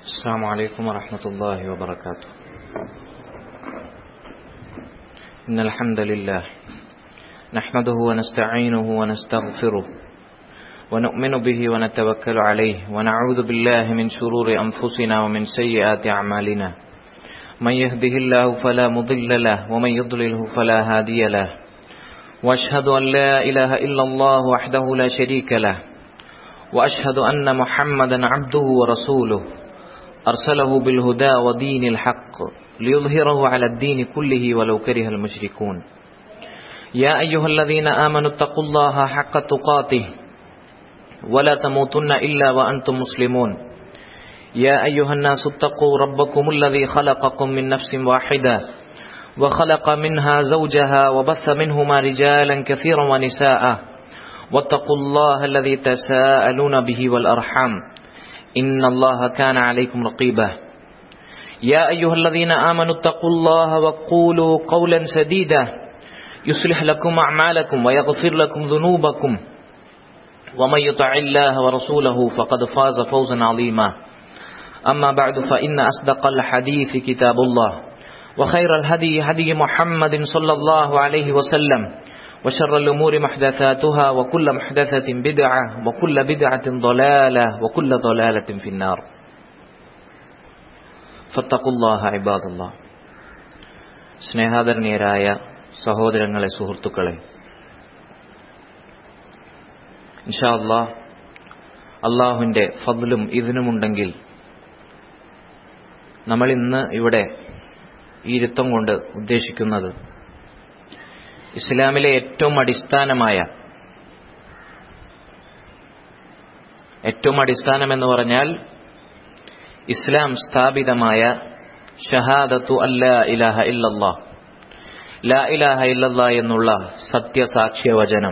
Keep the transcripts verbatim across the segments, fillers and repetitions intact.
السلام عليكم ورحمة الله وبركاته. إن الحمد لله نحمده ونستعينه ونستغفره ونؤمن به ونتوكل عليه ونعوذ بالله من شرور أنفسنا ومن سيئات أعمالنا. من يهده الله فلا مضل له ومن يضلله فلا هادي له. وأشهد أن لا إله إلا الله وحده لا شريك له. وأشهد أن محمدا عبده ورسوله أرسله بالهدى ودين الحق ليظهره على الدين كله ولو كره المشركون. يا أيها الذين آمنوا اتقوا الله حق تقاته ولا تموتن إلا وأنتم مسلمون. يا أيها الناس اتقوا ربكم الذي خلقكم من نفس واحدة وخلق منها زوجها وبث منهما رجالا كثيرا ونساء واتقوا الله الذي تساءلون به والأرحام إن الله كان عليكم رقيبا. يا أيها الذين آمنوا اتقوا الله وقولوا قولا سديدا يصلح لكم أعمالكم ويغفر لكم ذنوبكم ومن يطع الله ورسوله فقد فاز فوزا عظيما. أما بعد فإن أصدق الحديث كتاب الله وخير الهدي هدي محمد صلى الله عليه وسلم وشر الأمور محدثاتها وكل محدثة بدعة وكل بدعة ضلالة وكل ضلالة في النار. فاتقوا الله عباد الله. സ്നേഹാദരണീയരായ സഹോദരങ്ങളെ, സുഹൃത്തുക്കളെ, ഇൻഷാ അല്ലാഹ് അല്ലാഹുവിന്റെ ഫദ്ലും ഇദ്നുമുണ്ടെങ്കിൽ നമ്മൾ ഇന്ന് ഇവിടെ ഈ ഇരുത്തം കൊണ്ട് ഉദ്ദേശിക്കുന്നത് ഇസ്ലാമിലെ ഏറ്റവും അടിസ്ഥാനമായ ഏറ്റവും അടിസ്ഥാനം എന്ന് പറഞ്ഞാൽ ഇസ്ലാം സ്ഥാപിതമായ ഷഹാദത്തു അല്ലാ ഇലാഹ ഇല്ലല്ലാഹ്, ലാ ഇലാഹ ഇല്ലല്ലാഹ് എന്നുള്ള സത്യസാക്ഷ്യവചനം,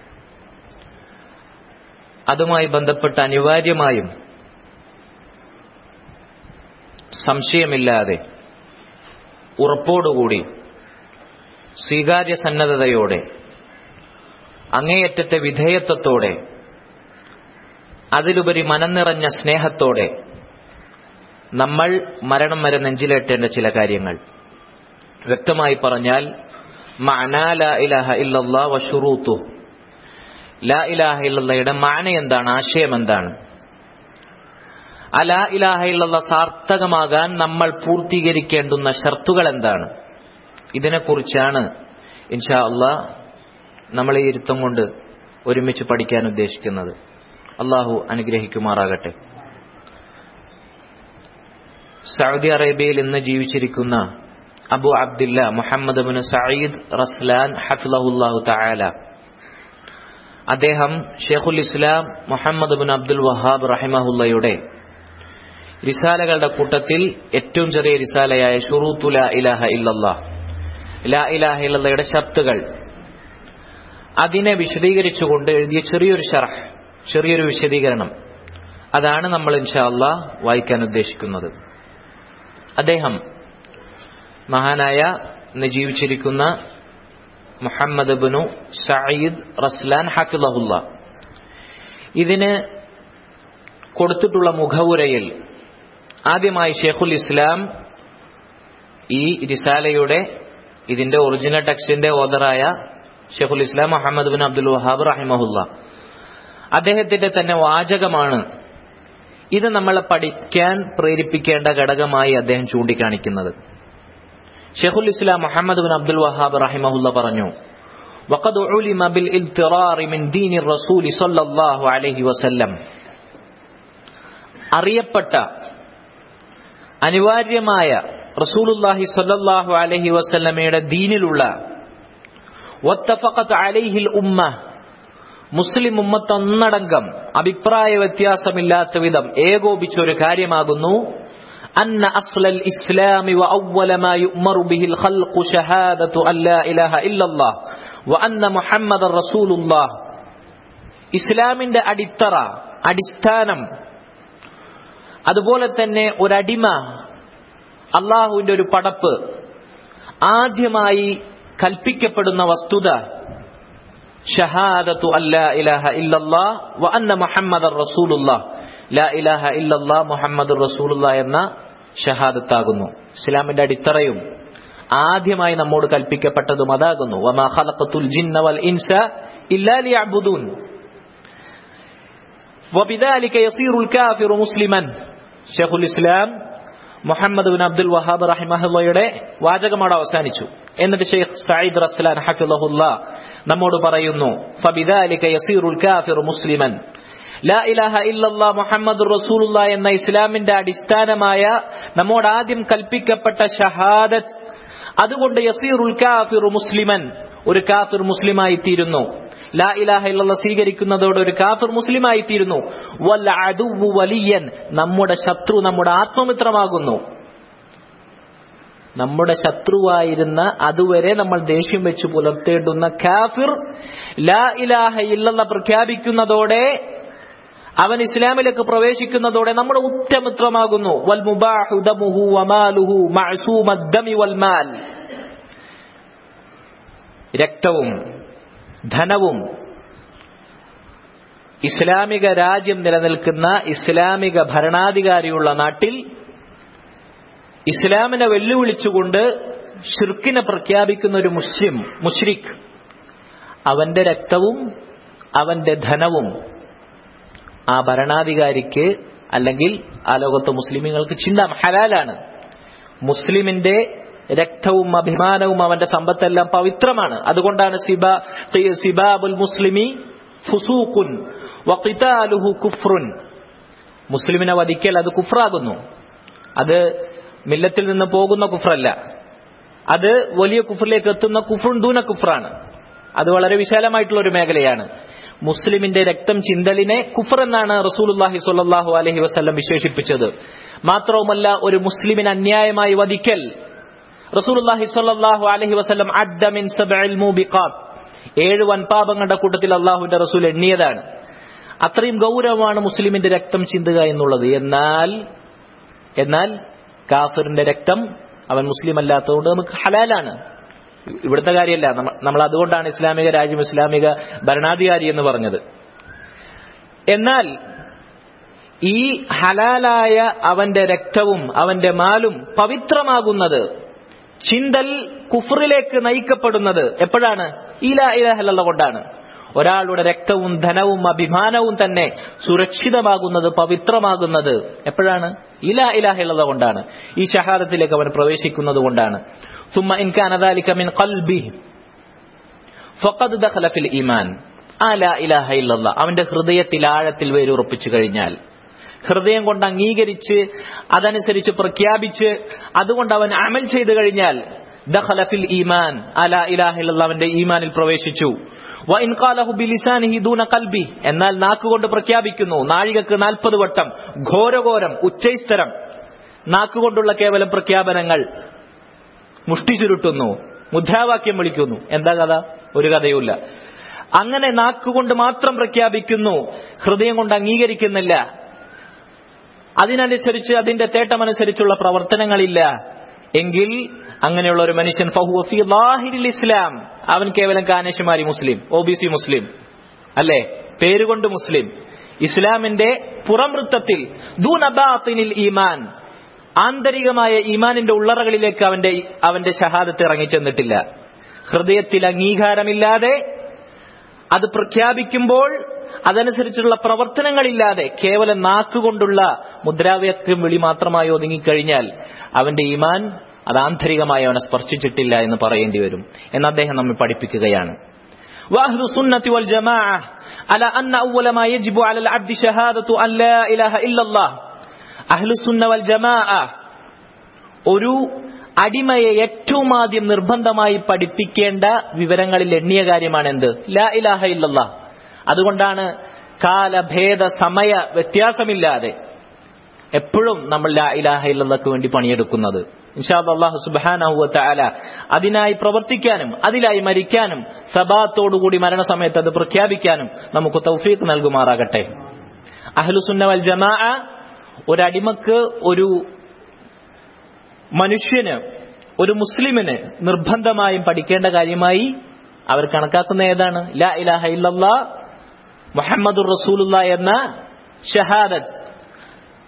അതുമായി ബന്ധപ്പെട്ട് അനിവാര്യമായും സംശയമില്ലാതെ ഉറപ്പോടുകൂടി സ്വീകാര്യ സന്നദ്ധതയോടെ അങ്ങേയറ്റത്തെ വിധേയത്വത്തോടെ അതിലുപരി മനംനിറഞ്ഞ സ്നേഹത്തോടെ നമ്മൾ മരണം വരെ നെഞ്ചിലേറ്റേണ്ട ചില കാര്യങ്ങൾ. വ്യക്തമായി പറഞ്ഞാൽ മഅനാ ലാ ഇലാഹ ഇല്ലല്ലാഹ് വശുറൂതു, ലാ ഇലാഹ ഇല്ലല്ലാഹയുടെ മഅന എന്താണ്, ആശയം എന്താണ്, ആ ലാ ഇലാഹ ഇല്ലല്ലാഹ് സാർത്ഥകമാകാൻ നമ്മൾ പൂർത്തീകരിക്കേണ്ടുന്ന ഷർത്തുകൾ എന്താണ്, ഇതിനെക്കുറിച്ചാണ് ഇൻഷാ അല്ലാഹ് നമ്മൾ ഈ ഇരുത്തം കൊണ്ട് ഒരുമിച്ച് പഠിക്കാൻ ഉദ്ദേശിക്കുന്നത്. അള്ളാഹു അനുഗ്രഹിക്കുമാറാകട്ടെ. സൗദി അറേബ്യയിൽ ഇന്ന് ജീവിച്ചിരിക്കുന്ന Abu Abdillah Muhammad bin Saeed Raslan ഹഫിളഹുല്ലാഹു തആല, അദ്ദേഹം ഷെയ്ഖുൽ ഇസ്ലാം മുഹമ്മദ് ബിൻ അബ്ദുൽ വഹാബ് റഹിമഹുല്ലയുടെ റിസാലകളുടെ കൂട്ടത്തിൽ ഏറ്റവും ചെറിയ റിസാലയായ ശുറൂത്തു ലാ ഇലാഹ ഇല്ലല്ലാഹ്, ലാ ഇലാഹ ഇല്ലല്ലാഹയുടെ ശർത്തുകൾ, അതിനെ വിശദീകരിച്ചുകൊണ്ട് എഴുതിയ ചെറിയൊരു ശറഹ്, ചെറിയൊരു വിശദീകരണം, അതാണ് നമ്മൾ ഇൻഷാ അല്ലാഹ് വായിക്കാൻ ഉദ്ദേശിക്കുന്നത്. അദ്ദേഹം മഹാനായ ഇന്ന് ജീവിച്ചിരിക്കുന്ന മുഹമ്മദ് ബിനു സഈദ് റസ്ലാൻ ഹഫിളഹുല്ലാഹ് ഇതിന് കൊടുത്തിട്ടുള്ള മുഖവുരയിൽ ആദ്യമായി ഷെയ്ഖുൽ ഇസ്ലാം ഈ റിസാലയുടെ ഇതിന്റെ ഒറിജിനൽ ടെക്സ്റ്റിന്റെ ഓദറായ ഷെയ്ഖുൽ ഇസ്ലാം മുഹമ്മദ് ബിൻ അബ്ദുൽ വഹാബ് റഹിമഹുല്ലാഹ് അദ്ദേഹത്തിന്റെ തന്നെ വാചകമാണ് ഇത് നമ്മളെ പഠിക്കാൻ പ്രേരിപ്പിക്കേണ്ട ഘടകമായി അദ്ദേഹം ചൂണ്ടിക്കാണിക്കുന്നത്. ഷെയ്ഖുൽ ഇസ്ലാം മുഹമ്മദ് ബിൻ അബ്ദുൽ വഹാബ് റഹിമഹുല്ലാഹ് പറഞ്ഞു, വഖദ് ഉലിമ ബിൽ ഇൽതിറാർ മിൻ ദീനി റസൂൽ സ്വല്ലല്ലാഹു അലൈഹി വസല്ലം, അറിയപ്പെട്ട അനിവാര്യമായ റസൂലുള്ളാഹി സ്വല്ലല്ലാഹു അലൈഹി വസല്ലമയുടെ ദീനിലുള്ള വത്തഫഖത് അലൈഹിൽ ഉമ്മ, മുസ്ലിം ഉമ്മത്ത് ഒന്നടങ്കം അഭിപ്രായ വ്യത്യാസമില്ലാത്ത വിധം ഏകോപിച്ച ഒരു കാര്യമാകുന്നു അന്ന അസ്ലൽ ഇസ്ലാമി വ അവ്വല മാ യുഅ്മറു ബിഹിൽ ഖൽഖു ഷഹാദത്തു അല്ലാ ഇലാഹ ഇല്ലല്ലാഹ് വ അന്ന മുഹമ്മദർ റസൂലുള്ളാഹ്, ഇസ്ലാമിന്റെ അടിത്തറ, അടിസ്ഥാനം, അതുപോലെ തന്നെ ഒരടിമ, അള്ളാഹുവിന്റെ ഒരു പടപ്പ്, ആദ്യമായി കൽപ്പിക്കപ്പെടുന്ന വസ്തുത ഷഹാദത്തു അല്ലാ ഇലാഹ ഇല്ലല്ലാഹ് വ അന്ന മുഹമ്മദർ റസൂലുള്ളാഹ്, ലാ ഇലാഹ ഇല്ലല്ലാഹ് മുഹമ്മദുർ റസൂലുള്ളാഹ് എന്ന ഷഹാദത്താകുന്നു. ഇസ്ലാമിന്റെ അടിത്തറയും ആദ്യമായി നമ്മോട് കൽപ്പിക്കപ്പെട്ടതും അതാകുന്നു. വമാ ഖലഖതുൽ ജിന്ന വൽ ഇൻസ ഇല്ലാ ലിയഅ്ബുദൂൻ വബിദാലിക യസീറുൽ കാഫിറു മുസ്ലിമൻ. ശൈഖുൽ ഇസ്ലാം മുഹമ്മദ് ബിൻ അബ്ദുൽ വഹാബ് റഹിമഹുള്ളയുടെ വാചകമാണ് അവസാനിച്ചു. എന്നിട്ട് ഷെയ്ഖ് സഈദ് റസ്ലാൻ ഹഫിളഹുല്ലാ നമ്മോട് പറയുന്നു, ഫബിദാലിക യസീറുൽ കാഫിറു മുസ്ലിമൻ. ലാ ഇലാഹ ഇല്ലല്ലാഹ് മുഹമ്മദുർ റസൂലുള്ളാഹ് എന്ന ഇസ്ലാമിന്റെ അടിസ്ഥാനമായ നമ്മോട് ആദ്യം കൽപ്പിക്കപ്പെട്ട ഷഹാദത്ത്, അതുകൊണ്ട് യസീറുൽ കാഫിറു മുസ്ലിമൻ, ഒരു കാഫിർ മുസ്ലിമായി തീരുന്നു. ലാ ഇലാഹ ഇല്ലല്ലാഹ് സ്വീകരിക്കുന്നതോടെ ഒരു കാഫിർ മുസ്ലിമായി തീരുന്നു. വൽ അദുവ്വു വലിയൻ, നമ്മുടെ ശത്രു നമ്മുടെ ആത്മമിത്രമാകുന്നു. നമ്മുടെ ശത്രുവായിരുന്ന അതുവരെ നമ്മൾ ദേഷ്യം വെച്ച് പുലർത്തേണ്ടുന്ന കാഫിർ ലാ ഇലാഹ ഇല്ലല്ലാഹ് പ്രഖ്യാപിക്കുന്നതോടെ, അവൻ ഇസ്ലാമിലേക്ക് പ്രവേശിക്കുന്നതോടെ നമ്മുടെ ഉറ്റമിത്രമാകുന്നു. വൽ മുബാഹു ദമുഹു വമാലുഹു മഅസൂമദ്ദമി വൽ മാൽ, രക്തവും ധനവും ഇസ്ലാമിക രാജ്യം നിലനിൽക്കുന്ന ഇസ്ലാമിക ഭരണാധികാരിയുള്ള നാട്ടിൽ ഇസ്ലാമിനെ വെല്ലുവിളിച്ചുകൊണ്ട് ഷിർക്കിനെ പ്രഖ്യാപിക്കുന്ന ഒരു മുസ്ലിം മുശ്രിക്, അവന്റെ രക്തവും അവന്റെ ധനവും ആ ഭരണാധികാരിക്ക് അല്ലെങ്കിൽ ആ ലോകത്തെ മുസ്ലിമീങ്ങൾക്ക് ചിന്താം ഹലാലാണ്. മുസ്ലിമിന്റെ രക്തവും അഭിമാനവും അവന്റെ സമ്പത്തെല്ലാം പവിത്രമാണ്. അതുകൊണ്ടാണ് സിബാ സിബാബുൽ മുസ്ലിമി ഫുസൂഖുൻ വഖിതാലുഹു കുഫ്റുൻ, മുസ്ലിമിനെ വധിക്കൽ അത് കുഫ്റാകുന്നു. അത് മില്ലത്തിൽ നിന്ന് പോകുന്ന കുഫ്റല്ല, അത് വലിയ കുഫറിലേക്ക് എത്തുന്ന കുഫ്റുൻ ദൂന കുഫ്റാണ്. അത് വളരെ വിശാലമായിട്ടുള്ള ഒരു മേഖലയാണ്. മുസ്ലിമിന്റെ രക്തം ചിന്തലിനെ കുഫർ എന്നാണ് റസൂലുള്ളാഹി സ്വല്ലല്ലാഹു അലൈഹി വസല്ലം വിശേഷിപ്പിച്ചത്. മാത്രവുമല്ല, ഒരു മുസ്ലിമിനെ അന്യായമായി വധിക്കൽ റസൂലുള്ളാഹി സ്വല്ലല്ലാഹു അലൈഹി വസല്ലം അദ്ദ മിൻ സബ്ഇൽ മൂബിഖാത്ത്, ഏഴ് വൻപാപങ്ങളുടെ കൂട്ടത്തിൽ അല്ലാഹുവിന്റെ റസൂൽ എണ്ണിയതാണ്. അത്രയും ഗൗരവമാണ് മുസ്ലിമിന്റെ രക്തം ചിന്തുക എന്നുള്ളത്. എന്നാൽ എന്നാൽ കാഫിറിന്റെ രക്തം അവൻ മുസ്ലിം അല്ലാത്തതുകൊണ്ട് നമുക്ക് ഹലാലാണ്. ഇവിടുത്തെ കാര്യമല്ല, നമ്മൾ അതുകൊണ്ടാണ് ഇസ്ലാമിക രാജ്യം ഇസ്ലാമിക ഭരണാധികാരി എന്ന് പറഞ്ഞത്. എന്നാൽ ഈ ഹലാലായ അവന്റെ രക്തവും അവന്റെ മാലും പവിത്രമാകുന്നത്, ചിന്തൽ കുഫറിലേക്ക് നയിക്കപ്പെടുന്നത് എപ്പോഴാണ്? ഈ ലാ ഇലാഹ ഇല്ലല്ലാഹ് കൊണ്ടാണ്. ഒരാളുടെ രക്തവും ധനവും അഭിമാനവും തന്നെ സുരക്ഷിതമാകുന്നത്, പവിത്രമാകുന്നത് എപ്പോഴാണ്? ഈ ലാ ഇലാഹ ഇല്ലല്ലാഹ് കൊണ്ടാണ്. ഈ ഷഹാദത്തിലേക്ക് അവൻ പ്രവേശിക്കുന്നത് കൊണ്ടാണ്. ثم إن كان ذلك من قلبه فقد دخل في الإيمان. ആ ലാ ഇലാഹ ഇല്ലല്ലാഹ് അവന്റെ ഹൃദയത്തിൽ ആഴത്തിൽ വേരുറപ്പിച്ചു കഴിഞ്ഞാൽ, ഹൃദയം കൊണ്ട് അംഗീകരിച്ച് അതനുസരിച്ച് പ്രഖ്യാപിച്ച് അതുകൊണ്ട് അവൻ അമൽ ചെയ്തു കഴിഞ്ഞാൽ ദഖല ഫിൽ ഈമാൻ, ആ ലാ ഇലാഹ ഇല്ലല്ലാഹ് അവന്റെ ഈമാനിൽ പ്രവേശിച്ചു. വഇൻ ഖാലഹു ബിലിസാനിഹി ദൂന ഖൽബി, എന്നാൽ നാക്കുകൊണ്ട് പ്രഖ്യാപിക്കുന്നു, നാഴികക്ക് നാൽപ്പത് വട്ടം ഘോരഘോരം ഉച്ചൈസ്തരം നാക്കുകൊണ്ടുള്ള കേവലം പ്രഖ്യാപനങ്ങൾ, മുഷ്ടി ചുരുട്ടുന്നു, മുദ്രാവാക്യം വിളിക്കുന്നു. എന്താ കഥ? ഒരു കഥയുമില്ല. അങ്ങനെ നാക്കുകൊണ്ട് മാത്രം പ്രഖ്യാപിക്കുന്നു, ഹൃദയം കൊണ്ട് അംഗീകരിക്കുന്നില്ല, അതിനനുസരിച്ച് അതിന്റെ തേട്ടമനുസരിച്ചുള്ള പ്രവർത്തനങ്ങളില്ല എങ്കിൽ അങ്ങനെയുള്ള ഒരു മനുഷ്യൻ ഫഹുവ ഫീ ളാഹിരിൽ ഇസ്ലാം, അവൻ കേവലം കാനേശുമാരി മുസ്ലിം, ഒ ബി സി മുസ്ലിം അല്ലേ, പേരുകൊണ്ട് മുസ്ലിം, ഇസ്ലാമിന്റെ പുറം വൃത്തത്തിൽ ദൂന ബാത്തിനിൽ ഈമാൻ, ആന്തരികമായ ഈമാനിന്റെ ഉള്ളറകളിലേക്ക് അവന്റെ അവന്റെ ഷഹാദത്ത് ഇറങ്ങിച്ചെന്നിട്ടില്ല. ഹൃദയത്തിൽ അംഗീകാരമില്ലാതെ അത് പ്രഖ്യാപിക്കുമ്പോൾ അതനുസരിച്ചുള്ള പ്രവർത്തനങ്ങളില്ലാതെ കേവലം നാക്കുകൊണ്ടുള്ള മുദ്രാവാക്യം വിളി മാത്രമായി ഒതുങ്ങിക്കഴിഞ്ഞാൽ അവന്റെ ഈമാൻ അത് ആന്തരികമായി അവനെ സ്പർശിച്ചിട്ടില്ല എന്ന് പറയേണ്ടി വരും എന്ന് അദ്ദേഹം നമ്മെ പഠിപ്പിക്കുകയാണ്. وأهل السنة والجماعة على أن أول ما يجب على العبد شهادة أن لا إله إلا الله. അഹ്ലു സുന്ന വൽ ജമാഅ ഒരു അടിമയെ ഏറ്റവും ആദ്യം നിർബന്ധമായി പഠിപ്പിക്കേണ്ട വിവരങ്ങളിൽ എണ്ണിയ കാര്യമാണ് എന്ത്? ലാ ഇലാഹ ഇല്ലല്ലാഹ്. അതുകൊണ്ടാണ് കാലഭേദ സമയ വ്യത്യാസമില്ലാതെ എപ്പോഴും നമ്മൾ ലാ ഇലാഹ ഇല്ലല്ലാഹ്ക്ക് വേണ്ടി പണിയെടുക്കുന്നത്. ഇൻഷാ അല്ലാഹു സുബ്ഹാനഹു വ തആല അതിനായി പ്രവർത്തിക്കാനും അതിലായി മരിക്കാനും സബാത്തോടുകൂടി മരണസമയത്ത് അത് പ്രഖ്യാപിക്കാനും നമുക്ക് തൗഫീഖ് നൽകുമാറാകട്ടെ. അഹ്ലു സുന്ന വൽ ജമാഅ ഒരടിമക്ക്, ഒരു മനുഷ്യന്, ഒരു മുസ്ലിമിന് നിർബന്ധമായും പഠിക്കേണ്ട കാര്യമായി അവർ കണക്കാക്കുന്ന ഏതാണ്? ലാ ഇലാഹ ഇല്ലല്ലാഹ് മുഹമ്മദുർ റസൂലുള്ളാഹ് എന്ന ഷഹാദത്ത്.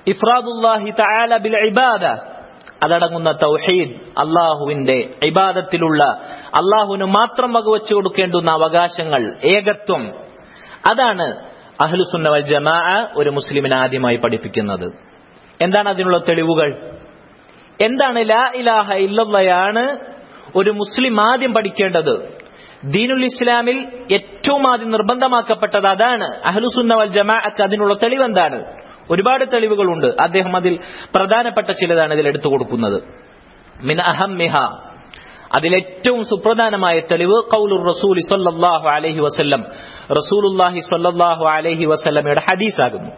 ഇഫ്റാദുല്ലാഹി തആല ബിൽ ഇബാദ, അതടങ്ങുന്ന തൗഹീദ്, അള്ളാഹുവിന്റെ ഇബാദത്തിലുള്ള അള്ളാഹുവിന് മാത്രം വകവെച്ചു കൊടുക്കേണ്ടുന്ന അവകാശങ്ങൾ, ഏകത്വം, അതാണ് അഹ്ലുസുന്ന വൽ ജമാഅ ഒരു മുസ്ലിമിനെ ആദ്യമായി പഠിപ്പിക്കുന്നത്. എന്താണ് അതിനുള്ള തെളിവുകൾ? എന്താണ് ലാ ഇലാഹ ഇല്ലല്ലാഹയാണ് ഒരു മുസ്ലിം ആദ്യം പഠിക്കേണ്ടത്? ദീനുൽ ഇസ്ലാമിൽ ഏറ്റവും ആദ്യം നിർബന്ധമാക്കപ്പെട്ടത് അതാണ്. അഹ്ലുസുന്ന വൽ ജമാഅക്ക് അതിനുള്ള തെളിവ് എന്താണ്? ഒരുപാട് തെളിവുകളുണ്ട്. അദ്ദേഹം അതിൽ പ്രധാനപ്പെട്ട ചിലതാണ് ഇതിൽ എടുത്തു കൊടുക്കുന്നത്. മിൻ അഹമ്മിഹ, അതിലേറ്റവും സുപ്രധാനമായ തെളിവ് ഖൗലുർ റസൂലി സ്വല്ലല്ലാഹു അലൈഹി വസല്ലം, റസൂലുള്ളാഹി സ്വല്ലല്ലാഹു അലൈഹി വസല്ലമയുടെ ഹദീസാകുന്നു.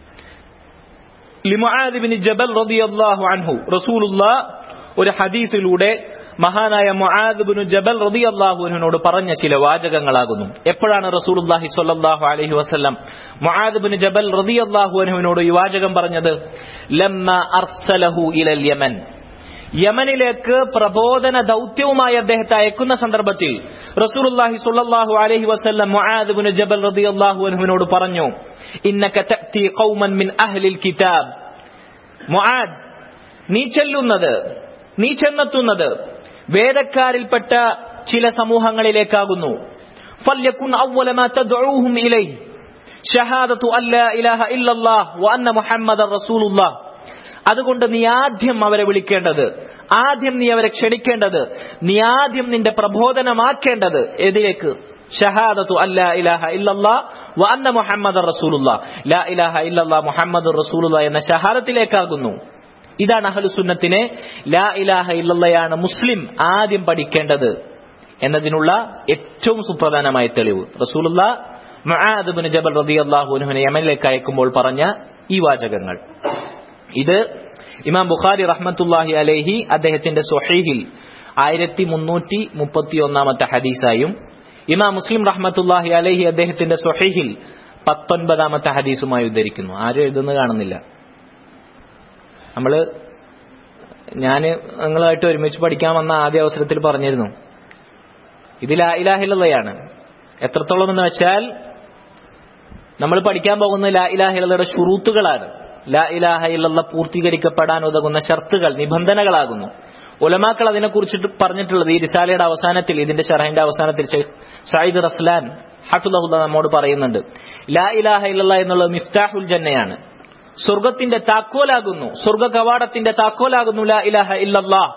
ലിമുആദ് ഇബ്നു ജബൽ റളിയല്ലാഹു അൻഹു, റസൂലുള്ളാഹ് ഒരു ഹദീസിലൂടെ മഹാനായ മുആദ് ഇബ്നു ജബൽ റളിയല്ലാഹു അൻഹുവിനോട് പറഞ്ഞ ചില വാചകങ്ങളാകുന്നു. എപ്പോഴാണ് റസൂലുള്ളാഹി സ്വല്ലല്ലാഹു അലൈഹി വസല്ലം മുആദ് ഇബ്നു ജബൽ റളിയല്ലാഹു അൻഹുവിനോട് ഈ വാചകം പറഞ്ഞത്? ലമ്മ അർസലഹു ഇലൽ യമൻ, യമനിലേക്ക് പ്രബോധന ദൗത്യവുമായി അദ്ദേഹത്തെ അയക്കുന്ന സന്ദർഭത്തിൽ റസൂലുള്ളാഹി സ്വല്ലല്ലാഹു അലൈഹി വസല്ലം മുആദ് ഇബ്നു ജബൽ റളിയല്ലാഹു അൻഹുവിനോട് പറഞ്ഞു, ഇന്നക തഅതി ഖൗമൻ മിൻ അഹ്ലിൽ കിതാബ്, മുആദ് നീ ചെല്ലുന്നത്, നീ ചെന്നെത്തുന്നത് വേദക്കാരിൽപ്പെട്ട ചില സമൂഹങ്ങളിലേക്കാകുന്നു. ഫല്യകുൻ അവ്വല മാ തദ്ഉഹും ഇലൈഹി ഷഹാദതു അല്ലാ ഇലാഹ ഇല്ലല്ലാഹ് വ അന്ന മുഹമ്മദർ റസൂലുള്ളാഹ്. അതുകൊണ്ട് നീ ആദ്യം അവരെ വിളിക്കേണ്ടത്, ആദ്യം നീ അവരെ ക്ഷണിക്കേണ്ടത്, നീ ആദ്യം നിന്റെ പ്രബോധനമാക്കേണ്ടത് ഏതിലേക്ക്? ഷഹാദതു അല്ലാ ഇലാഹ ഇല്ലല്ലാഹ് വ അന്ന മുഹമ്മദർ റസൂലുള്ളാഹ്, ലാ ഇലാഹ ഇല്ലല്ലാഹ് മുഹമ്മദുർ റസൂലുള്ളാഹ് എന്ന ഷഹാദത്തിലേക്കാകുന്നു. ഇതാണ് അഹ്ലുസുന്നത്തിനെ ലാ ഇലാഹ ഇല്ലല്ലാഹയാണ് മുസ്ലിം ആദ്യം പഠിക്കേണ്ടത് എന്നതിനുള്ള ഏറ്റവും സുപ്രധാനമായ തെളിവ് റസൂലുള്ളാഹ് മുആദ് ഇബ്നു ജബൽ റളിയല്ലാഹു അൻഹുവിനെ യമനിലേക്ക് അയക്കുമ്പോൾ പറഞ്ഞ ഈ വാചകങ്ങൾ. ഇത് ഇമാം ബുഖാരി റഹ്മത്തുള്ളാഹി അലൈഹി അദ്ദേഹത്തിന്റെ സ്വഹീഹിൽ ആയിരത്തി മുന്നൂറ്റി മുപ്പത്തി ഒന്നാമത്തെ ഹദീസായും ഇമാം മുസ്ലിം റഹ്മത്തുള്ളാഹി അലൈഹി അദ്ദേഹത്തിന്റെ സ്വഹീഹിൽ പത്തൊൻപതാമത്തെ ഹദീസുമായി ഉദ്ധരിക്കുന്നു. ആരും എഴുതുന്നത് കാണുന്നില്ല. നമ്മള് ഞാന് നിങ്ങളുമായിട്ട് ഒരുമിച്ച് പഠിക്കാൻ വന്ന ആദ്യ അവസരത്തിൽ പറഞ്ഞിരുന്നു, ഇത് ലാ ഇലാഹ ഇല്ലല്ലാഹയാണ്. എത്രത്തോളം എന്ന് വെച്ചാൽ നമ്മൾ പഠിക്കാൻ പോകുന്ന ലാ ഇലാഹ ഇല്ലല്ലാഹയുടെ ശുറൂത്തുകളാണ്. ലാ ഇലാഹ ഇല്ലല്ലാഹ് പൂർത്തീകരിക്കപ്പെടാൻ ഉതകുന്ന ഷർത്തുകൾ, നിബന്ധനകളാകുന്നു. ഉലമാക്കൾ അതിനെക്കുറിച്ചിട്ട് പറഞ്ഞിട്ടുള്ളത് ഈ റിസാലയുടെ അവസാനത്തിൽ, ഇതിന്റെ ഷറഹിന്റെ അവസാനത്തിൽ സഈദ് റസ്ലാൻ ഹഫിളഹുല്ലാഹ് നമ്മോട് പറയുന്നുണ്ട്, ലാ ഇലാഹ ഇല്ലല്ലാഹ് എന്നുള്ളത് മിഫ്താഹുൽ ജന്നയാണ്, സ്വർഗത്തിന്റെ താക്കോലാകുന്നു, സ്വർഗ കവാടത്തിന്റെ താക്കോലാകുന്നു ലാ ഇലാഹ ഇല്ലല്ലാഹ്.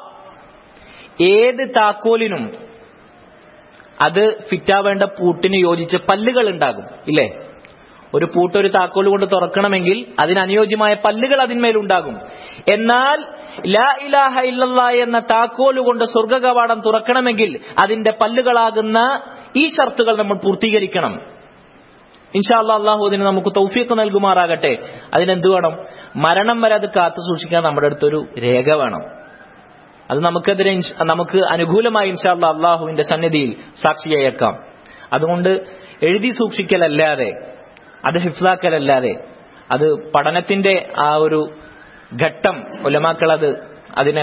ഏത് താക്കോലിനും അത് ഫിറ്റാവേണ്ട പൂട്ടിന് യോജിച്ച പല്ലുകൾ ഉണ്ടാകും, ഇല്ലേ? ഒരു പൂട്ട് ഒരു താക്കോൽ കൊണ്ട് തുറക്കണമെങ്കിൽ അതിനനുയോജ്യമായ പല്ലുകൾ അതിന്മേലുണ്ടാകും. എന്നാൽ ലാ ഇലാഹ ഇല്ലല്ലാഹ് എന്ന താക്കോല് കൊണ്ട് സ്വർഗ കവാടം തുറക്കണമെങ്കിൽ അതിന്റെ പല്ലുകളാകുന്ന ഈ ഷർത്തുകൾ നമ്മൾ പൂർത്തീകരിക്കണം. ഇൻഷാ അല്ലാഹ് അല്ലാഹു അതിന് നമുക്ക് തൗഫീഖ് നൽകുമാറാകട്ടെ. അതിനെന്ത് വേണം? മരണം വരെ അത് കാത്തു സൂക്ഷിക്കാൻ നമ്മുടെ അടുത്തൊരു രേഖ വേണം. അത് നമുക്കെതിരെ നമുക്ക് അനുകൂലമായി ഇൻഷാ അല്ലാഹ് അല്ലാഹുവിന്റെ സന്നിധിയിൽ സാക്ഷിയായേക്കാം. അതുകൊണ്ട് എഴുതി സൂക്ഷിക്കലല്ലാതെ, അത് ഹിഫ്ലാക്കലല്ലാതെ, അത് പഠനത്തിന്റെ ആ ഒരു ഘട്ടം ഉലമാക്കൾ അത് അതിനെ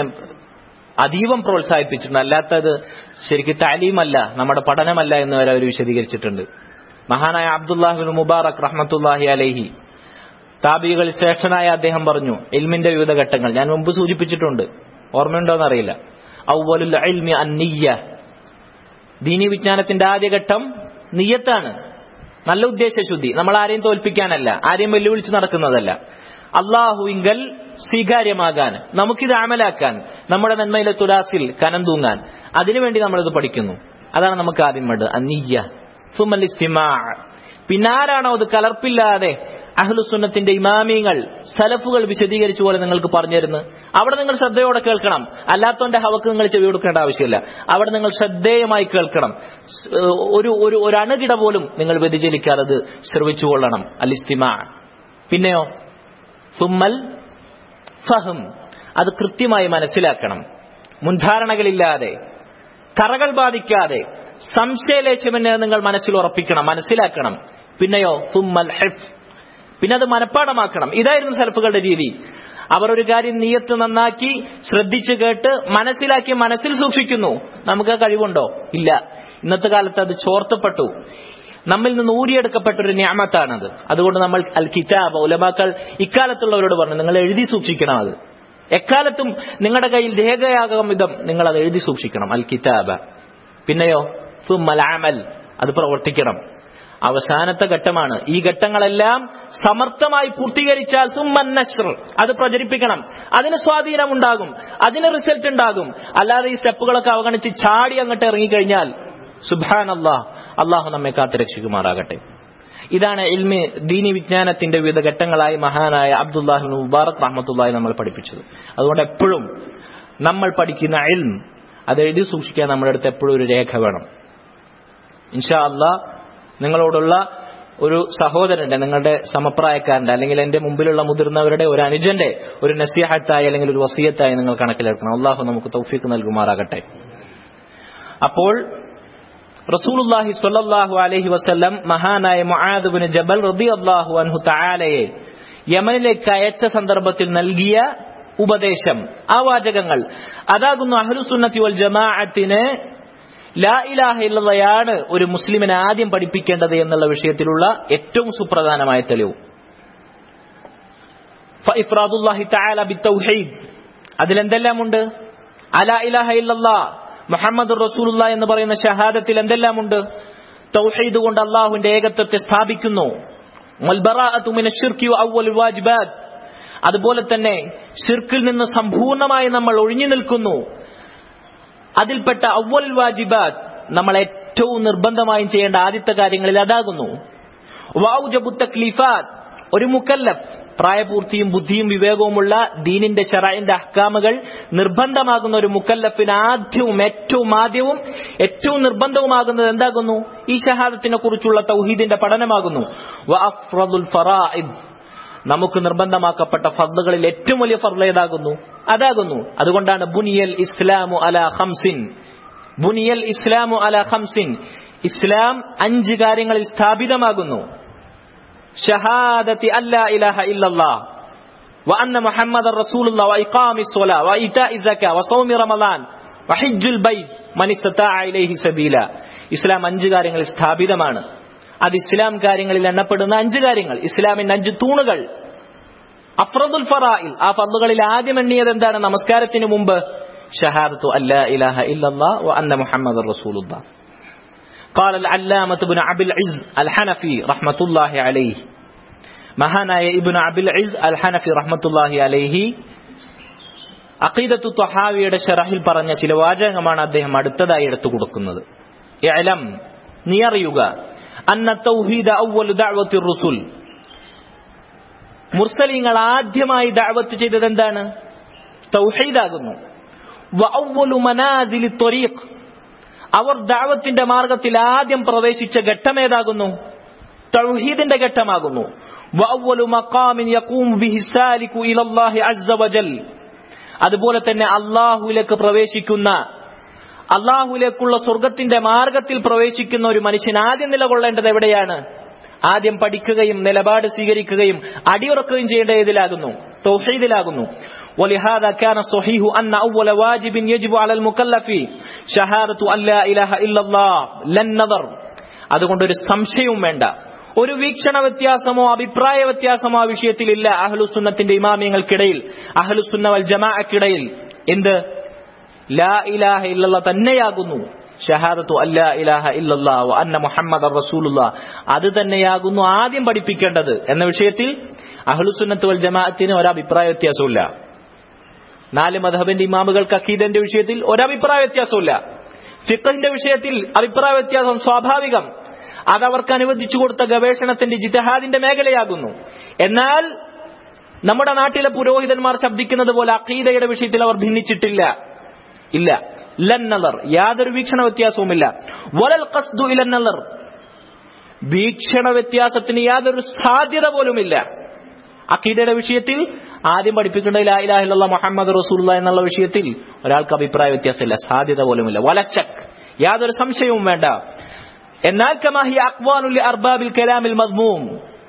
അതീവം പ്രോത്സാഹിപ്പിച്ചിട്ടുണ്ട്. അല്ലാത്തത് ശരിക്കും താലീമല്ല, നമ്മുടെ പഠനമല്ല എന്ന് വരെ അവർ വിശദീകരിച്ചിട്ടുണ്ട്. മഹാനായ അബ്ദുല്ലാഹ് ഇബ്നു മുബാറക് റഹ്മത്തുള്ളാഹി അലൈഹി, താബികളിൽ ശ്രേഷ്ഠനായ അദ്ദേഹം പറഞ്ഞു, ഇൽമിന്റെ വിവിധ ഘട്ടങ്ങൾ ഞാൻ മുമ്പ് സൂചിപ്പിച്ചിട്ടുണ്ട്, ഓർമ്മയുണ്ടോന്ന് അറിയില്ല. അവ്വലുൽ ഇൽമി അന്നിയ്യ, ദീനി വിജ്ഞാനത്തിന്റെ ആദ്യ ഘട്ടം നിയ്യത്താണ്, നല്ല ഉദ്ദേശശുദ്ധി. നമ്മൾ ആരെയും തോൽപ്പിക്കാനല്ല, ആരെയും വെല്ലുവിളിച്ച് നടക്കുന്നതല്ല, അള്ളാഹുവിങ്കൽ സ്വീകാര്യമാകാൻ, നമുക്കിത് അമലാക്കാൻ, നമ്മുടെ നന്മയിലെ തുലാസിൽ കനം തൂങ്ങാൻ, അതിനുവേണ്ടി നമ്മളിത് പഠിക്കുന്നു. അതാണ് നമുക്ക് ആദ്യം വേണ്ടത്, അന്നിയ്യ. സുമൽ ഇസ്തിമാ, പിന്നാരാണോ അത് കലർപ്പില്ലാതെ അഹ്ലുസുന്നത്തിന്റെ ഇമാമിങ്ങൾ സലഫുകൾ വിശദീകരിച്ച പോലെ നിങ്ങൾക്ക് പറഞ്ഞു തരുന്നത്, അവിടെ നിങ്ങൾ ശ്രദ്ധയോടെ കേൾക്കണം. അല്ലാത്തവന്റെ ഹവക്ക് നിങ്ങൾ ചെവി കൊടുക്കേണ്ട ആവശ്യമില്ല. അവിടെ നിങ്ങൾ ശ്രദ്ധേയമായി കേൾക്കണം. ഒരു ഒരു ഒരു അണുകിട പോലും നിങ്ങൾ വ്യതിചലിക്കാതെ അത് ശ്രവിച്ചുകൊള്ളണം. അൽ ഇസ്തിമാ. പിന്നെയോ സുമ്മൽ ഫഹം, അത് കൃത്യമായി മനസ്സിലാക്കണം. മുൻധാരണകളില്ലാതെ, കറകൾ ബാധിക്കാതെ, സംശയലേശമെന്ന് നിങ്ങൾ മനസ്സിൽ ഉറപ്പിക്കണം, മനസ്സിലാക്കണം. പിന്നെയോ സുമ്മൽ ഹിഫ്, പിന്നെ അത് മനഃപ്പാടമാക്കണം. ഇതായിരുന്നു സലഫുകളുടെ രീതി. അവർ ഒരു കാര്യം നിയത്ത് നന്നാക്കി ശ്രദ്ധിച്ചു കേട്ട് മനസ്സിലാക്കി മനസ്സിൽ സൂക്ഷിക്കുന്നു. നമുക്ക് ആ കഴിവുണ്ടോ? ഇല്ല. ഇന്നത്തെ കാലത്ത് അത് ചോർത്തപ്പെട്ടു. നമ്മിൽ നിന്ന് ഊരിയെടുക്കപ്പെട്ട ഒരു നിഅമത്താണത്. അതുകൊണ്ട് നമ്മൾ അൽ കിതാബ്, ഉലമാക്കൾ ഇക്കാലത്തുള്ളവരോട് പറഞ്ഞു, നിങ്ങൾ എഴുതി സൂക്ഷിക്കണം. അത് എക്കാലത്തും നിങ്ങളുടെ കയ്യിൽ രേഖയാകും വിധം നിങ്ങൾ അത് എഴുതി സൂക്ഷിക്കണം, അൽ കിതാബ. പിന്നെയോ സുമ്മൽ അമൽ, അത് പ്രവർത്തിക്കണം. അവസാനത്തെ ഘട്ടമാണ്. ഈ ഘട്ടങ്ങളെല്ലാം സമർത്ഥമായി പൂർത്തീകരിച്ചാൽ സുമ്മൻ നശ്ർ, അത് പ്രചരിപ്പിക്കണം. അതിന് സ്വാധീനം ഉണ്ടാകും, അതിന് റിസൾട്ട് ഉണ്ടാകും. അല്ലാതെ ഈ സ്റ്റെപ്പുകളൊക്കെ അവഗണിച്ച് ചാടി അങ്ങോട്ട് ഇറങ്ങിക്കഴിഞ്ഞാൽ സുബ്ഹാനല്ലാഹ്, അള്ളാഹു നമ്മെ കാത്തുരക്ഷിക്കുമാറാകട്ടെ. ഇതാണ് ഇൽമി, ദീനി വിജ്ഞാനത്തിന്റെ വിവിധ ഘട്ടങ്ങളായി മഹാനായ അബ്ദുല്ലാഹി ഇബ്നു മുബാറക് റഹ്മത്തുള്ളാഹി നമ്മൾ പഠിപ്പിച്ചത്. അതുകൊണ്ട് എപ്പോഴും നമ്മൾ പഠിക്കുന്ന ഇൽം അത് എഴുതി സൂക്ഷിക്കാൻ നമ്മുടെ അടുത്ത് എപ്പോഴും ഒരു രേഖ വേണം. ഇൻഷാ അല്ലാഹ് നിങ്ങളോടുള്ള ഒരു സഹോദരന്റെ, നിങ്ങളുടെ സമപ്രായക്കാരന്റെ അല്ലെങ്കിൽ എന്റെ മുമ്പിലുള്ള മുതിർന്നവരുടെ ഒരു അനുജന്റെ ഒരു നസീഹത്തായി അല്ലെങ്കിൽ ഒരു വസിയത്തായി നിങ്ങൾ കണക്കിലെടുക്കണം. അള്ളാഹു നമുക്ക് തൗഫീഖ് നൽകുമാറാകട്ടെ. അപ്പോൾ റസൂലുള്ളാഹി സ്വല്ലല്ലാഹു അലൈഹി വസല്ലം മഹാനായ മുആദ് ഇബ്നു ജബൽ റളിയല്ലാഹു അൻഹു തആലയെ യമനിലേക്ക് അയച്ച സന്ദർഭത്തിൽ നൽകിയ ഉപദേശം, ആ വാചകങ്ങൾ, അതാകുന്നു അഹ്ലുസുന്നത്തി വൽ ജമാഅത്തിന് ലാ ഇലാഹ ഇല്ലല്ലാഹയാണ് ഒരു മുസ്ലിമിനെ ആദ്യം പഠിപ്പിക്കേണ്ടത് എന്നുള്ള വിഷയത്തിലുള്ള ഏറ്റവും സുപ്രധാനമായ തെളിവ്. ഫഇഫ്റാദുല്ലാഹി തആല ബിത്തൗഹീദ്, അതിലെന്തെല്ലാമുണ്ട്? അലാ ഇലാഹ ഇല്ലല്ലാഹ് മുഹമ്മദുർ റസൂലുള്ളാഹി എന്ന് പറയുന്ന ഷഹാദത്തിൽ എന്തെല്ലാമുണ്ട്? തൗഹീദ് കൊണ്ട് അല്ലാഹുവിന്റെ ഏകത്വത്തെ സ്ഥാപിക്കുന്നു. വൽ ബറാഅതു മിനശ് ശിർക്കി വഅവ്വലുൽ വാജിബാത്ത്, അതുപോലെ തന്നെ ശിർക്കിൽ നിന്ന് സമ്പൂർണ്ണമായി നമ്മൾ ഒഴിഞ്ഞു നിൽക്കുന്നു. അതിൽപ്പെട്ട അവ്വലുൽ വാജിബാത്ത്, നമ്മൾ ഏറ്റവും നിർബന്ധമായും ചെയ്യേണ്ട ആദ്യത്തെ കാര്യങ്ങളിൽ അതാകുന്നു. വഔജബുത് തക്ലീഫാത്ത്, ഒരു മുക്കല്ലഫ് പ്രായപൂർത്തിയും ബുദ്ധിയും വിവേകവുമുള്ള ദീനിന്റെ ശറഇന്റെ അഹ്കാമുകൾ നിർബന്ധമാകുന്ന ഒരു മുക്കല്ലഫിന് ആദ്യവും ഏറ്റവും ആദ്യവും ഏറ്റവും നിർബന്ധവുമാകുന്നത് എന്താകുന്നു? ഈ ഷഹാദത്തിനെ കുറിച്ചുള്ള തൗഹീദിന്റെ പഠനമാകുന്നു. വഅഫ്റദുൽ ഫറാഇദ്, നമുക്ക് നിർബന്ധമാക്കപ്പെട്ട ഫർളുകളിൽ ഏറ്റവും വലിയ ഫർള് ഏതാകുന്നു? അതാകുന്നു. അതുകൊണ്ടാണ് ബുനിയൽ ഇസ്ലാമു അലാ ഖംസിൻ, ബുനിയൽ ഇസ്ലാമു അലാ ഖംസിൻ, ഇസ്ലാം അഞ്ച് കാര്യങ്ങളിൽ സ്ഥാപിതമാകുന്നു. ഷഹാദത്തി അല്ലാ ഇലാഹ ഇല്ലല്ലാഹ് വ അന്ന മുഹമ്മദർ റസൂലുള്ളാഹി വ ഇഖാമിസ് സ്വലാ വ ഇതാഇ സക്കാ വ സൗമി റമളാൻ വ ഹജ്ജുൽ ബൈത്ത് മൻ ഇസ്തതാഅ ഇലൈഹി സബീല. ഇസ്ലാം അഞ്ച് കാര്യങ്ങളിൽ സ്ഥാപിതമാണ്. അത് ഇസ്ലാം കാര്യങ്ങളിൽ എണ്ണപ്പെടുന്ന അഞ്ച് കാര്യങ്ങൾ, ഇസ്ലാമിന്റെ അഞ്ച് തൂണുകൾ. അഫ്റദുൽ ഫറാഇൽ, ആ ഫർളുകളിൽ ആദ്യം എണ്ണിയത് എന്താണ്? നമസ്കാരത്തിന് മുമ്പ് ഷഹാദത്തു അല്ലാ ഇലാഹ ഇല്ലല്ലാഹ് വ അന്ന മുഹമ്മദർ റസൂലുള്ളാഹ്. قال العلامة ابن عبد العز الحنفي رحمة الله عليه, മഹാനായ Ibn Abil Izz al Hanafi റഹ്മത്തുള്ളാഹി അലൈഹി അഖീദത്തു ത്വഹാവിയുടെ ശറഹിൽ പറഞ്ഞ ചില വാചകമാണ് അദ്ദേഹം അടുത്തതായി എടുത്തു കൊടുക്കുന്നത്. ഇഅലം, നീ അറിയുക, അന്ന തൗഹീദ അവ്വലു ദഅവത്തി റുസുൽ, മുർസലീങ്ങൾ ആദ്യമായി ദഅവത്ത് ചെയ്തത് എന്താണ്? തൗഹീദാകുന്നു. വ അവ്വലു മനാസിലി ത്വരീഖ്, അവർ ദഅവത്തിന്റെ മാർഗത്തിൽ ആദ്യം പ്രവേശിച്ച ഘട്ടം ഏതാകുന്നു? തൗഹീദിന്റെ ഘട്ടമാകുന്നു. വ അവ്വലു മഖാമിൻ യഖൂമു ബിഹി സാലികു ഇലല്ലാഹി അസ്സ വജൽ, അതുപോലെ തന്നെ അല്ലാഹുവിലേക്ക് പ്രവേശിക്കുന്ന, അല്ലാഹുവിലേക്കുള്ള സ്വർഗത്തിന്റെ മാർഗത്തിൽ പ്രവേശിക്കുന്ന ഒരു മനുഷ്യൻ ആദ്യം നിലകൊള്ളേണ്ടത് എവിടെയാണ്? ആദ്യം പഠിക്കുകയും നിലപാട് സ്വീകരിക്കുകയും അടിയുറക്കുകയും ചെയ്യേണ്ട ഏതിലാകുന്നു? തൗഹീദിലാകുന്നു. ولهذا كان الصحيح أن أول واجب يجب على المكلف شهادة أن لا إله إلا الله لن نظر. അതുകൊണ്ട് ഒരു സംശയവും വേണ്ട, ഒരു വീക്ഷണ വ്യത്യാസമോ അഭിപ്രായ വ്യത്യാസമോ ആ വിഷയത്തിലില്ല അഹ്ലുസുന്നത്തിന്റെ ഇമാമിയങ്ങൾക്കിടയിൽ, അഹ്ലുസുന്ന വൽ ജമാഅക്കിടയിൽ. എന്ത്? ലാ ഇലാഹ ഇല്ലല്ലാഹ് തന്നെയാകുന്നു ഷഹാദത്തു അല്ലാ ഇലാഹ ഇല്ലല്ലാഹ് വ അന്ന മുഹമ്മദർ റസൂലുള്ളാഹ്, അത് തന്നെയാകുന്നു ആദ്യം പഠിപ്പിക്കേണ്ടത് എന്ന വിഷയത്തിൽ അഹ്ലുസുന്നത്ത് വൽ ജമാഅത്തിന് ഒരഭിപ്രായ വ്യത്യാസമില്ല. നാല് മദ്ഹബിന്റെ ഇമാമുകൾക്ക് അഖീദന്റെ വിഷയത്തിൽ ഒരഭിപ്രായ വ്യത്യാസമില്ല. ഫിഖ്ഹിന്റെ വിഷയത്തിൽ അഭിപ്രായ വ്യത്യാസം സ്വാഭാവികം, അതവർക്ക് അനുവദിച്ചു കൊടുത്ത ഗവേഷണത്തിന്റെ ജിതഹാദിന്റെ മേഖലയാകുന്നു. എന്നാൽ നമ്മുടെ നാട്ടിലെ പുരോഹിതന്മാർ ശബ്ദിക്കുന്നത് പോലെ അഖീദയുടെ വിഷയത്തിൽ അവർ ഭിന്നിച്ചിട്ടില്ല. ഇല്ല. ലൻ നളർ, യാതൊരു വീക്ഷണ വ്യത്യാസവുമില്ല. വലൽ ഖസ്ദു ഇലൻ നളർ, വീക്ഷണ വ്യത്യാസത്തിന് യാതൊരു സാധ്യത പോലുമില്ല. അഖീദയുടെ വിഷയത്തിൽ ആദ്യം പഠിപ്പിക്കേണ്ട ലാ ഇലാഹ ഇല്ലല്ലാഹ് മുഹമ്മദ് റസൂലുള്ളാഹി എന്നുള്ള വിഷയത്തിൽ ഒരാൾക്ക് അഭിപ്രായ വ്യത്യാസമില്ല, സാധ്യത പോലുമില്ല. വലശക്, യാതൊരു സംശയവും വേണ്ട. എന്നാൽ കമാ ഹിയ അഖ്വാനുൽ ലിഅർബാബിൽ കലാമിൽ മദ്മൂം,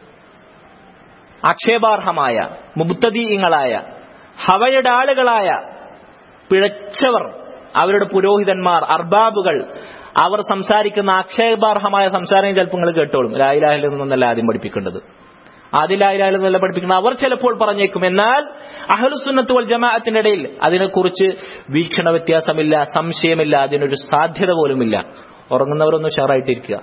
ആക്ഷേപാർഹമായ മുബ്തദീഇങ്ങളായ ഹവയുടെ ആളുകളായ പിഴച്ചവർ, അവരുടെ പുരോഹിതന്മാർ, അർബാബുകൾ, അവർ സംസാരിക്കുന്ന ആക്ഷേപാർഹമായ സംസാരം ചിലപ്പോൾ നിങ്ങൾ കേട്ടോളും. ലാ ഇലാഹ ഇല്ലല്ലാഹ് എന്നല്ല ആദ്യം പഠിപ്പിക്കേണ്ടത്, ആദ്യം ലാ ഇലാഹ ഇല്ലല്ലാഹ് പഠിപ്പിക്കുന്നത് അവർ ചിലപ്പോൾ പറഞ്ഞേക്കും. എന്നാൽ അഹ്ലുസുന്നത്ത് വൽ ജമാഅത്തിന്റെ ഇടയിൽ അതിനെക്കുറിച്ച് വീക്ഷണ വ്യത്യാസമില്ല, സംശയമില്ല, അതിനൊരു സാധ്യത പോലുമില്ല. ഉറങ്ങുന്നവരൊന്നും ഷാറായിട്ടിരിക്കുക.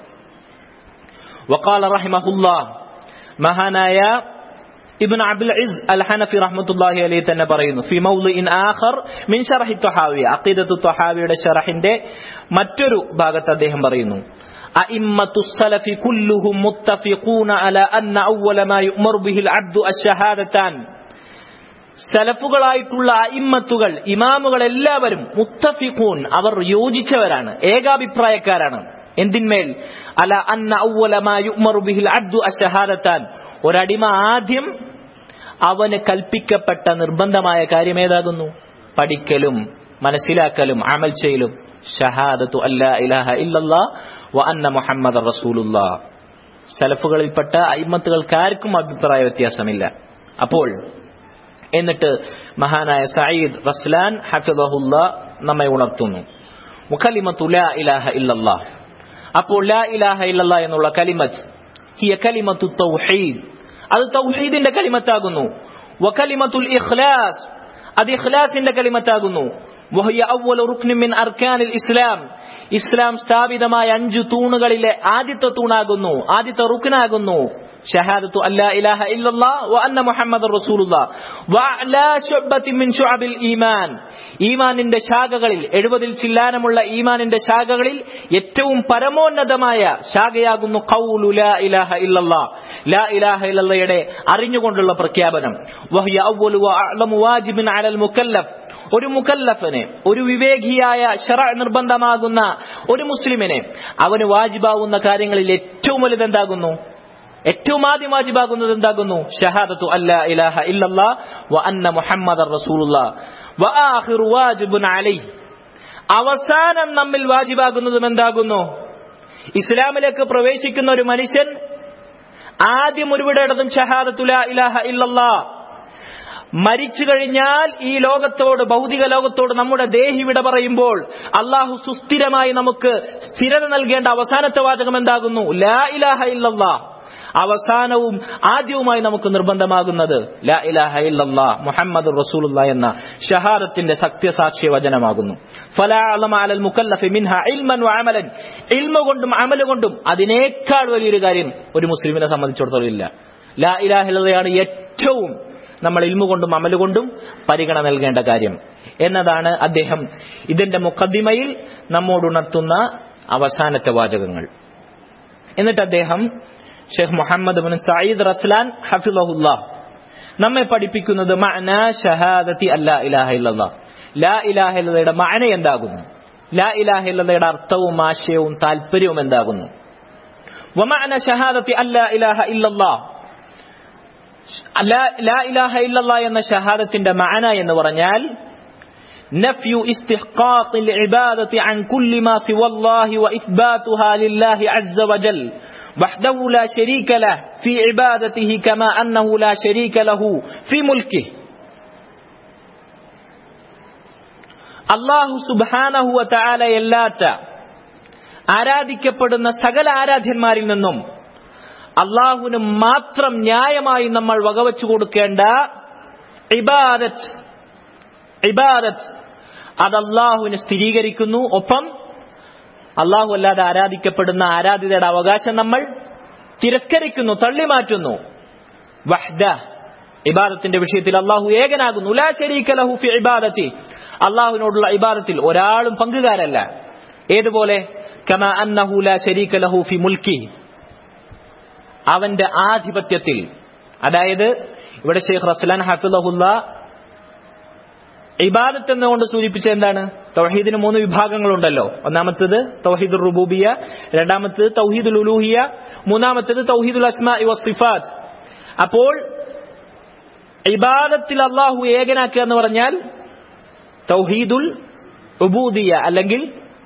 വഖാല റഹിമഹുല്ലാഹ്, മഹാനായ Ibn Abdul Izz al Hanafi റഹ്മത്തുള്ളാഹി അലൈഹി തന്നെ പറയുന്നു, ഫി മൗളിഇൻ ആഖർ മിൻ ശർഹി ത്വഹാവിയ, അഖീദത്തു ത്വഹാവിയുടെ ശർഹിന്റെ മറ്റൊരു ഭാഗത്ത് അദ്ദേഹം പറയുന്നു, അഇമ്മത്തു സലഫി കുല്ലുഹും മുത്തഫിഖൂന അലാ അന്ന അവ്വല മാ യുഅ്മറു ബിഹിൽ അബ്ദു അശ്ശഹാദതാൻ. സലഫുകളായിട്ടുള്ള അഇമ്മത്തുകൾ, ഇമാമുകൾ എല്ലാവരും മുത്തഫിഖൂൻ, അവർ യോജിച്ചവരാണ്, ഏകാഭിപ്രായക്കാരാണ്. എന്തിന്മേൽ? അലാ അന്ന അവ്വല മാ യുഅ്മറു ബിഹിൽ അബ്ദു അശ്ശഹാദതാൻ, ഒരടിമ ആദ്യം അവന് കൽപ്പിക്കപ്പെട്ട നിർബന്ധമായ കാര്യം ഏതാകുന്നു? പഠിക്കലും മനസ്സിലാക്കലും അമൽ ചെയ്യലും. ഷഹാദത്തു അല്ലാ ഇലാഹ ഇല്ലല്ലാഹ് വ അന്ന മുഹമ്മദർ റസൂലുള്ളാഹ്. സലഫുകളിൽപ്പെട്ട അയിമ്മത്തുകൾക്ക് ആർക്കും അഭിപ്രായ വ്യത്യാസമില്ല. അപ്പോൾ എന്നിട്ട് മഹാനായ സഈദ് റസ്ലാൻ ഹഫിളഹുല്ലാഹ് നമ്മെ ഉണർത്തുന്നു, മുകലിമത്തു ലാ ഇലാഹ ഇല്ലല്ലാഹ്. അപ്പോൾ ലാ ഇലാഹ ഇല്ലല്ലാഹ് എന്നുള്ള കലിമത്ത് ഹിയ കലിമത്തു തൗഹീദ്, അത് തൗഹീദിന്റെ കലിമത്താകുന്നു. വകലിമത്തുൽ ഇഖ്ലാസ്, അത് ഇഖ്ലാസിന്റെ കലിമത്താകുന്നു. വഹിയ അവ്വലു റുക്നിൻ മിൻ അർക്കാനിൽ ഇസ്ലാം, ഇസ്ലാം സ്ഥാപിതമായ അഞ്ചു തൂണുകളിലെ ആദ്യത്തെ തൂണാകുന്നു, ആദ്യത്തെ റുക്നാകുന്നു ഷഹാദത്തു അല്ലാ ഇലാഹ ഇല്ലല്ലാഹ് വ അന്ന മുഹമ്മദർ റസൂലുള്ളാഹ്. വഅലാ ശുഅബത്തിൻ മിൻ ശുഅബിൽ ഈമാൻ, ഈമാനിന്റെ ശാഖകളിൽ, എഴുപതിൽ ചില്ലാനമുള്ള ഈമാനിന്റെ ശാഖകളിൽ ഏറ്റവും പരമോന്നതമായ ശാഖയാകുന്നു ഖൗലു ലാ ഇലാഹ ഇല്ലല്ലാഹ്, ലാ ഇലാഹ ഇല്ലല്ലയുടെ അറിഞ്ഞുകൊണ്ടുള്ള പ്രഖ്യാപനം. വഹിയ അവ്വലു വ അഅ്ലമു വാജിബിൻ അലൽ മുകല്ലഫ്, ഒരു മുകല്ലഫിനെ, ഒരു വിവേകിയായ ശറഅ നിർബന്ധമാകുന്ന ഒരു മുസ്ലിമിനെ അവന് വാജിബാവുന്ന കാര്യങ്ങളിൽ ഏറ്റവും വലുത് എന്താകുന്നു? ഏറ്റവും ആദ്യം വാജിബാകുന്നത് എന്താകുന്നു? ഷഹാദത്തു അല്ലാ ഇലാഹ ഇല്ലല്ലാഹ് വ അന്ന മുഹമ്മദർ റസൂലുള്ളാഹ്. വ ആഖിറു വാജിബുൻ അലൈഹി, അവസാനം നമ്മിൽ വാജിബാകുന്നതും എന്താകുന്നു? ഇസ്ലാമിലേക്ക് പ്രവേശിക്കുന്ന ഒരു മനുഷ്യൻ ആദ്യം ഉരുവിടേണ്ടതും ഷഹാദത്തു ലാ ഇലാഹ ഇല്ലല്ലാഹ്. മരിച്ചു കഴിഞ്ഞാൽ ഈ ലോകത്തോട്, ഭൗതിക ലോകത്തോട് നമ്മുടെ ദേഹി വിട പറയുമ്പോൾ അള്ളാഹു സുസ്ഥിരമായി നമുക്ക് സ്ഥിരത നൽകേണ്ട അവസാനത്തെ വാചകം എന്താകുന്നു? ലാ ഇലാഹ ഇല്ലല്ലാഹ്. അവസാനവും ആദ്യവുമായി നമുക്ക് നിർബന്ധമാകുന്നത് ലാ ഇലാഹ ഇല്ലല്ലാഹ് മുഹമ്മദുർ റസൂലുള്ളാഹി എന്ന ഷഹാദത്തിന്റെ സത്യസാക്ഷ്യ വചനമാകുന്നു. ഫലാ അലമ അലൽ മുകല്ലഫി മിൻഹാ ഇൽമൻ വ അമലൻ, ഇൽമ കൊണ്ടും അമല് കൊണ്ടും അതിനേക്കാൾ വലിയൊരു കാര്യം ഒരു മുസ്ലിമിനെ സംബന്ധിച്ചിടത്തോളം ഇല്ല. ലാ ഇലാഹ ഇല്ലല്ലയാണ് ഏറ്റവും നമ്മൾ ഇൽമു കൊണ്ടും അമല് കൊണ്ടും പരിഗണന നൽകേണ്ട കാര്യം എന്നതാണ് അദ്ദേഹം ഇതിന്റെ മുഖദ്ദിമയിൽ നമ്മോടുണർത്തുന്ന അവസാനത്തെ വാചകങ്ങൾ. എന്നിട്ട് അദ്ദേഹം Sheikh Muhammad bin Saeed Raslan ഹഫിളഹുല്ലാഹ് നമ്മെ പഠിപ്പിക്കുന്നത് മഅനാ ഷഹാദത്തി അല്ലാ ഇലാഹ ഇല്ലല്ലാഹ്, ലാ ഇലാഹ ഇല്ലല്ലയുടെ മഅന എന്താകുന്നു, ലാ ഇലാഹ ഇല്ലല്ലയുടെ അർത്ഥവും ആശയവും താല്പര്യവും എന്താകുന്നു. വമഅന ഷഹാദത്തി അല്ലാ ഇലാഹ ഇല്ലല്ലാഹ്, ലാ ഇലാഹ ഇല്ലല്ലാഹ് എന്ന ഷഹാദത്തിന്റെ മഅന എന്ന് പറഞ്ഞാൽ നഫ്യു ഇസ്തിഹ്ഖാഖിൽ ഇബാദത്തി അൻ കുല്ലി മാ സിവല്ലാഹി വ ഇസ്ബാതുഹാ ലില്ലാഹി അസ്സ വജൽ വഹ്ദഹു ലാ ശരീക ലഹു ഫീ ഇബാദതിഹി കമാ അന്നഹു ലാ ശരീക ലഹു ഫീ മുൽക്കിഹി. അല്ലാഹു സുബ്ഹാനഹു വ തആല അല്ലാത്ത ആരാധിക്കപ്പെടുന്ന സകല ആരാധ്യന്മാരിൽ നിന്നും അള്ളാഹുവിന് മാത്രം ന്യായമായി നമ്മൾ വകവച്ചു കൊടുക്കേണ്ട ഇബാദത്ത്, ഇബാദത്ത് അത് അള്ളാഹുവിനെ സ്ഥിരീകരിക്കുന്നു. ഒപ്പം അള്ളാഹു അല്ലാതെ ആരാധിക്കപ്പെടുന്ന ആരാധ്യതയുടെ അവകാശം നമ്മൾ തിരസ്കരിക്കുന്നു, തള്ളിമാറ്റുന്നു. വഹ്ദ, ഇബാദത്തിന്റെ വിഷയത്തിൽ അള്ളാഹു ഏകനാകുന്നു. ലാ ശരീക ലഹു ഫി ഇബാദത്തി, അള്ളാഹുവിനോടുള്ള ഇബാദത്തിൽ ഒരാളും പങ്കുകാരല്ല. ഏതുപോലെ കമാ അന്നഹു ലാ ശരീക ലഹു ഫി മുൽക്കിഹി, അവന്റെ ആധിപത്യത്തിൽ. അതായത് ഇവിടെ ഷെയ്ഖ് റസ്ലാൻ ഹഫിളഹുല്ലാഹ് ഇബാദത്ത് എന്നുകൊണ്ട് സൂചിപ്പിച്ച എന്താണ്? തൗഹീദിന് മൂന്ന് വിഭാഗങ്ങളുണ്ടല്ലോ. ഒന്നാമത്തേത് തൗഹീദുർ റുബൂബിയ്യ, രണ്ടാമത്തേത് തൗഹീദുൽ ഉലൂഹിയ്യ, മൂന്നാമത്തേത് തൗഹീദുൽ അസ്മാഇ വസ്സിഫാത്ത്. അപ്പോൾ ഇബാദത്തിൽ അല്ലാഹു ഏകനാക്കുക എന്ന് പറഞ്ഞാൽ തൗഹീദുൽ ഉബൂദിയ്യ അല്ലെങ്കിൽ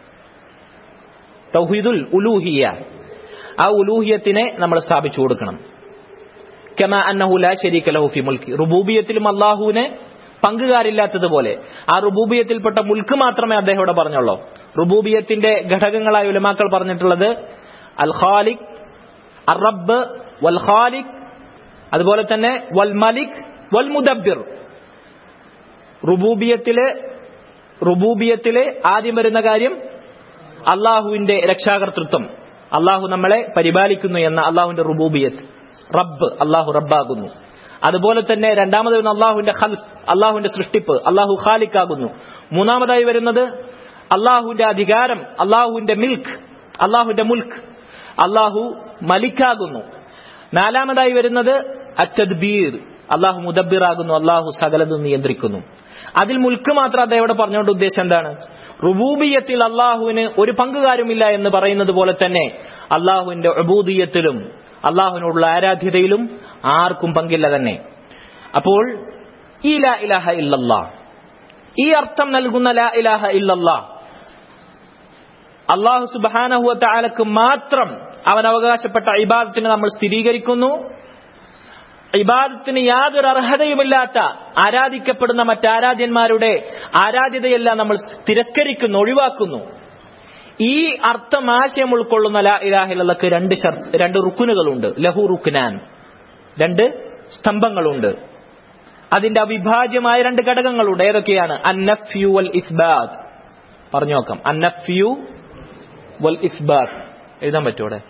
തൗഹീദുൽ ഉലൂഹിയ്യ, ആ ഉലൂഹിയത്തിനെ നമ്മൾ സ്ഥാപിച്ചു കൊടുക്കണം. കമാ അന്നഹു ലാ ശരീക ലഹു ഫി മുൽക്കി, റുബൂബിയത്തിലും അല്ലാഹുവിനെ പങ്കുകാരില്ലാത്തതുപോലെ ആ റുബൂബിയത്തിൽപ്പെട്ട മുൽക്ക് മാത്രമേ അദ്ദേഹം ഇവിടെ പറഞ്ഞുള്ളൂ. റുബൂബിയത്തിന്റെ ഘടകങ്ങളായ ഉലമാക്കൾ പറഞ്ഞിട്ടുള്ളത് അൽ ഖാലിഖ്, അർ റബ്ബ്, വൽ ഖാലിഖ്, അതുപോലെ തന്നെ വൽ മലിക്, വൽ മുദബ്ബിർ. റുബൂബിയത്തിലെ റുബൂബിയത്തിലെ ആദ്യം വരുന്ന കാര്യം അള്ളാഹുവിന്റെ രക്ഷാകർതൃത്വം, അള്ളാഹു നമ്മളെ പരിപാലിക്കുന്നു എന്ന അള്ളാഹുവിന്റെ റുബൂബിയത്ത്. റബ്ബ്, അള്ളാഹു റബ്ബാകുന്നു. അതുപോലെ തന്നെ രണ്ടാമത് വരുന്ന അള്ളാഹുവിന്റെ ഖൽഖ്, അള്ളാഹുവിന്റെ സൃഷ്ടിപ്പ്, അള്ളാഹു ഖാലിഖാകുന്നു. മൂന്നാമതായി വരുന്നത് അള്ളാഹുവിന്റെ അധികാരം, അള്ളാഹുവിന്റെ മിൽക്ക്, അള്ളാഹുവിന്റെ മുൽക്ക്, അള്ളാഹു മലിക്കാകുന്നു. നാലാമതായി വരുന്നത് അത്തദ്ബീർ, അള്ളാഹു മുദബ്ബിറാകുന്നു, അള്ളാഹു സകലതും നിയന്ത്രിക്കുന്നു. അതിൽ മുൽക്ക് മാത്രം അദ്ദേഹം ഇവിടെ പറഞ്ഞുകൊണ്ട് ഉദ്ദേശം എന്താണ്? റുബൂബിയത്തിൽ അള്ളാഹുവിന് ഒരു പങ്കുകാരുമില്ല എന്ന് പറയുന്നത് പോലെ തന്നെ അള്ളാഹുവിന്റെ ഉബൂദിയത്തിലും അള്ളാഹുവിനോടുള്ള ആരാധ്യതയിലും ആർക്കും പങ്കില്ല തന്നെ. അപ്പോൾ ഈ ലാ ഇലാഹ ഇല്ലല്ലാഹ്, ഈ അർത്ഥം നൽകുന്ന ലാ ഇലാഹ ഇല്ലല്ലാഹ് അള്ളാഹു സുബ്ഹാനഹു വ തആലക്ക് മാത്രം അവൻ അവകാശപ്പെട്ട ഇബാദത്തിനെ നമ്മൾ സ്ഥിരീകരിക്കുന്നു. ഇബാദത്തിന് യാതൊരു അർഹതയുമില്ലാത്ത ആരാധിക്കപ്പെടുന്ന മറ്റാരാധ്യന്മാരുടെ ആരാധ്യതയെല്ലാം നമ്മൾ തിരസ്കരിക്കുന്നു, ഒഴിവാക്കുന്നു. ഈ അർത്ഥം ആശയം ഉൾക്കൊള്ളുന്ന ലാ ഇലാഹ ഇല്ലല്ലാഹ്ക്ക് രണ്ട് രണ്ട് റുക്കുനുകളുണ്ട്. ലഹു റുക്നാൻ, രണ്ട് സ്തംഭങ്ങളുണ്ട്. അതിന്റെ അവിഭാജ്യമായ രണ്ട് ഘടകങ്ങളുണ്ട്. ഏതൊക്കെയാണ്? അന്നഫ്യു വൽ ഇസ്ബാത്ത്. പറഞ്ഞു നോക്കാം. അന്നഫ്യു വൽ ഇസ്ബാത്ത് എഴുതാൻ പറ്റൂടെ?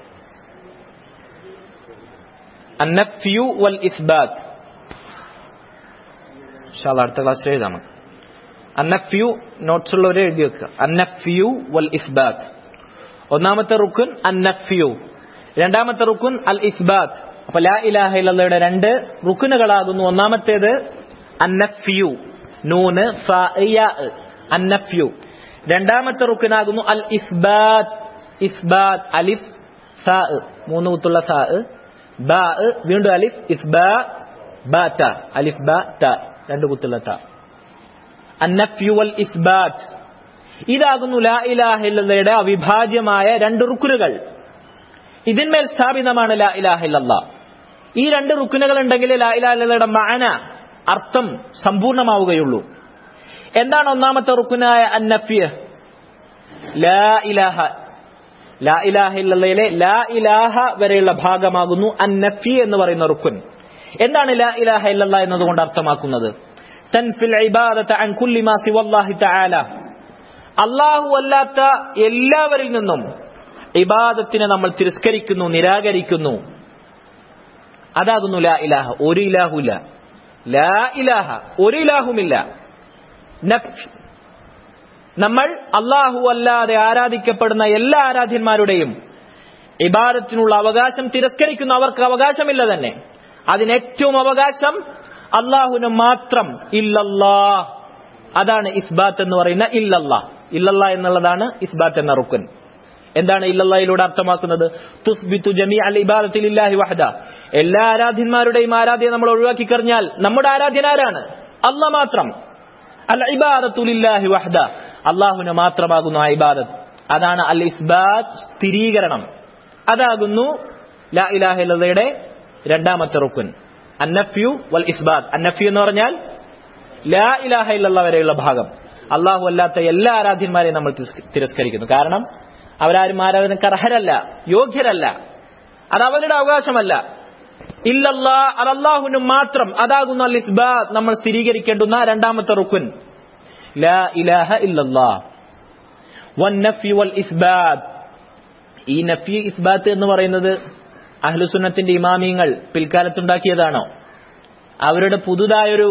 അന്നഫ്യു വൽ ഇസ്ബാത്ത് ഇൻഷാ അല്ലാഹ് അടുത്ത ക്ലാസ്സിൽ എഴുതാം. അന്നഫ്യു നോട്ട്സ് ഉള്ളവരെ എഴുതി വെക്കുക. അന്നഫ്യു വൽ ഇസ്ബാത്ത്. ഒന്നാമത്തെ റുക്കുൻ അന്നഫ്യു, രണ്ടാമത്തെ റുക്കുൻ അൽ ഇസ്ബാത്ത്. അപ്പൊ ലാ ഇലാഹ ഇല്ലല്ലാഹയുടെ രണ്ട് റുക്കുനുകളാകുന്നു. ഒന്നാമത്തേത് അന്നഫ്യു, നൂന് ഫാ യാ, അന്നഫ്യു. രണ്ടാമത്തെ റുക്കുനാകുന്നു അൽ ഇസ്ബാത്ത്, ഇസ്ബാത്ത്, അലിഫ് സാ, മൂന്ന് കുത്തുള്ള സാ, ബാ, വീണ്ടും അലിഫ്, ഇസ്ബാ ബാ ത, അലിഫ് ബാ ത, രണ്ട് കുത്തുള്ള ത. അന്നഫ്യു വൽ ഇസ്ബാത്ത്, ഇതാകുന്നു ലാ ഇലാഹ ഇല്ലല്ലാഹയുടെ അവിഭാജ്യമായ രണ്ട് റുക്കുനുകൾ. ഇതിന്മേൽ സ്ഥാപിതമാണ് ലാ ഇലാഹ ഇല്ലല്ലാഹ്. ഈ രണ്ട് റുക്കുനുകൾ ഉണ്ടെങ്കിൽ ലാ ഇലാഹ ഇല്ലല്ലാഹയുടെ മഅന, അർത്ഥം സമ്പൂർണ്ണമാവുകയുള്ളൂ. എന്താണ് ഒന്നാമത്തെ റുക്കുനായ അന്നഫ്യ? ലാ ഇലാഹ, ലാ ഇലാഹ ഇല്ലല്ലാഹയിലെ ലാ ഇലാഹ വരെയുള്ള ഭാഗമാകുന്നു അന്നഫി എന്ന് പറയുന്ന റുക്കുൻ. എന്താണ് ലാ ഇലാഹ ഇല്ലല്ലാഹ് എന്നതുകൊണ്ട് അർത്ഥമാക്കുന്നത്? തൻഫിൽ ഇബാദത അൻ കുല്ലി മാ സിവല്ലാഹി തആല, അല്ലാഹു അല്ലാത്ത എല്ലാവരിൽ നിന്നും ഇബാദത്തിനെ നമ്മൾ തിരസ്കരിക്കുന്നു, നിരാകരിക്കുന്നു. അതാകുന്നു ലാ ഇലാഹ. ഒരു ഇലാഹുമില്ല, ലാ ഇലാഹ, ഒരു ഇലാഹുമില്ല. നഫ്യ്, നമ്മൾ അല്ലാഹു അല്ലാതെ ആരാധിക്കപ്പെടുന്ന എല്ലാ ആരാധ്യന്മാരുടെയും ഇബാദത്തിനുള്ള അവകാശം തിരസ്കരിക്കുന്നു. അവർക്ക് അവകാശമില്ല തന്നെ. അതിന് ഏറ്റവും അവകാശം അല്ലാഹുവിന് മാത്രം. ഇല്ലല്ലാഹ്, അതാണ് ഇസ്ബാത്ത് എന്ന് പറയുന്ന ഇല്ലല്ലാഹ്. ഇല്ലല്ലാഹ് എന്നുള്ളതാണ് ഇസ്ബാത്ത് എന്ന റുക്ൻ. എന്താണ് ഇല്ലല്ലാഹിലൂടെ അർത്ഥമാക്കുന്നത്? തുസ്ബിതു ജമീഅൽ ഇബാദത്തി ലില്ലാഹി വഹദ, എല്ലാ ആരാധ്യന്മാരുടെയും ആരാധ്യത നമ്മൾ ഒഴിവാക്കി കഴിഞ്ഞാൽ നമ്മുടെ ആരാധ്യനാരാണ്? അല്ലാഹ് മാത്രം. അൽ ഇബാദത്തു ലില്ലാഹി വഹദ, അല്ലാഹുവിന് മാത്രമാകുന്നു ആ ഇബാദത്ത്. അതാണ് അൽ ഇസ്ബാത്ത്, സ്ഥിരീകരണം. അതാകുന്നു ലാ ഇലാഹ ഇല്ലല്ലാഹയുടെ രണ്ടാമത്തെ റുക്ൻ, അന്നഫ്യു വൽ ഇസ്ബാത്ത്. അന്നഫ്യു എന്ന് പറഞ്ഞാൽ ലാ ഇലാഹ ഇല്ലല്ലാഹ് വരെയുള്ള ഭാഗം. അല്ലാഹു അല്ലാത്ത എല്ലാ ആരാധ്യന്മാരെയും നമ്മൾ തിരസ്കരിക്കുന്നു. കാരണം അവരാരും ആരാധനക്ക് അർഹരല്ല, യോഗ്യരല്ല. അത് അവരുടെ അവകാശമല്ല. ഇല്ലല്ലാഹ്, അത് അല്ലാഹുവിന് മാത്രം. അതാകുന്നു അൽ ഇസ്ബാത്ത്, നമ്മൾ സ്ഥിരീകരിക്കേണ്ടുന്ന രണ്ടാമത്തെ റുക്ൻ. ലാ ഇലാഹ ഇല്ലല്ലാഹ് വൻ നഫ്യു വൽ ഇസ്ബാത്ത്. ഈ നഫ്യ് ഇസ്ബാത്ത് എന്ന് പറയുന്നത് അഹ്ലുസുന്നത്തിന്റെ ഇമാമിയങ്ങൾ പിൽക്കാലത്തുണ്ടാക്കിയതാണോ? അവരുടെ പുതുതായൊരു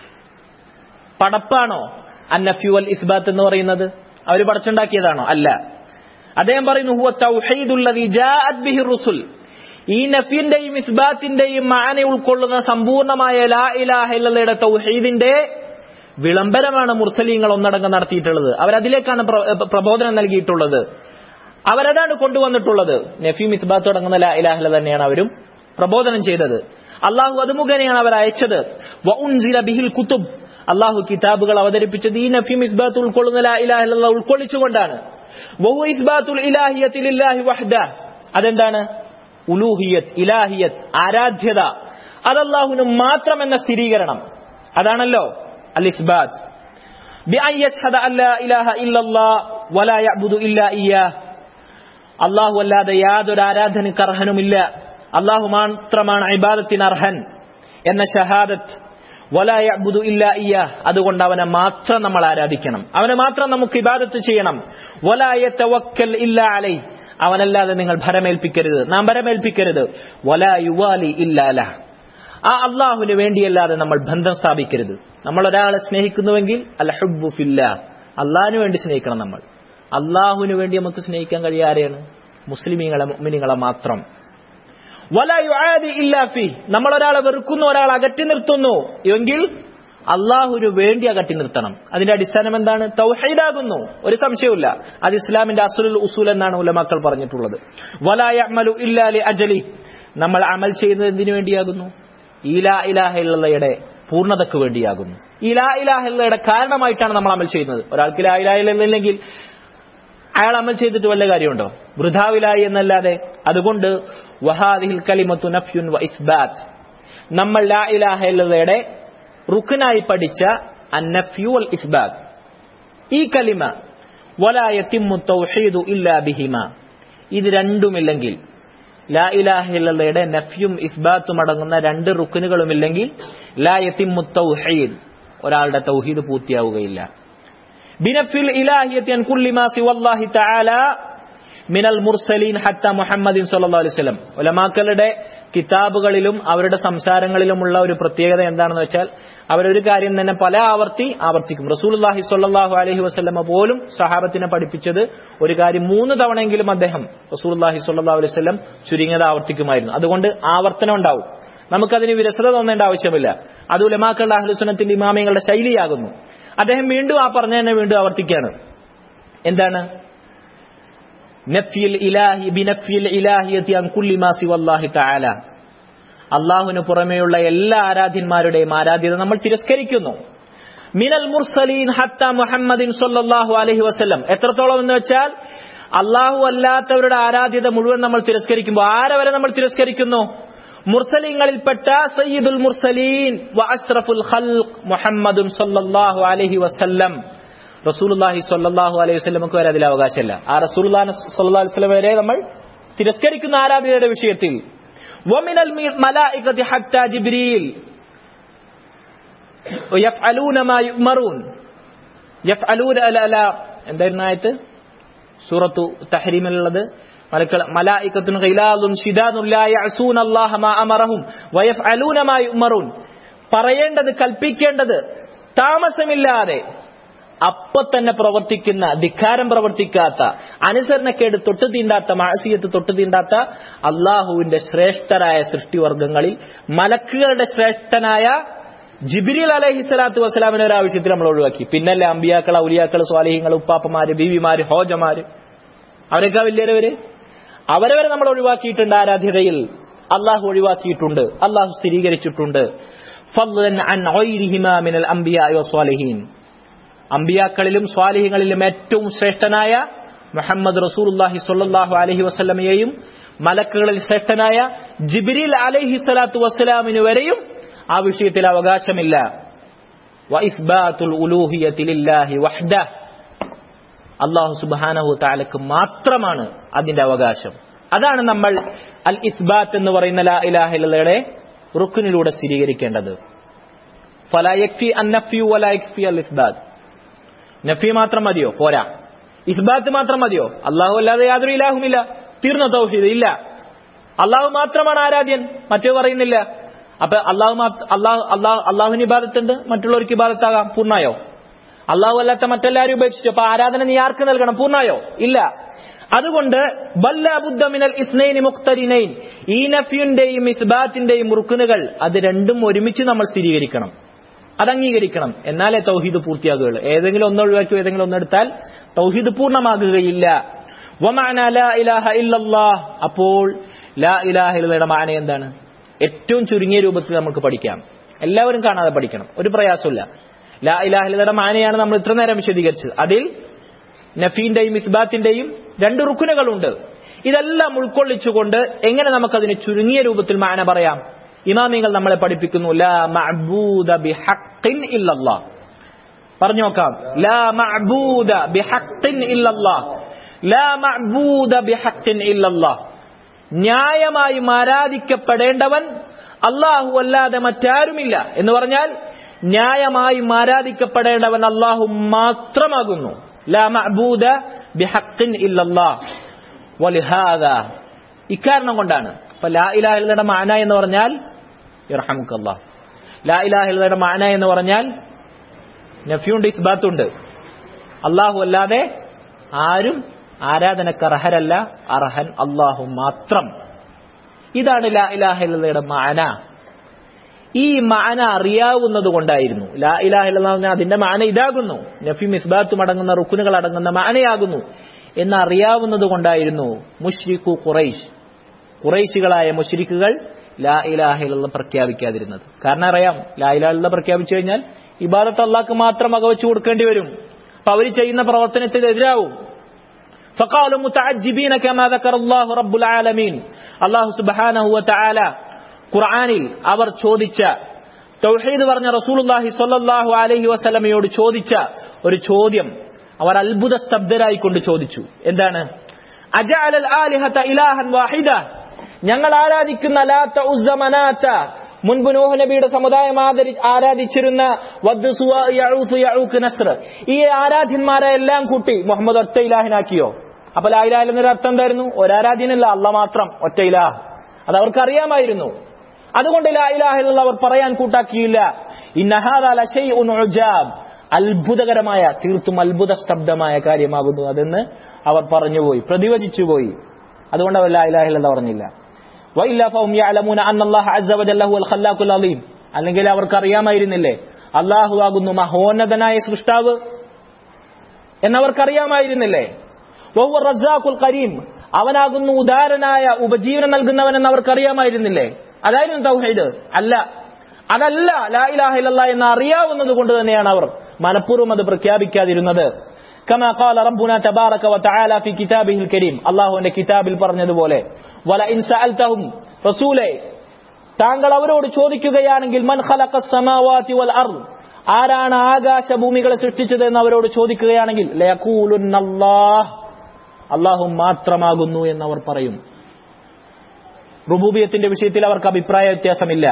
പടപ്പാണോ അന്നഫ്യു വൽ ഇസ്ബാത്ത് എന്ന് പറയുന്നത്? അവർ പടച്ചുണ്ടാക്കിയതാണോ? അല്ല. അദ്ദേഹം പറയുന്നു ഹുവ തൗഹീദുൽ ലദീ ജാഅത് ബിഹി റുസുൽ. ഈ നഫ്യിന്റെയും ഇസ്ബാത്തിന്റെയും മഅന ഉൾക്കൊള്ളുന്ന സമ്പൂർണ്ണമായ ലാ ഇലാഹ ഇല്ലല്ലാഹയുടെ തൗഹീദിന്റെ വിളംബരമാണ് മുർസലീങ്ങൾ ഒന്നടങ്കം നടത്തിയിട്ടുള്ളത്. അവരതിലേക്കാണ് പ്രബോധനം നൽകിയിട്ടുള്ളത്. അവരതാണ് കൊണ്ടുവന്നിട്ടുള്ളത്. നഫ്യും ഇസ്ബാത്തും അടങ്ങുന്ന ലാ ഇലാഹ ഇല്ലല്ലാഹ് തന്നെയാണ് അവരും പ്രബോധനം ചെയ്തത്. അള്ളാഹു അത് മുഖേനയാണ് അവർ അയച്ചത്. വഉൻസില ബിഹിൽ കുതുബ്, അള്ളാഹു കിതാബുകൾ അവതരിപ്പിച്ചത് ഈ നഫ്യും ഇസ്ബാത്തും ഉൾക്കൊള്ളുന്ന ലാ ഇലാഹ ഇല്ലല്ലാഹ് ഉൾക്കൊള്ളിച്ചുകൊണ്ടാണ്. വഹുവ ഇസ്ബാത്തുൽ ഇലാഹിയത്തി ലില്ലാഹി വഹ്ദ, അതെന്താണ്? ഉലൂഹിയത്ത്, ഇലാഹിയത്ത്, ആരാധ്യത, അത് അല്ലാഹുവിന് മാത്രം എന്ന സ്ഥിരീകരണം. അതാണല്ലോ അൽ-ഇസ്ബാത്ത് ബിഅൻ യശ്ഹദ അല്ലാ ഇലാഹ ഇല്ലല്ലാഹ് വലാ യഅ്ബുദു ഇല്ലാ ഇയ്യാഹ്. അല്ലാഹു അല്ലാതെ യാതൊരു ആരാധനയ്ക്ക് അർഹനുമില്ല, അല്ലാഹു മാത്രമാണ് ഇബാദത്തിന് അർഹൻ എന്ന ഷഹാദത്ത്. വലാ യഅ്ബുദു ഇല്ലാ ഇയ്യാഹ്, അതുകൊണ്ട് അവനെ മാത്രം നമ്മൾ ആരാധിക്കണം, അവനെ മാത്രം നമുക്ക് ഇബാദത്ത് ചെയ്യണം. വലാ യതവക്കൽ ഇല്ലാ അലൈഹി, അവനല്ലാതെ നിങ്ങൾ ഭരമേൽപ്പിക്കരുത്, നാം ഭരമേൽപ്പിക്കരുത്. വലാ യുവാലി ഇല്ലാ ലഹ്, ആ അള്ളാഹുവിന് വേണ്ടിയല്ലാതെ നമ്മൾ ബന്ധം സ്ഥാപിക്കരുത്. നമ്മൾ ഒരാളെ സ്നേഹിക്കുന്നുവെങ്കിൽ അൽ ഹുബ്ബു ഫില്ലാഹ്, അള്ളാഹിന് വേണ്ടി സ്നേഹിക്കണം. നമ്മൾ അള്ളാഹുവിന് വേണ്ടി നമുക്ക് സ്നേഹിക്കാൻ കഴിയുക ആരെയാണ്? മുസ്ലിമീങ്ങളെ, മുഅ്മിനീങ്ങളെ മാത്രം. വലാ യുആദി ഇല്ലാ ഫീഹ്, നമ്മൾ ഒരാളെ വെറുക്കുന്നു, ഒരാളെ അകറ്റി നിർത്തുന്നു എങ്കിൽ അള്ളാഹുവിന് വേണ്ടി അകറ്റി നിർത്തണം. അതിന്റെ അടിസ്ഥാനം എന്താണ്? തൗഹീദാകുന്നു, ഒരു സംശയവുമില്ല. അത് ഇസ്ലാമിന്റെ അസ്ലുൽ ഉസൂൽ എന്നാണ് ഉലമാക്കൾ പറഞ്ഞിട്ടുള്ളത്. വലാ യഅ്മലു ഇല്ലാ ലി അജലി, നമ്മൾ അമൽ ചെയ്യുന്നത് എന്തിനു വേണ്ടിയാകുന്നു? ഈ ലാ ഇലാഹ ഇല്ലല്ലാഹയുടെ പൂർണ്ണതയ്ക്ക് വേണ്ടിയാകുന്നു. ഈ ലാ ഇലാഹ ഇല്ലല്ലാഹയുടെ കാരണമായിട്ടാണ് നമ്മൾ അമൽ ചെയ്യുന്നത്. ഒരാൾക്ക് ലാ ഇലാഹ ഇല്ലല്ലാഹ് ഇല്ലെങ്കിൽ അയാൾ അമൽ ചെയ്തിട്ട് വല്ല കാര്യമുണ്ടോ? വൃഥാവിലായി എന്നല്ലാതെ. അതുകൊണ്ട് വഹാദിഹിൽ കലിമത്തു നഫ്യുൻ വ ഇസ്ബാത്ത്, നമ്മൾ ലാ ഇലാഹ ഇല്ലല്ലാഹയുടെ റുക്നായി പഠിച്ച അന്നഫ്യു വൽ ഇസ്ബാത്ത്, ഈ കലിമ വലാ യതിമ്മു തൗഹീദു ഇല്ലാ ബിഹിമാ, ഇത് രണ്ടുമില്ലെങ്കിൽ, ലാ ഇലാഹ ഇല്ലല്ലാഹയുടെ നഫ്യും ഇസ്ബാത്തും അടങ്ങുന്ന രണ്ട് റുക്നുകളുമില്ലെങ്കിൽ ലാ യതിമ്മു തൗഹീദ്, ഒരാളുടെ തൗഹീദ് പൂർത്തിയാവുകയില്ല. ബിനഫിൽ ഇലാഹിയത്തി അൻ കുല്ലി മാ സിവല്ലാഹി തആല മിനൽ മുർസലീൻ ഹത്ത മുഹമ്മദിൻ സല്ലല്ലാഹു അലൈഹി വസല്ലം. ഉലമാക്കളുടെ കിതാബുകളിലും അവരുടെ സംസാരങ്ങളിലുമുള്ള ഒരു പ്രത്യേകത എന്താണെന്ന് വെച്ചാൽ അവരൊരു കാര്യം തന്നെ പല ആവർത്തി ആവർത്തിക്കും. റസൂലുള്ളാഹി സ്വല്ലല്ലാഹു അലൈഹി വസല്ലം പോലും സഹാബത്തിനെ പഠിപ്പിച്ചത് ഒരു കാര്യം മൂന്ന് തവണയെങ്കിലും അദ്ദേഹം റസൂലുള്ളാഹി സ്വല്ലല്ലാഹു അലൈഹി വസല്ലം ചുരുങ്ങിയത് ആവർത്തിക്കുമായിരുന്നു. അതുകൊണ്ട് ആവർത്തനം ഉണ്ടാവും, നമുക്കതിന് വിരസത തോന്നേണ്ട ആവശ്യമില്ല. അത് ഉലമാക്കളുടെ അഹ്ലുസുന്നത്തിന്റെ ഇമാമിങ്ങളുടെ ശൈലിയാകുന്നു. അദ്ദേഹം വീണ്ടും ആ പറഞ്ഞ തന്നെ വീണ്ടും ആവർത്തിക്കുകയാണ്. എന്താണ്? നഫ്യുൽ ഇലാഹി ബിനഫ്യുൽ ഇലാഹിയത്തി അൻ കുല്ലി മാ സിവല്ലാഹി തആല, അല്ലാഹുവിന് പുറമേയുള്ള എല്ലാ ആരാധ്യന്മാരുടെയും ആരാധ്യത നമ്മൾ തിരസ്കരിക്കുന്നു. മിനൽ മുർസലീൻ ഹത്ത മുഹമ്മദിൻ സല്ലല്ലാഹു അലൈഹി വസല്ലം, എത്രത്തോളം എന്ന് വെച്ചാൽ അല്ലാഹു അല്ലാത്തവരുടെ ആരാധ്യത മുഴുവൻ നമ്മൾ തിരസ്കരിക്കുമ്പോൾ ആരെ വരെ നമ്മൾ തിരസ്കരിക്കുന്നു? മുർസലീങ്ങളിൽപ്പെട്ട സയ്യിദുൽ മുർസലീൻ വ അഷ്റഫുൽ ഖൽഖ് മുഹമ്മദുൻ സല്ലല്ലാഹു അലൈഹി വസല്ലം, റസൂലുള്ളാഹി സ്വല്ലല്ലാഹു അലൈഹി വസല്ലമക്ക് വരെ അതിൽ അവകാശമില്ല. ആ റസൂലുള്ളാഹി സ്വല്ലല്ലാഹു അലൈഹി വസല്ലം വരെ നമ്മൾ തിരസ്കരിക്കുന്ന ആരാധ്യതയുടെ വിഷയത്തിൽ. വമിനൽ മലായികതി ഹത്താ ജിബ്രീൽ യഫ്അലൂന മാ യുമറൂൻ, യഫ്അലൂന അല എന്തായിരുന്നു ആയത്ത്? സൂറത്തു തഹ്രീമിലുള്ളത്. മലായികത്തുൻ ഗിലാദുൻ ശിദാദുൻ ലാ യഅസൂന അല്ലാഹ മാ അമറഹും വയഫ്അലൂന മാ യുമറൂൻ, പറയേണ്ടത് കൽപ്പിക്കേണ്ടത് താമസമില്ലാതെ അപ്പൊ തന്നെ പ്രവർത്തിക്കുന്ന, ധിക്കാരം പ്രവർത്തിക്കാത്ത, അനുസരണക്കേട് തൊട്ടു തീണ്ടാത്ത, മഅസിയത്ത് തൊട്ടു തീണ്ടാത്ത അള്ളാഹുവിന്റെ ശ്രേഷ്ഠരായ സൃഷ്ടിവർഗങ്ങളിൽ മലക്കുകളുടെ ശ്രേഷ്ഠനായ ജിബ്രീൽ അലൈഹിസ്സലാത്തു വസ്സലാമിനെ ഒരു ആവശ്യത്തിൽ നമ്മൾ ഒഴിവാക്കി. പിന്നല്ലേ അമ്പിയാക്കൾ, ഔലിയാക്കൾ, സ്വാലിഹീങ്ങൾ, ഉപ്പാപ്പമാര്, ബീവിമാര്, ഹോജമാര്, അവരൊക്കെ വലിയവര്, അവരെ വരെ നമ്മൾ ഒഴിവാക്കിയിട്ടുണ്ട്. ആരാധ്യതയിൽ അള്ളാഹു ഒഴിവാക്കിയിട്ടുണ്ട്, അള്ളാഹു സ്ഥിരീകരിച്ചിട്ടുണ്ട്. ഫദ്ലൻ അൻ ഗൈരിഹിമാ മിനൽ അംബിയാഇ വസ്വാലിഹീൻ, അമ്പിയാക്കളിലും സ്വാലിഹീങ്ങളിലും ഏറ്റവും ശ്രേഷ്ഠനായ മുഹമ്മദ് റസൂലുള്ളാഹി സ്വല്ലല്ലാഹു അലൈഹി വസല്ലമയെയും മലക്കുകളിൽ ശ്രേഷ്ഠനായ ജിബ്രീൽ അലൈഹി സ്വലാത്തു വസ്സലാമിന് വരെയും ആ വിഷയത്തിൽ അവകാശമില്ല. വഇസ്ബാത്തുൽ ഉലൂഹിയ്യത്തി ലില്ലാഹി വഹ്ദഹ്, അല്ലാഹു സുബ്ഹാനഹു തആലക്ക് മാത്രമാണ് അതിന്റെ അവകാശം. അതാണ് നമ്മൾ അൽ ഇസ്ബാത്ത് എന്ന് പറയുന്ന ലാ ഇലാഹ ഇല്ലല്ലാഹയുടെ റുക്നിലൂടെ സ്ഥിരീകരിക്കേണ്ടത്. ഫലാ യക്ഫി അൻ നഫ്യു വലാ യക്ഫി അൽ ഇസ്ബാത്ത്, നഫി മാത്രം മതിയോ? പോരാ. ഇസ്ബാത്ത് മാത്രം മതിയോ? അല്ലാഹു അല്ലാതെ യാതൊരു ഇലാഹുമില്ല, തീർന്ന തൗഹീദ് ഇല്ല. അല്ലാഹു മാത്രമാണ് ആരാധ്യൻ, മറ്റോ പറയുന്നില്ല. അപ്പൊ അല്ലാഹു അല്ലാഹു അല്ലാഹു അല്ലാഹുവിന് ഇബാദത്തുണ്ട്, മറ്റുള്ളവർക്ക് ഇബാദത്താകാം, പൂർണ്ണായോ? അല്ലാഹു അല്ലാത്ത മറ്റെല്ലാവരും ഉപേക്ഷിച്ചു, അപ്പൊ ആരാധന നീ ആർക്ക് നൽകണം? പൂർണ്ണായോ? ഇല്ല. അതുകൊണ്ട് ബല്ലാ ബുദ്ദ മിനൽ ഇസ്നൈനി മുഖ്തരിനൈൻ, ഈ നഫിയുടെയും ഇസ്ബാത്തിന്റെയും റുക്നുകൾ അത് രണ്ടും ഒരുമിച്ച് നമ്മൾ സ്ഥിരീകരിക്കണം, അത് അംഗീകരിക്കണം. എന്നാലേ തൗഹീദ് പൂർത്തിയാകുകയുള്ളൂ. ഏതെങ്കിലും ഒന്ന് ഒഴിവാക്കി ഏതെങ്കിലും ഒന്നെടുത്താൽ തൗഹീദ് പൂർണ്ണമാകുകയില്ല. വമഅന ലാ ഇലാഹ ഇല്ലല്ലാഹ്, അപ്പോൾ ലാ ഇലാഹ ഇല്ലല്ലാഹയുടെ മഅന എന്താണ്? ഏറ്റവും ചുരുങ്ങിയ രൂപത്തിൽ നമുക്ക് പഠിക്കാം, എല്ലാവരും കാണാതെ പഠിക്കണം, ഒരു പ്രയാസമില്ല. ലാ ഇലാഹ ഇല്ലല്ലാഹയുടെ മഅനയാണ് നമ്മൾ ഇത്ര നേരം വിശദീകരിച്ചത്. അതിൽ നഫീന്റെയും ഇസ്ബാത്തിന്റെയും രണ്ട് റുക്നുകളുണ്ട്. ഇതെല്ലാം ഉൾക്കൊള്ളിച്ചുകൊണ്ട് എങ്ങനെ നമുക്കതിന് ചുരുങ്ങിയ രൂപത്തിൽ മഅന പറയാം? ഇമാമിങ്ങൾ നമ്മളെ പഠിപ്പിക്കുന്നു, ലാ മഅബൂദ ബിഹഖ്ഖിൻ ഇല്ലല്ലാഹ്, പറഞ്ഞു നോക്കാം. ലാ മഅബൂദ ബിഹഖ്ഖിൻ ഇല്ലല്ലാഹ്, ലാ മഅബൂദ ബിഹഖ്ഖിൻ ഇല്ലല്ലാഹ്. ന്യായമായും ആരാധിക്കപ്പെടേണ്ടവൻ അല്ലാഹു അല്ലാതെ മറ്റാരുമില്ല എന്ന് പറഞ്ഞാൽ ന്യായമായും ആരാധിക്കപ്പെടേണ്ടവൻ അല്ലാഹു മാത്രമാകുന്നു. ലാ മഅബൂദ ബിഹഖ്ഖിൻ ഇല്ലല്ലാഹ്. വലിഹാദാ, ഇക്കാരണം കൊണ്ടാണ്. അപ്പൊ ലാ ഇലാഹ ഇല്ലല്ലാഹയുടെ മഅന എന്ന് പറഞ്ഞാൽ ഇർഹമുക്കല്ലാഹ്, ലാ ഇലാഹ ഇല്ലല്ലാഹയുടെ മഅന എന്ന് പറഞ്ഞാൽ നഫ്യുണ്ട് ഇസ്ബാത്തുണ്ട്. അല്ലാഹു അല്ലാതെ ആരും ആരാധനക്ക് അർഹരല്ല, അർഹൻ അല്ലാഹു മാത്രം. ഇതാണ് ലാ ഇലാഹ ഇല്ലല്ലാഹയുടെ മഅന. ഈ മഅന അറിയാവുന്നത് കൊണ്ടായിരുന്നു ലാ ഇലാഹ ഇല്ലല്ലാഹ് എന്ന് അതിന്റെ മഅന ഇതാകുന്നു, നഫ്യും ഇസ്ബാത്തും അടങ്ങുന്ന റുക്നുകൾ അടങ്ങുന്ന മഅനയാകുന്നു എന്ന് അറിയാവുന്നത് കൊണ്ടായിരുന്നു മുശ്രിക്കു ഖുറൈശ്, ഖുറൈശികളായ മുശ്രിക്കുകൾ ലാ ഇലാഹ ഇല്ലല്ലാഹ് പ്രഖ്യാപിക്കാതിരുന്നത്. കാരണം അറിയാം, ലാ ഇലാഹ ഇല്ലല്ലാഹ് പ്രഖ്യാപിച്ചു കഴിഞ്ഞാൽ ഇബാദത്ത് അല്ലാഹ്ക്ക് മാത്രം വകവെച്ചു കൊടുക്കേണ്ടി വരും. അപ്പൊ അവർ ചെയ്യുന്ന പ്രവർത്തനത്തിനെതിരാവും. فقالوا متعجبين كما ذكر الله رب العالمين. അല്ലാഹു സുബ്ഹാനഹു വ തആല ഖുർആനിൽ അവർ ചോദിച്ച, തൗഹീദ് പറഞ്ഞ റസൂലുള്ളാഹി സ്വല്ലല്ലാഹു അലൈഹി വസല്ലമയോട് ചോദിച്ച ഒരു ചോദ്യം അവർ അത്ഭുത സ്തബ്ധരായി കൊണ്ട് ചോദിച്ചു. എന്താണ്? അജഅലൽ ആലിഹത ഇലാഹൻ വാഹിദ, ഞങ്ങൾ ആരാധിക്കുന്ന ലാത്ത ഉസ്സ മനാത്ത, മുൻപ് നൂഹ് നബിയുടെ സമുദായം ആരാധിച്ചിരുന്ന വദ് സുവാ യഊസ് യഊഖ് നസ്ർ, ഈ ആരാധ്യന്മാരെ എല്ലാം കൂട്ടി മുഹമ്മദ് ഒറ്റ ഇലാഹിനാക്കിയോ? അപ്പൊ ലാ ഇലാഹ ഇല്ലല്ലാഹയുടെ അർത്ഥം എന്തായിരുന്നു? ഒരാരാധ്യനല്ല, അല്ലാഹ് മാത്രം, ഒറ്റ ഇലാഹ്. അത് അവർക്ക് അറിയാമായിരുന്നു. അതുകൊണ്ട് ലാ ഇലാഹ ഇല്ലല്ലാഹ് അവർ പറയാൻ കൂട്ടാക്കിയില്ല. ഇന്ന ഹാദാ ലശൈഉൻ ഉജാബ്, അത്ഭുതകരമായ, തീർത്തും അത്ഭുത സ്തബ്ധമായ കാര്യമാകുന്നു അതെന്ന് അവർ പറഞ്ഞുപോയി, പ്രതിവചിച്ചുപോയി. അതുകൊണ്ട് അവർ ലാ ഇലാഹ ഇല്ലല്ലാഹ് പറഞ്ഞില്ല. വഇല്ലാ ഫഹും യഅലമൂന അന്നല്ലാഹ അസ്സ വജല്ല ഹുവൽ ഖല്ലാഖുൽ അലീം, അല്ലെങ്കിൽ അവർക്ക് അറിയാമായിരുന്നില്ലേ അല്ലാഹു ആകുന്നു മഹോന്നതനായ സൃഷ്ടാവ് എന്നവർക്ക് അറിയാമായിരുന്നില്ലേ? വഹുവ റസ്സാഖുൽ കരീം, അവനാകുന്നു ഉദാരനായ ഉപജീവനം നൽകുന്നവൻ എന്ന് അവർക്ക് അറിയാമായിരുന്നില്ലേ? അതായിരുന്നു തൗഹീദ്. അല്ല, അതല്ല ലാ ഇലാഹ ഇല്ലല്ലാഹ് എന്ന് അറിയാവുന്നത് കൊണ്ട് തന്നെയാണ് അവർ മനഃപൂർവ്വം അത് പ്രഖ്യാപിക്കാതിരുന്നത്. كما قال ربنا تبارك وتعالى في كتابه الكريم, അല്ലാഹുവിന്റെ കിതാബിൽ പറഞ്ഞതുപോലെ, വല ഇൻ സഅൽതഹും, റസൂലേ താങ്കൾ അവരോട് ചോദിക്കുകയാണെങ്കിൽ, മൻ ഖലഖസ് സമാവാതി വൽ അർദ്, ആരാണ് ആകാശഭൂമികളെ സൃഷ്ടിച്ചത് എന്ന് അവരോട് ചോദിക്കുകയാണെങ്കിൽ, ലയഖൂലുന്നല്ലാഹ്, അല്ലാഹു മാത്രമാകുന്നു എന്നവർ പറയും. റുബൂബിയത്തിന്റെ വിഷയത്തിൽ അവർക്ക് അഭിപ്രായ വ്യത്യാസമില്ല.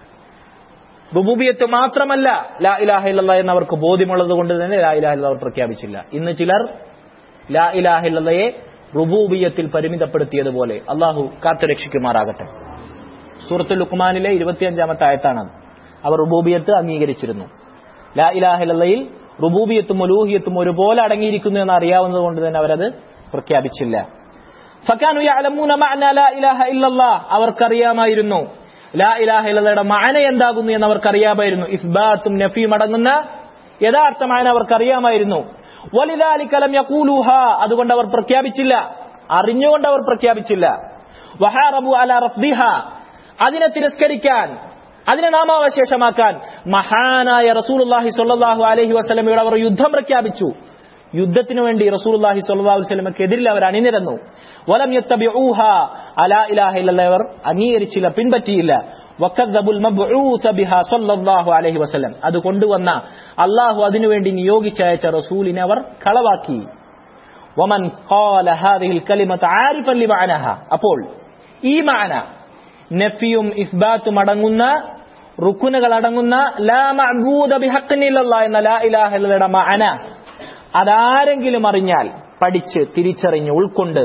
റുബൂബിയത്ത് മാത്രമല്ല ലാ ഇലാഹ ഇല്ലല്ലാഹ് എന്ന് അവർക്ക് ബോധ്യമുള്ളത് കൊണ്ട് തന്നെ ലാ ഇലാഹ ഇല്ലല്ലാഹ് അവർ പ്രഖ്യാപിച്ചില്ല. ഇന്ന് ചിലർ ലാ ഇലാഹ ഇല്ലല്ലാഹയെ റുബൂബിയത്തിൽ പരിമിതപ്പെടുത്തിയതുപോലെ അല്ലാഹു കാത്തുരക്ഷിക്കുമാറാകട്ടെ. സൂറത്തുൽ ലുഖ്മാനിലെ ഇരുപത്തിയഞ്ചാമത്തെ ആയത്താണ്. അവർ റുബൂബിയത്ത് അംഗീകരിച്ചിരുന്നു. ലാ ഇലാഹ ഇല്ലല്ലാഹയിൽ റുബൂബിയത്തും ഉലൂഹിയത്തും ഒരുപോലെ അടങ്ങിയിരിക്കുന്നു എന്ന് അറിയാവുന്നത് കൊണ്ട് തന്നെ അവരത് പ്രഖ്യാപിച്ചില്ല. ഫകാനു യഅലമൂന മഅന ലാ ഇലാഹ ഇല്ലല്ലാഹ്, അവർക്കറിയാമായിരുന്നു ലാ ഇലാഹ ഇല്ലല്ലാഹയുടെ മഅന എന്താകുന്നു എന്ന് അവർക്കറിയാമായിരുന്നു. ഇസ്ബാത്തും നഫിയും അടങ്ങുന്ന യഥാർത്ഥ മഅന അവർക്കറിയാമായിരുന്നു. വലിദാലിക ലം യഖൂലുഹാ, അതുകൊണ്ട് അവർ പ്രഖ്യാപിച്ചില്ല, അറിഞ്ഞുകൊണ്ട് അവർ പ്രഖ്യാപിച്ചില്ല. വഹാറബു അലാ റഫ്ദിഹാ, അതിനെ തിരസ്കരിക്കാൻ, അതിനെ നാമാവശേഷമാക്കാൻ മഹാനായ റസൂലുള്ളാഹി സ്വല്ലല്ലാഹു അലൈഹി വസല്ലമയോട് അവർ യുദ്ധം പ്രഖ്യാപിച്ചു. യുദ്ധത്തിനു വേണ്ടി റസൂലുള്ളാഹി സ്വല്ലല്ലാഹു അലൈഹി വസല്ലമക്കെതിരിൽ അവർ അണിനിരന്നു. വലം യത്തബിഊഹാ, അലാ ഇലാഹ ഇല്ലല്ലാഹ് അവർ അംഗീകരിച്ചില്ല, പിൻപറ്റിയില്ല. വകദ്ദബുൽ മബ്ഊസ ബിഹാ സ്വല്ലല്ലാഹു അലൈഹി വസല്ലം, അത് കൊണ്ടുവന്ന അല്ലാഹു അതിനുവേണ്ടി നിയോഗിച്ചയച്ച റസൂലിനെ അവർ കളവാക്കി. വമൻ ഖാല ഹാദിഹിൽ കലിമത ആരിഫൻ ലിമഅനഹാ, അപ്പോൾ ഈ മഅന നഫിയും ഇസ്ബാത്തും അടങ്ങുന്ന, റുക്നുകൾ അടങ്ങുന്ന ലാ മഅബൂദ ബിഹഖ്ഖിൻ ഇല്ലല്ലാഹ് എന്ന ലാ ഇലാഹ ഇല്ലല്ലാഹയുടെ മഅന അതാരെങ്കിലും അറിഞ്ഞാൽ, പഠിച്ച് തിരിച്ചറിഞ്ഞ് ഉൾക്കൊണ്ട്,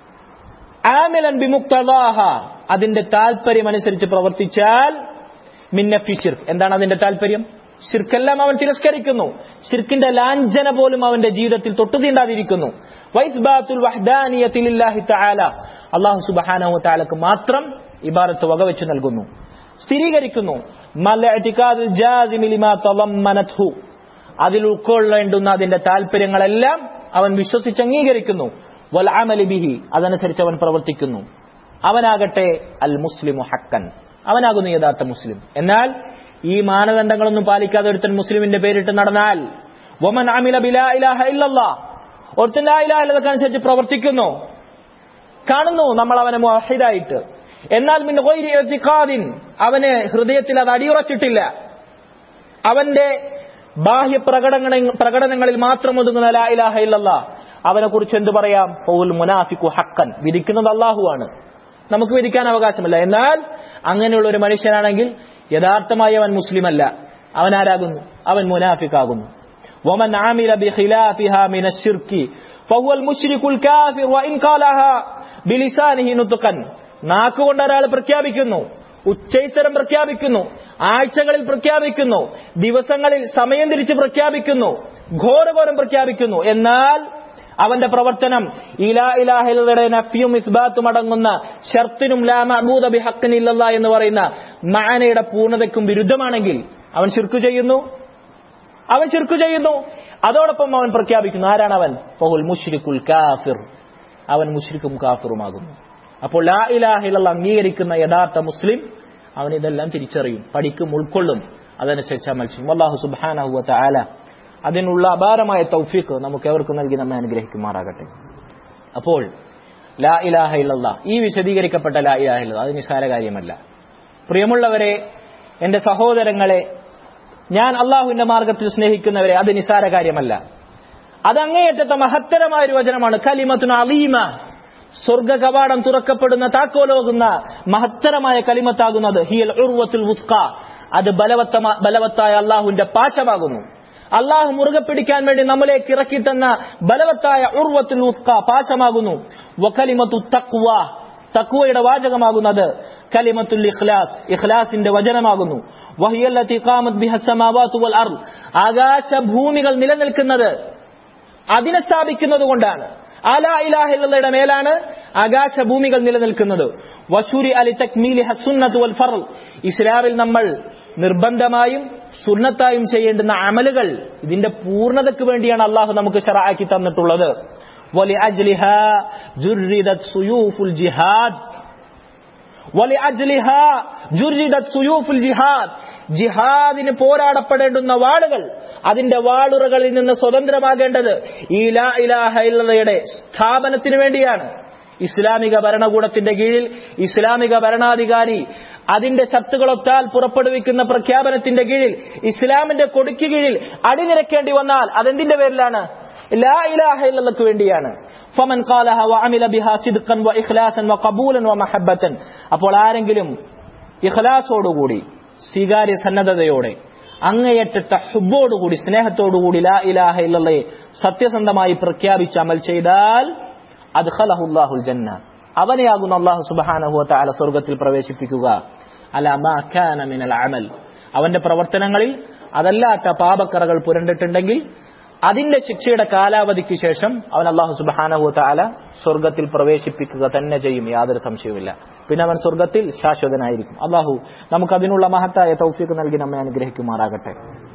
ആമിലൻ ബിമുഖ്തദാഹ, അതിന്റെ താല്പര്യം അനുസരിച്ച് പ്രവർത്തിച്ചാൽ, മിൻ നഫി ശിർക്ക്, എന്താണ് അതിന്റെ താല്പര്യം? ശിർക്കെല്ലാം അവൻ തിരസ്കരിക്കുന്നു, ശിർക്കിന്റെ ലാഞ്ചന പോലും അവന്റെ ജീവിതത്തിൽ തൊട്ടുതീണ്ടാതിരിക്കുന്നു. വൈസ്ബാത്തുൽ വഹ്ദാനിയത്തി ലില്ലാഹി തആല, അല്ലാഹു സുബ്ഹാനഹു വ തആലക്ക് മാത്രം ഇബാദത്ത് വകവെച്ച് നൽകുന്നു, സ്ഥിരീകരിക്കുന്നു. മൽ ഇഅ്തിഖാദുൽ ജാസിമി ലിമാ തളമ്മനത്ഹു, അതിൽ ഉൾക്കൊള്ളേണ്ടുന്ന അതിന്റെ താല്പര്യങ്ങളെല്ലാം അവൻ വിശ്വസിച്ച് അംഗീകരിക്കുന്നു. വൽ അമലി ബിഹി, അതനുസരിച്ച് അവൻ പ്രവർത്തിക്കുന്നു. അവനാകട്ടെ അൽ മുസ്ലിമു ഹക്കൻ, അവനാകുന്നു യഥാർത്ഥ മുസ്ലിം. എന്നാൽ ഈ മാനദണ്ഡങ്ങളൊന്നും പാലിക്കാതെ ഒരുത്തൻ മുസ്ലിമിന്റെ പേരിട്ട് നടന്നാൽ, വമൻ അമില ബിലാ ഇലാഹ ഇല്ലല്ലാഹ്, ഒരുത്തൻ ലാ ഇലാഹ ഇല്ലല്ലാഹ് അനുസരിച്ച് പ്രവർത്തിക്കുന്നു, കാണുന്നു നമ്മൾ അവനെ മുവഹിദായിട്ട്, എന്നാൽ മിൻ ഗൈരി ഇഅ്തിഖാദിൻ, അവന് ഹൃദയത്തിൽ അത് അടിയുറച്ചിട്ടില്ല, അവന്റെ ബാഹ്യ പ്രകടന പ്രകടനങ്ങളിൽ മാത്രം ഒതുങ്ങുന്ന ലാ ഇലാഹ ഇല്ലല്ലാഹ്, അവനെ കുറിച്ച് എന്ത് പറയാം? ഫൗൽ മുനാഫിഖു ഹഖൻ, വിധിക്കുന്നത് അല്ലാഹുവാണ്, നമുക്ക് വിധിക്കാൻ അവകാശമില്ല. എന്നാൽ അങ്ങനെയുള്ള ഒരു മനുഷ്യനാണെങ്കിൽ യഥാർത്ഥമായി അവൻ മുസ്ലിം അല്ല, അവൻ ആരാകുന്നു? അവൻ മുനാഫിഖാകുന്നു. വമൻ ആമില ബിഖിലാഫിഹാ മിനശ് ശിർകി ഫഹുവൽ മുശ്രികുൽ കാഫിർ വഇൻ ഖാലഹാ ബിലിസാനിഹി നുത്ഖൻ. നാക്കുകൊണ്ട് ഒരാൾ പ്രഖ്യാപിക്കുന്നു, ഉച്ചൈസ്തരം പ്രഖ്യാപിക്കുന്നു, ആഴ്ചകളിൽ പ്രഖ്യാപിക്കുന്നു, ദിവസങ്ങളിൽ സമയം തിരിച്ച് പ്രഖ്യാപിക്കുന്നു, ഘോരഘോരം പ്രഖ്യാപിക്കുന്നു, എന്നാൽ അവന്റെ പ്രവർത്തനം ഇലാ ഇലാഹയുടെ നഫ്യും ഇസ്ബാത്തും അടങ്ങുന്ന ഷർത്തിനും ലാ മഅബൂദ ബിഹഖ്ൻ ഇല്ലല്ലാഹ് എന്ന് പറയുന്ന മഅനയുടെ പൂർണ്ണതയ്ക്കും വിരുദ്ധമാണെങ്കിൽ അവൻ ശിർക്ക് ചെയ്യുന്നു, അവൻ ശിർക്ക് ചെയ്യുന്നു. അതോടൊപ്പം അവൻ പ്രഖ്യാപിക്കുന്നു, ആരാണ് അവൻ? ഫഹുൽ മുശ്രികുൽ കാഫിർ, അവൻ മുശ്രിക്കും കാഫിറുമാകുന്നു. അപ്പോൾ ലാ ഇലാഹ ഇല്ലല്ലാഹ് അംഗീകരിക്കുന്ന യഥാർത്ഥ മുസ്ലിം അവൻ ഇതെല്ലാം തിരിച്ചറിയും, പഠിക്കും, ഉൾക്കൊള്ളും, അതനുസരിച്ച് അമൽ ചെയ്യും. അല്ലാഹു സുബ്ഹാനഹു വ തആല അതിനുള്ള അപാരമായ തൗഫീഖ് നമുക്ക് എവർക്കും നൽകി നമ്മെ അനുഗ്രഹിക്കുമാറാകട്ടെ. അപ്പോൾ ലാ ഇലാഹ ഇല്ലല്ലാഹ്, ഈ വിശദീകരിക്കപ്പെട്ട ലാ ഇലാഹ ഇല്ലല്ലാഹ് അത് നിസ്സാര കാര്യമല്ല. പ്രിയമുള്ളവരെ, എന്റെ സഹോദരങ്ങളെ, ഞാൻ അള്ളാഹുവിന്റെ മാർഗത്തിൽ സ്നേഹിക്കുന്നവരെ, അത് നിസ്സാര കാര്യമല്ല. അത് അങ്ങേയറ്റത്തെ മഹത്തരമായ ഒരു വചനമാണ്. കലിമത്തുൻ അളീമ, സ്വർഗ കവാടം തുറക്കപ്പെടുന്ന താക്കോലോകുന്ന മഹത്തരമായ കലിമത്താകുന്നത് ഹിയൽ ഉർവത്തുൽ വുസ്ഖ, അത് ബലവത്ത ബലവത്തായ അള്ളാഹുവിന്റെ പാശമാകുന്നു. അള്ളാഹു മുറുകെ പിടിക്കാൻ വേണ്ടി നമ്മളേക്ക് ഇറക്കി തന്ന ബലവത്തായ ഉർവത്തുൽ വുസ്ഖ പാശമാകുന്നു. വകലിമത്തു തഖ്വ, തഖ്വയുടെ വാചകമാകുന്നത് കലിമത്തുൽ ഇഖ്ലാസ്, ഇഖ്ലാസിന്റെ വചനമാകുന്നു. വഹിയല്ലതി ഖാമത് ബിഹസ് സമാവാതു വൽ അർദ്, ആകാശ ഭൂമികൾ നിലനിൽക്കുന്നത് അതിനെ സ്ഥാപിക്കുന്നത് കൊണ്ടാണ്. ആ ലാ ഇലാഹ ഇല്ലല്ലാഹയുടെ മേലാണ് ആകാശ ഭൂമികൾ നിലനിൽക്കുന്നത്. വശുരി അലി തക്മീലി ഹസ്സുന്നത്ത് വൽ ഫർള്, ഇസ്ലാമിൽ നമ്മൾ നിർബന്ധമായും സുന്നത്തായും ചെയ്യേണ്ടുന്ന അമലുകൾ ഇതിന്റെ പൂർണ്ണതയ്ക്ക് വേണ്ടിയാണ് അള്ളാഹു നമുക്ക് ശറഅക്കി തന്നിട്ടുള്ളത്. വലി അജ്ലിഹാ ജുർരിദത് സുയൂഫുൽ ജിഹാദ്, വലി അജ്ലിഹാ ജുർരിദത് സുയൂഫുൽ ജിഹാദ്, ജിഹാദിന് പോരാടപ്പെടേണ്ടുന്ന വാളുകൾ, അതിന്റെ വാളുറകളിൽ നിന്ന് സ്വതന്ത്രമാകേണ്ടത് ഈ ലാ ഇലാഹ ഇല്ലല്ലാഹയുടെ സ്ഥാപനത്തിന് വേണ്ടിയാണ്. ഇസ്ലാമിക ഭരണകൂടത്തിന്റെ കീഴിൽ ഇസ്ലാമിക ഭരണാധികാരി അതിന്റെ ശക്തികളൊത്താൽ പുറപ്പെടുവിക്കുന്ന പ്രഖ്യാപനത്തിന്റെ കീഴിൽ ഇസ്ലാമിന്റെ കൊടിക്ക് കീഴിൽ അടിനിരക്കേണ്ടി വന്നാൽ അതെന്തിന്റെ പേരിലാണ്? ലാ ഇലാഹ ഇല്ലല്ലാഹ്ക്ക് വേണ്ടിയാണ്. ഫമൻ ഖാലഹ വഅമില ബിഹാ സിദ്ഖൻ വഇഖ്ലാസൻ വഖബൂലൻ വമഹബ്ബതൻ, അപ്പോൾ ആരെങ്കിലും ഇഖ്ലാസോടുകൂടി, സ്വീകാര്യ സന്നദ്ധതയോടെ, അങ്ങേയറ്റത്തെ ഹുബ്ബോടുകൂടി, സ്നേഹത്തോടുകൂടി ലാ ഇലാഹ ഇല്ലല്ലാഹയെ സത്യസന്ധമായി പ്രഖ്യാപിച്ച് അമൽ ചെയ്താൽ അദ്ഖലഹുല്ലാഹുൽ ജന്ന, അവനെയാകുന്നു അല്ലാഹു സുബ്ഹാനഹു വ തആല സ്വർഗ്ഗത്തിൽ പ്രവേശിപ്പിക്കുക. അലാ മാ കാന മിനൽ അമൽ, അവന്റെ പ്രവർത്തനങ്ങളിൽ അതല്ലാത്ത പാപക്കറകൾ പുരണ്ടിട്ടുണ്ടെങ്കിൽ അതിന്റെ ശിക്ഷയുടെ കാലാവധിക്ക് ശേഷം അവൻ അല്ലാഹു സുബ്ഹാനഹു വ തആല സ്വർഗ്ഗത്തിൽ പ്രവേശിപ്പിക്കുക തന്നെ ചെയ്യും, യാതൊരു സംശയവുമില്ല. പിന്നെ അവൻ സ്വർഗ്ഗത്തിൽ ശാശ്വതനായിരിക്കും. അല്ലാഹു നമുക്ക് അതിനുള്ള മഹത്തായ തൗഫീഖ് നൽകി നമ്മെ അനുഗ്രഹിക്കുമാറാകട്ടെ.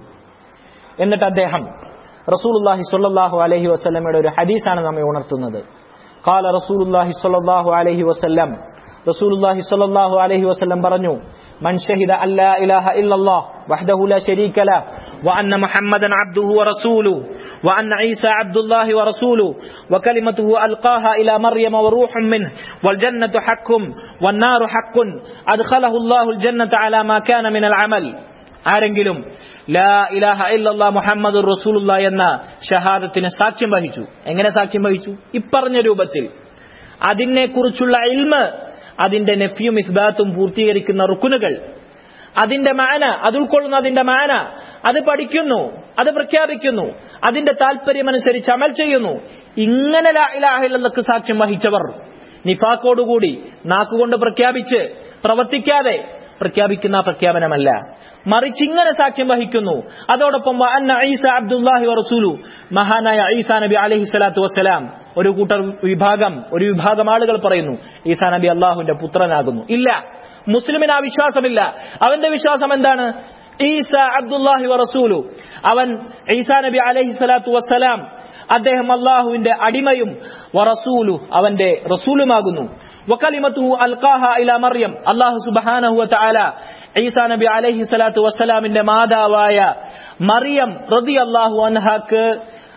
എന്നിട്ട് അദ്ദേഹം റസൂലുള്ളാഹി സ്വല്ലല്ലാഹു അലൈഹി വസല്ലമയുടെ ഒരു ഹദീസാണ് നമ്മെ ഉണർത്തുന്നത്. ഖാല റസൂലുള്ളാഹി സ്വല്ലല്ലാഹു അലൈഹി വസല്ലം, റസൂലുള്ളാഹി സ്വല്ലല്ലാഹു അലൈഹി വസല്ലം പറഞ്ഞു, മൻ ഷഹിദ അല്ലാ ഇലാഹ ഇല്ലല്ലാഹ് വഹ്ദഹു ലാ ശരീക ലഹു വഅന്ന മുഹമ്മദൻ അബ്ദുഹു വറസൂലുഹു വഅന്ന ഈസ അബ്ദുല്ലാഹി വറസൂലുഹു വകലിമതുഹു അൽഖാഹാ ഇലാ മർയമ വറൂഹും മിൻഹു വൽ ജന്നത്തു ഹഖ്ഖുൻ വന്നാറു ഹഖ്ഖുൻ അദ്ഖലഹു അല്ലാഹുൽ ജന്നത അലാ മാ കാന മിനൽ അമൽ. ആരെങ്കിലും ലാ ഇലാഹ ഇല്ലല്ലാഹ് മുഹമ്മദുർ റസൂലുള്ളാഹ് എന്ന ഷഹാദത്തിന് സാക്ഷ്യം വഹിച്ചു. എങ്ങനെ സാക്ഷ്യം വഹിച്ചു? ഇപ്പറഞ്ഞ രൂപത്തിൽ അതിനെക്കുറിച്ചുള്ള ഇൽമ്, അതിന്റെ നഫ്യും ഇസ്ബാത്തും പൂർത്തീകരിക്കുന്ന റുക്കുനുകൾ, അതിന്റെ മാന, അത് ഉൾക്കൊള്ളുന്ന അതിന്റെ മാന, അത് പഠിക്കുന്നു, അത് പ്രഖ്യാപിക്കുന്നു, അതിന്റെ താല്പര്യമനുസരിച്ച് അമൽ ചെയ്യുന്നു. ഇങ്ങനെ ലാ ഇലാഹ ഇല്ലല്ലാഹ്ക്ക് സാക്ഷ്യം വഹിച്ചവർ നിഫാഖോടുകൂടി നാക്കുകൊണ്ട് പ്രഖ്യാപിച്ച് പ്രവർത്തിക്കാതെ പ്രഖ്യാപിക്കുന്ന പ്രഖ്യാപനമല്ല, മറിച്ച് ഇങ്ങനെ സാക്ഷ്യം വഹിക്കുന്നു. അതോടൊപ്പം വഅന്ന ഈസ അബ്ദുല്ലാഹി വറസൂലു, മഹാനായ ഈസാ നബി അലൈഹി സ്വലാത്തു വസ്സലാം, ഒരു കൂട്ടർ വിഭാഗം ഒരു വിഭാഗം ആളുകൾ പറയുന്നു ഈസാ നബി അള്ളാഹുവിന്റെ പുത്രനാകുന്നു. ഇല്ല, മുസ്ലിമിന് ആ വിശ്വാസമില്ല. അവന്റെ വിശ്വാസം എന്താണ്? ഈസ അബ്ദുല്ലാഹി വറസൂലു, അവൻ ഈസാ നബി അലൈഹി സ്വലാത്തു വസ്സലാം അദ്ദേഹം അള്ളാഹുവിന്റെ അടിമയും വറസൂലു, അവന്റെ റസൂലുമാകുന്നു. വകലിമതുഹു അൽഖാഹാ ഇലാ മർയം, അല്ലാഹു സുബ്ഹാനഹു വ തആല ഈസാ നബി അലൈഹി സ്വലാത്തു വസ്സലാമിന്റെ മാതാവായ മറിയം റളിയല്ലാഹു അൻഹാക്ക്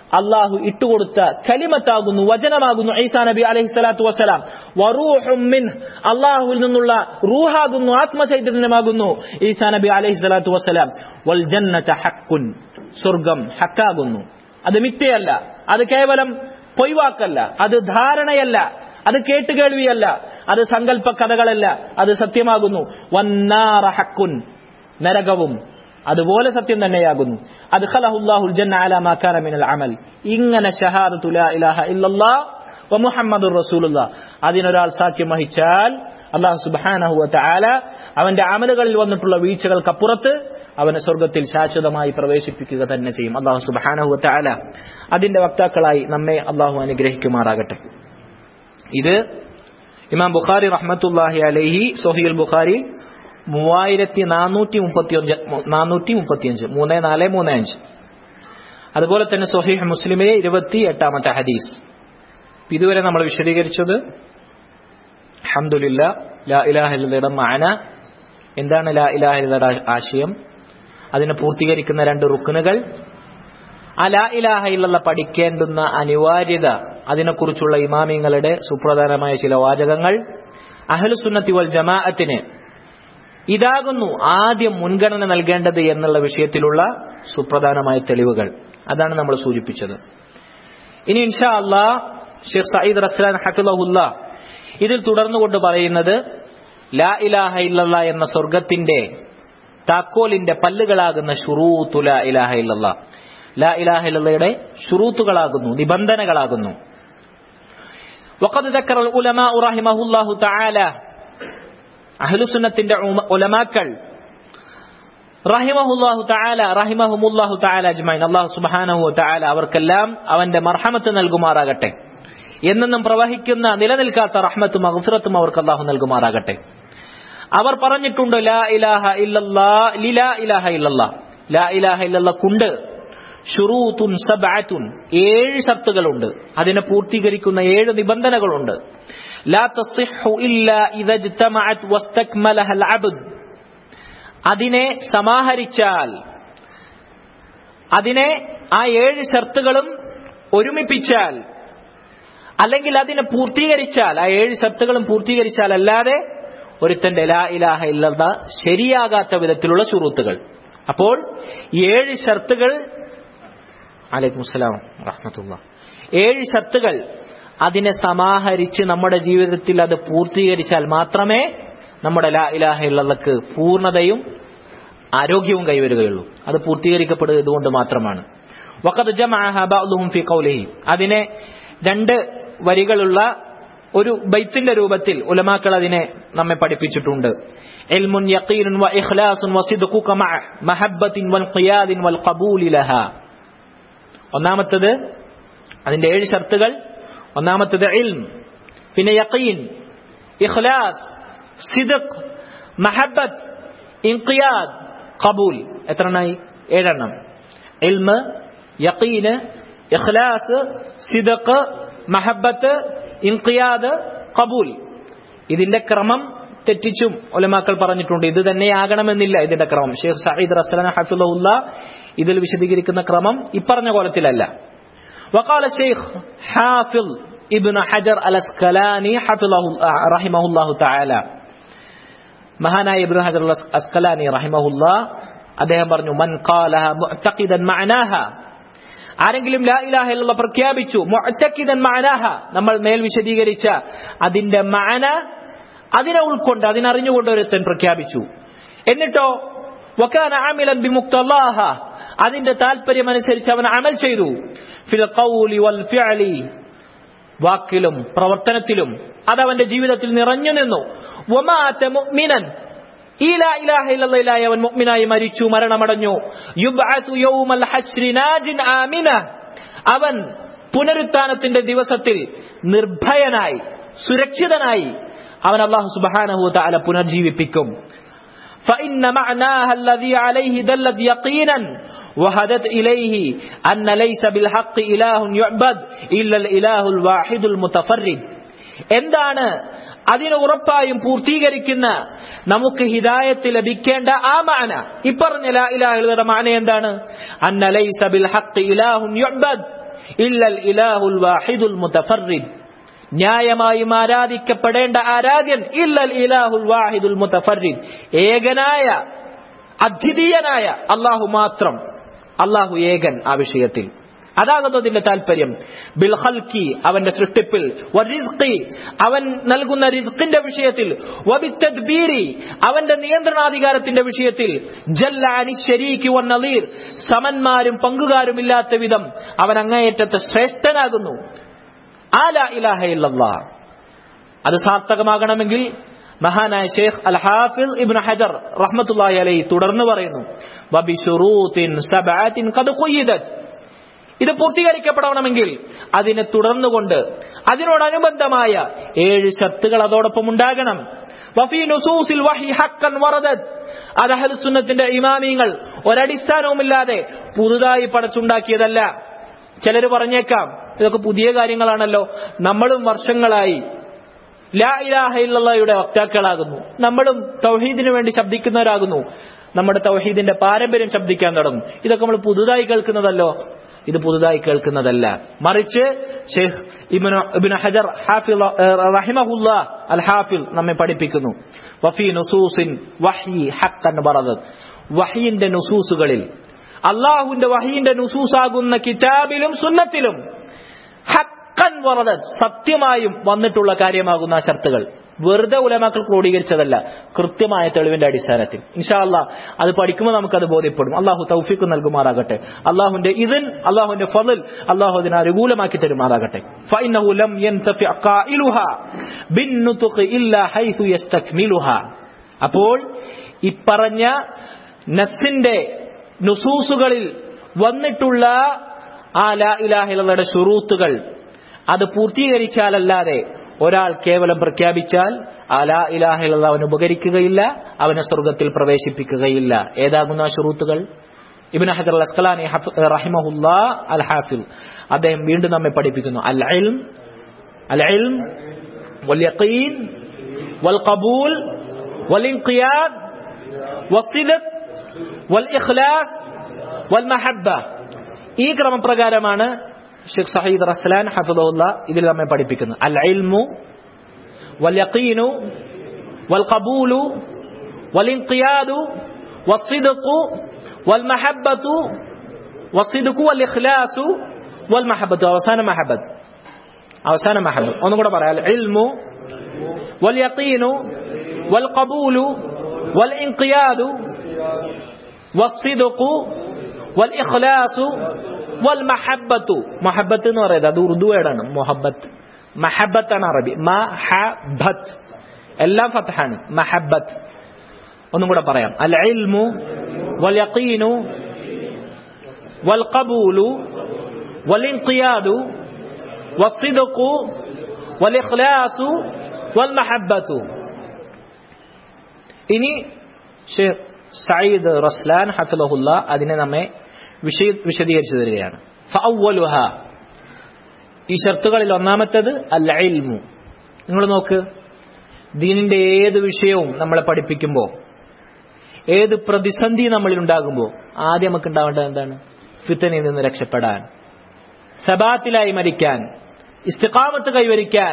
അള്ളാഹു ഇട്ടുകൊടുത്ത കലിമത്താകുന്നു, വചനമാകുന്നു ഈസാ നബി അലൈഹി സ്വലാത്തു വസ്സലാം. വറൂഹും മിൻഹ്, അള്ളാഹുവിൽ നിന്നുള്ള റൂഹാകുന്നു, ആത്മചൈതന്യമാകുന്നു ഈസാ നബി അലൈഹി സ്വലാത്തു വസ്സലാം. വൽ ജന്നത ഹഖ്കുൻ, സ്വർഗം ഹക്കാകുന്നു, അത് മിഥ്യയല്ല, അത് കേവലം പൊയ്വാക്കല്ല, അത് ധാരണയല്ല, അത് കേട്ടുകേൾവിയല്ല, അത് സങ്കല്പ കഥകളല്ല, അത് സത്യമാകുന്നു. വന്നാറ ഹഖ്കുൻ, നരകവും അതുപോലെ സത്യം തന്നെയാകുന്നു. അദ്ഖലഹുല്ലാഹുൽ ജന്ന അലാ മാ കാന മിനൽ അമൽ. ഇങ്ങനെ ഷഹാദത്തു ലാ ഇലാഹ ഇല്ലല്ലാഹ് വ മുഹമ്മദുർ റസൂലുള്ളാഹ് അതിനൊരാൾ സാക്ഷ്യം വഹിച്ചാൽ അല്ലാഹു സുബ്ഹാനഹു വ തആല അവന്റെ അമലുകളിൽ വന്നിട്ടുള്ള വീഴ്ചകൾക്കപ്പുറത്ത് അവനെ സ്വർഗ്ഗത്തിൽ ശാശ്വതമായി പ്രവേശിപ്പിക്കുക തന്നെ ചെയ്യും. അല്ലാഹു സുബ്ഹാനഹു വ തആല അതിന്റെ വക്താക്കളായി നമ്മെ അല്ലാഹു അനുഗ്രഹിക്കുമാറാകട്ടെ. ഇത് ഇമാം ബുഖാരി റഹ്മത്തുള്ളാഹി അലൈഹി സ്വഹീഹുൽ ബുഖാരി മൂവായിരത്തി നാനൂറ്റി മുപ്പത്തി അഞ്ച് നാനൂറ്റി മുപ്പത്തി അഞ്ച് മൂന്ന് നാല് മൂന്ന് അഞ്ച്. അതുപോലെ തന്നെ സ്വഹീഹ് മുസ്ലിമിലെ ഇരുപത്തി എട്ടാമത്തെ ഹദീസ്. ഇതുവരെ നമ്മൾ വിശദീകരിച്ചത് അൽഹംദുലില്ലാ ലാ ഇലാഹ ഇല്ലല്ലാഹയുടെ മഅന എന്താണ്, ലാ ഇലാഹ ഇല്ലല്ലാഹയുടെ ആശയം, അതിനെ പൂർത്തീകരിക്കുന്ന രണ്ട് റുക്നുകൾ, ആ ലാ ഇലാഹ ഇല്ലല്ലാഹ് പഠിക്കേണ്ടുന്ന അനിവാര്യത, അതിനെക്കുറിച്ചുള്ള ഇമാമിങ്ങളുടെ സുപ്രധാനമായ ചില വാചകങ്ങൾ, അഹ്ലുസുന്നത്തി വൽ ജമാഅത്തിന് ഇതാകുന്നു ആദ്യം മുൻഗണന നൽകേണ്ടത് എന്നുള്ള വിഷയത്തിലുള്ള സുപ്രധാനമായ തെളിവുകൾ. അതാണ് നമ്മൾ സൂചിപ്പിച്ചത്. ഇനി ഇൻഷാ അല്ലാഹ് ഷെയ്ഖ് സഈദ് റസ്ലാൻ ഹഫിളഹുല്ലാഹ് ഇതിൽ തുടർന്നുകൊണ്ട് പറയുന്നത് ലാ ഇലാഹ ഇല്ലല്ലാഹ് എന്ന സ്വർഗത്തിന്റെ താക്കോലിന്റെ പല്ലുകളാകുന്ന ശുറൂത്തു ലാ ഇലാഹ ഇല്ലല്ലാഹ്, ലാ ഇലാഹ ഇല്ലല്ലാഹയുടെ ശുറൂത്തുകളാകുന്നു, നിബന്ധനകളാകുന്നു. വഖദ് ദക്കറ ഉലമാഉ റഹിമഹുല്ലാഹു തആല, അഹ്ലുസുന്നത്തിന്റെ ഉലമാക്കൾ റഹിമഹുല്ലാഹു തആല റഹിമഹുമുല്ലാഹു തആല അജ്മഈൻ, അല്ലാഹു സുബ്ഹാനഹു വ തആല അവർക്കെല്ലാം അവന്റെ മർഹമത്ത് നൽകുമാറാകട്ടെ, എന്നെന്നും പ്രവഹിക്കുന്ന നിലനിൽക്കാത്ത റഹ്മത്തും മഗ്ഫിറത്തും അവർക്ക് അല്ലാഹു നൽകുമാറാകട്ടെ. അവർ പറഞ്ഞിട്ടുണ്ട് ലാ ഇലാഹ ഇല്ലല്ലാഹ് ലിലാ ഇലാഹ ഇല്ലല്ലാഹ്, ലാ ഇലാഹ ഇല്ലല്ലാഹ് കൊണ്ട് ശുറൂത്തുൻ സബ്അത്തുൻ, ഏഴ് ഷർത്തുകളുണ്ട്, അതിനെ പൂർത്തീകരിക്കുന്ന ഏഴ് നിബന്ധനകളുണ്ട്. ലാ തസിഹു ഇല്ലാ ഇദാ ഇജ്തമഅത് വസ്തക്മലഹൽ അബ്ദ്, അതിനെ സമാഹരിച്ചാൽ, അതിനെ ആ ഏഴ് ഷർത്തുകളും ഒരുമിപ്പിച്ചാൽ, അല്ലെങ്കിൽ അതിനെ പൂർത്തീകരിച്ചാൽ, ആ ഏഴ് ഷർത്തുകളും പൂർത്തീകരിച്ചാൽ അല്ലാതെ ഒരുത്തന്റെ ലാ ഇലാഹ ഇല്ലല്ലാഹ് ശരിയാകാത്ത വിധത്തിലുള്ള ശുറൂത്തുകൾ. അപ്പോൾ ഏഴ് ഷർത്തുകൾ, അലൈക്കും അസ്സലാം റഹ്മത്തുള്ളാഹ്, ഏഴ് ഷർത്തുകൾ അതിനെ സമാഹരിച്ച് നമ്മുടെ ജീവിതത്തിൽ അത് പൂർത്തീകരിച്ചാൽ മാത്രമേ നമ്മുടെ ലാ ഇലാഹ ഇല്ലല്ലാഹ്ക്ക് പൂർണ്ണതയും ആരോഗ്യവും കൈവരുകയുള്ളൂ. അത് പൂർത്തീകരിക്കപ്പെടുക ഇതുകൊണ്ട് മാത്രമാണ്. വഖദ് ജമഅഹ ബഅ്ദുഹും ഫീ ഖൗലിഹി, അതിനെ രണ്ട് വരികളുള്ള ഒരു ബൈത്തിന്റെ രൂപത്തിൽ ഉലമാക്കൾ അതിനെ നമ്മെ പഠിപ്പിച്ചിട്ടുണ്ട്. ഇൽമുൻ യഖീനുൻ വ ഇഖ്ലാസുൻ വ സിദ്ഖുക മഅ മഹബ്ബത്തിൻ വൽ ഖിയാദിൻ വൽ ഖബൂലി ലഹാ. ഒന്നാമത്തേത് അതിന്റെ ഏഴ് ഷർത്തുകൾ. ഒന്നാമത്തേത് ഇൽം, പിന്നെ യഖീൻ, ഇഖ്ലാസ്, സിദ്ഖ്, മഹബ്ബത്ത്, ഇൻഖിയാദ്, ഖബൂൽ. എത്രണ്ണായി? ഏഴെണ്ണം. ഇൽമ്, യഖീന്, ഇഖ്ലാസ്, സിദ്ഖ്, മഹബ്ബത്ത്, ഇൻഖിയാദ്, ഖബൂൽ. ഇതിന്റെ ക്രമം തെറ്റിച്ചും ഉലമാക്കൾ പറഞ്ഞിട്ടുണ്ട്. ഇത് തന്നെയാകണമെന്നില്ല ഇതിന്റെ ക്രമം. ഷെയ്ഖ് സഈദ് റസ്ലാൻ ഹഫിളഹുല്ലാഹ് ഇതിൽ വിശദീകരിക്കുന്ന ക്രമം ഇപ്പറഞ്ഞ കോലത്തിലല്ല. വഖാല ഷെയ്ഖ് ഹാഫിൾ ഇബ്നു ഹജർ അൽ അസ്കലാനി ഹഫിളഹു റഹിമഹുല്ലാഹു തആല, മഹാനായ ഇബ്നു ഹജർ അൽ അസ്കലാനി റഹിമഹുല്ലാഹ് അദ്ദേഹം പറഞ്ഞു, മൻ ഖാലഹ മുഅ്തഖിദൻ മഅനാഹ, ആരെങ്കിലും ലാ ഇലാഹ ഇല്ലല്ലാഹ് പ്രഖ്യാപിച്ചു മുഅ്തഖിദൻ മഅനാഹ, നമ്മൾ മേൽ വിശദീകരിച്ച അതിന്റെ മഅന, അതിനെ ഉൾക്കൊണ്ട് അതിനറിഞ്ഞുകൊണ്ട് ഒരുത്തൻ പ്രഖ്യാപിച്ചു, എന്നിട്ടോ വകാന ആമിലൻ ബിമുഖ്തലാഹ, അതിന്റെ താല്പര്യമനുസരിച്ച് അവൻ അമൽ ചെയ്തു, ഫിൽ ഖൗലി വൽ ഫിഅലി, വാക്കിലും പ്രവർത്തനത്തിലും അതവന്റെ ജീവിതത്തിൽ നിറഞ്ഞു നിന്നു, വമാത മുഅ്മിനൻ, ഈ ലാ ഇലാഹ ഇല്ലല്ലാഹ് അവൻ മുഅ്മിനായി മരിച്ചു, മരണമടഞ്ഞു, യുബ്അസു യൗമൽ ഹശ്രി നാജിൻ ആമിന, അവൻ പുനരുത്ഥാനത്തിന്റെ ദിവസത്തിൽ നിർഭയനായി സുരക്ഷിതനായി അവൻ അല്ലാഹു സുബ്ഹാനഹു വ തആല പുനർജീവിപ്പിക്കും. فإن معناها الذي عليه دلت يقينا وهدت إليه أن ليس بالحق إله يعبد إلا الإله الواحد المتفرد. എന്താണ് അതിനെ ഉറപ്പായും പൂർത്തീകരിക്കുന്ന നമുക്ക് ഹിദായത്ത് ലഭിക്കേണ്ട ആ മഅന? ഇപ്പറഞ്ഞ ലാ ഇലാഹ ഇല്ലല്ലാഹയുടെ മഅന എന്താണ്? അന്ന ലൈസ ബിൽ ഹഖ് ഇലാഹുൻ യുഅബദ്, ഇല്ലൽ ഇലാഹുൽ വാഹിദുൽ മുതഫർരിദ്, ന്യായമായും ആരാധിക്കപ്പെടേണ്ട ആരാധ്യൻ ഇല്ലൽ ഇലാഹുൽ വാഹിദുൽ മുതഫർരിദ്, ഏകനായ അദ്വിതീയനായ അല്ലാഹു മാത്രം. അല്ലാഹു ഏകൻ ആ വിഷയത്തിൽ. അതാകുന്നു അതിന്റെ താല്പര്യം. ബിൽ ഖൽഖി, അവന്റെ സൃഷ്ടിപ്പിൽ, വറിസ്ഖി, അവൻ നൽകുന്ന റിസ്ഖിന്റെ വിഷയത്തിൽ, വബിത്തദ്ബീരി, അവന്റെ നിയന്ത്രണാധികാരത്തിന്റെ വിഷയത്തിൽ, ജല്ല അനി ശരീകി വന്നളീർ, സമന്മാരും പങ്കുകാരും ഇല്ലാത്ത വിധം അവൻ അങ്ങേയറ്റത്തെ ശ്രേഷ്ഠനാകുന്നു. ആ ലാ ഇലാഹ ഇല്ലല്ലാഹ് അത് സാർത്ഥകമാകണമെങ്കിൽ മഹാനായ ഷെയ്ഖ് അൽ ഹാഫിൾ ഇബ്നു ഹജർ റഹ്മത്തുള്ളാഹി അലൈഹി തുടർന്ന് പറയുന്നു, വബിശുറൂത്തിൻ സബഅത്തിൻ ഖദ് ഖുയിദത്, ഇത് പൂർത്തീകരിക്കപ്പെടണമെങ്കിൽ അതിനെ തുടർന്നുകൊണ്ട് അതിനോടനുബന്ധമായ ഏഴ് ഷർത്തുകൾ അതോടൊപ്പം ഉണ്ടാകണം. വഫീ നുസൂസിൽ വഹി ഹഖ്ഖൻ വറദത്, അത് അഹ്ലുസ് സുന്നത്തിന്റെ ഇമാമിങ്ങൾ ഒരടിസ്ഥാനവുമില്ലാതെ പുതുതായി പടച്ചുണ്ടാക്കിയതല്ല. ചിലർ പറഞ്ഞേക്കാം ഇതൊക്കെ പുതിയ കാര്യങ്ങളാണല്ലോ, നമ്മളും വർഷങ്ങളായി ലാ ഇലാഹ ഇല്ലല്ലാഹയുടെ വക്താക്കളാകുന്നു, നമ്മളും തൗഹീദിന് വേണ്ടി ശബ്ദിക്കുന്നവരാകുന്നു, നമ്മുടെ തൗഹീദിന്റെ പാരമ്പര്യം ശബ്ദിക്കാൻ തുടങ്ങും, ഇതൊക്കെ നമ്മൾ പുതുതായി കേൾക്കുന്നതല്ലോ. ഇത് പുതുതായി കേൾക്കുന്നതല്ല, മറിച്ച് ഷെയ്ഖ് ഇബ്നു ഇബ്നു ഹജർ ഹാഫിൾ റഹിമഹുല്ലാഹ് അൽ ഹാഫിൾ നമ്മെ പഠിപ്പിക്കുന്നു, വഫീ നുസൂസിൻ വഹ്യി ഹഖ്ഖൻ വറദത്, വഹ്യിന്റെ നുസൂസുകളിൽ, അല്ലാഹുവിന്റെ വഹ്യിന്റെ നുസൂസാകുന്ന കിതാബിലും സുന്നത്തിലും ഹഖ്ഖൻ വറദത്, സത്യമായും വന്നിട്ടുള്ള കാര്യമാകുന്ന ആ ഷർത്തുകൾ വെറുതെ ഉലമാക്കൾ ക്രോഡീകരിച്ചതല്ല, കൃത്യമായ തെളിവിന്റെ അടിസ്ഥാനത്തിൽ. ഇൻഷാ അല്ലാഹ് അത് പഠിക്കുമ്പോൾ നമുക്കത് ബോധ്യപ്പെടും. അള്ളാഹു തൗഫീഖ് നൽകുമാറാകട്ടെ. അള്ളാഹുവിന്റെ ഇദ്ൻ, അള്ളാഹുവിന്റെ ഫളൽ അള്ളാഹു അതിനെ അനുകൂലമാക്കി തരുമാറാകട്ടെ. ഫഇന്നഹു ലം യൻതഫി ഖായിലുഹാ ബിന്നുതുഖ് ഇല്ലാ ഹൈസു യസ്തക്മിലുഹാ. അപ്പോൾ ഇപ്പറഞ്ഞ നസ്സിന്റെ നുസൂസുകളിൽ വന്നിട്ടുള്ള ആ ലാ ഇലാഹ ഇല്ലല്ലാഹയുടെ ശുറൂത്തുകൾ അത് പൂർത്തീകരിച്ചാലല്ലാതെ ഒരാൾ കേവലം പ്രഖ്യാപിച്ചാൽ ആ ലാ ഇലാഹ ഇല്ലല്ലാഹ് അവന് ഉപകരിക്കുകയില്ല, അവനെ സ്വർഗത്തിൽ പ്രവേശിപ്പിക്കുകയില്ല. ഏതാകുന്ന ആ ശുറൂത്തുകൾ? ഇബ്നു ഹജർ അൽ അസ്ഖലാനി റഹിമഹുല്ലാഹ് അൽ ഹാഫിൾ അദ്ദേഹം വീണ്ടും നമ്മെ പഠിപ്പിക്കുന്നു, അൽ ഇൽം അൽ ഇൽം വൽ യഖീൻ വൽ ഖബൂൽ വൽ ഇൻഖിയാദ് വസ്സിദ്ഖ് വൽ ഇഖ്ലാസ് വൽ മഹബ്ബ. ഈ ക്രമപ്രകാരമാണ് ഷെയ്ഖ് സഈദ് റസ്ലാൻ ഹഫിദഹുല്ലാഹ് ഇതിൽ നമ്മെ പഠിപ്പിക്കുന്നു. അൽ ഇൽമു വൽ യഖീനു വൽ ഖബൂലു വൽ ഇൻഖിയാദു വസ്സിദ്ഖു വൽ മഹബ്ബതു വസ്സിദ്ഖു വൽ ഇഖ്ലാസു വൽ മഹബ്ബതു. അവസാന മഹബ്ബത്ത്, അവസാന മഹബ്ബത്ത് ഒന്നും കൂടെ പറയാം. അൽ ഇൽമു വൽ യഖീനു വൽ ഖബൂലു വൽ ഇൻഖിയാദു വസ്സിദ്ഖു വൽ ഇഖ്ലാസു വൽ മഹബ്ബത്തു. മഹബ്ബത്ത് എന്ന് പറയുന്നത് അത് ഉറുദു വേർഡാണ്. മുഹബ്ബത്ത്, മഹബ്ബത്താണ് അറബി. മഹബത്ത് എല്ലാം ഫത്ഹാണ്. മഹബ്ബത്ത് ഒന്നും കൂടെ പറയാം. അൽ ഇൽമു വൽ യഖീനു വൽ ഖബൂലു വൽ ഇൻഖിയാദു വസ്സിദ്ഖു വൽ ഇഖ്ലാസു വൽ മഹബ്ബത്തു. ഇനി ഷെയ്ഖ് സഈദ് റസ്ലാൻ ഹഫിദഹുല്ലാഹ് അതിനെ നമ്മെ വിശദീകരിച്ചു തരികയാണ്. ഫഅവ്വലുഹ, ഈ ഷർത്തുകളിൽ ഒന്നാമത്തേത് അൽ ഇൽമു. നിങ്ങൾ നോക്ക്, ദീനിന്റെ ഏത് വിഷയവും നമ്മളെ പഠിപ്പിക്കുമ്പോൾ, ഏത് പ്രതിസന്ധി നമ്മളിൽ ഉണ്ടാകുമ്പോൾ ആദ്യം നമുക്ക് ഉണ്ടാവേണ്ടത് എന്താണ്? ഫിത്തനയിൽ നിന്ന് രക്ഷപ്പെടാൻ, സബാത്തിലായി മരിക്കാൻ, ഇസ്തിഖാമത്ത് കൈവരിക്കാൻ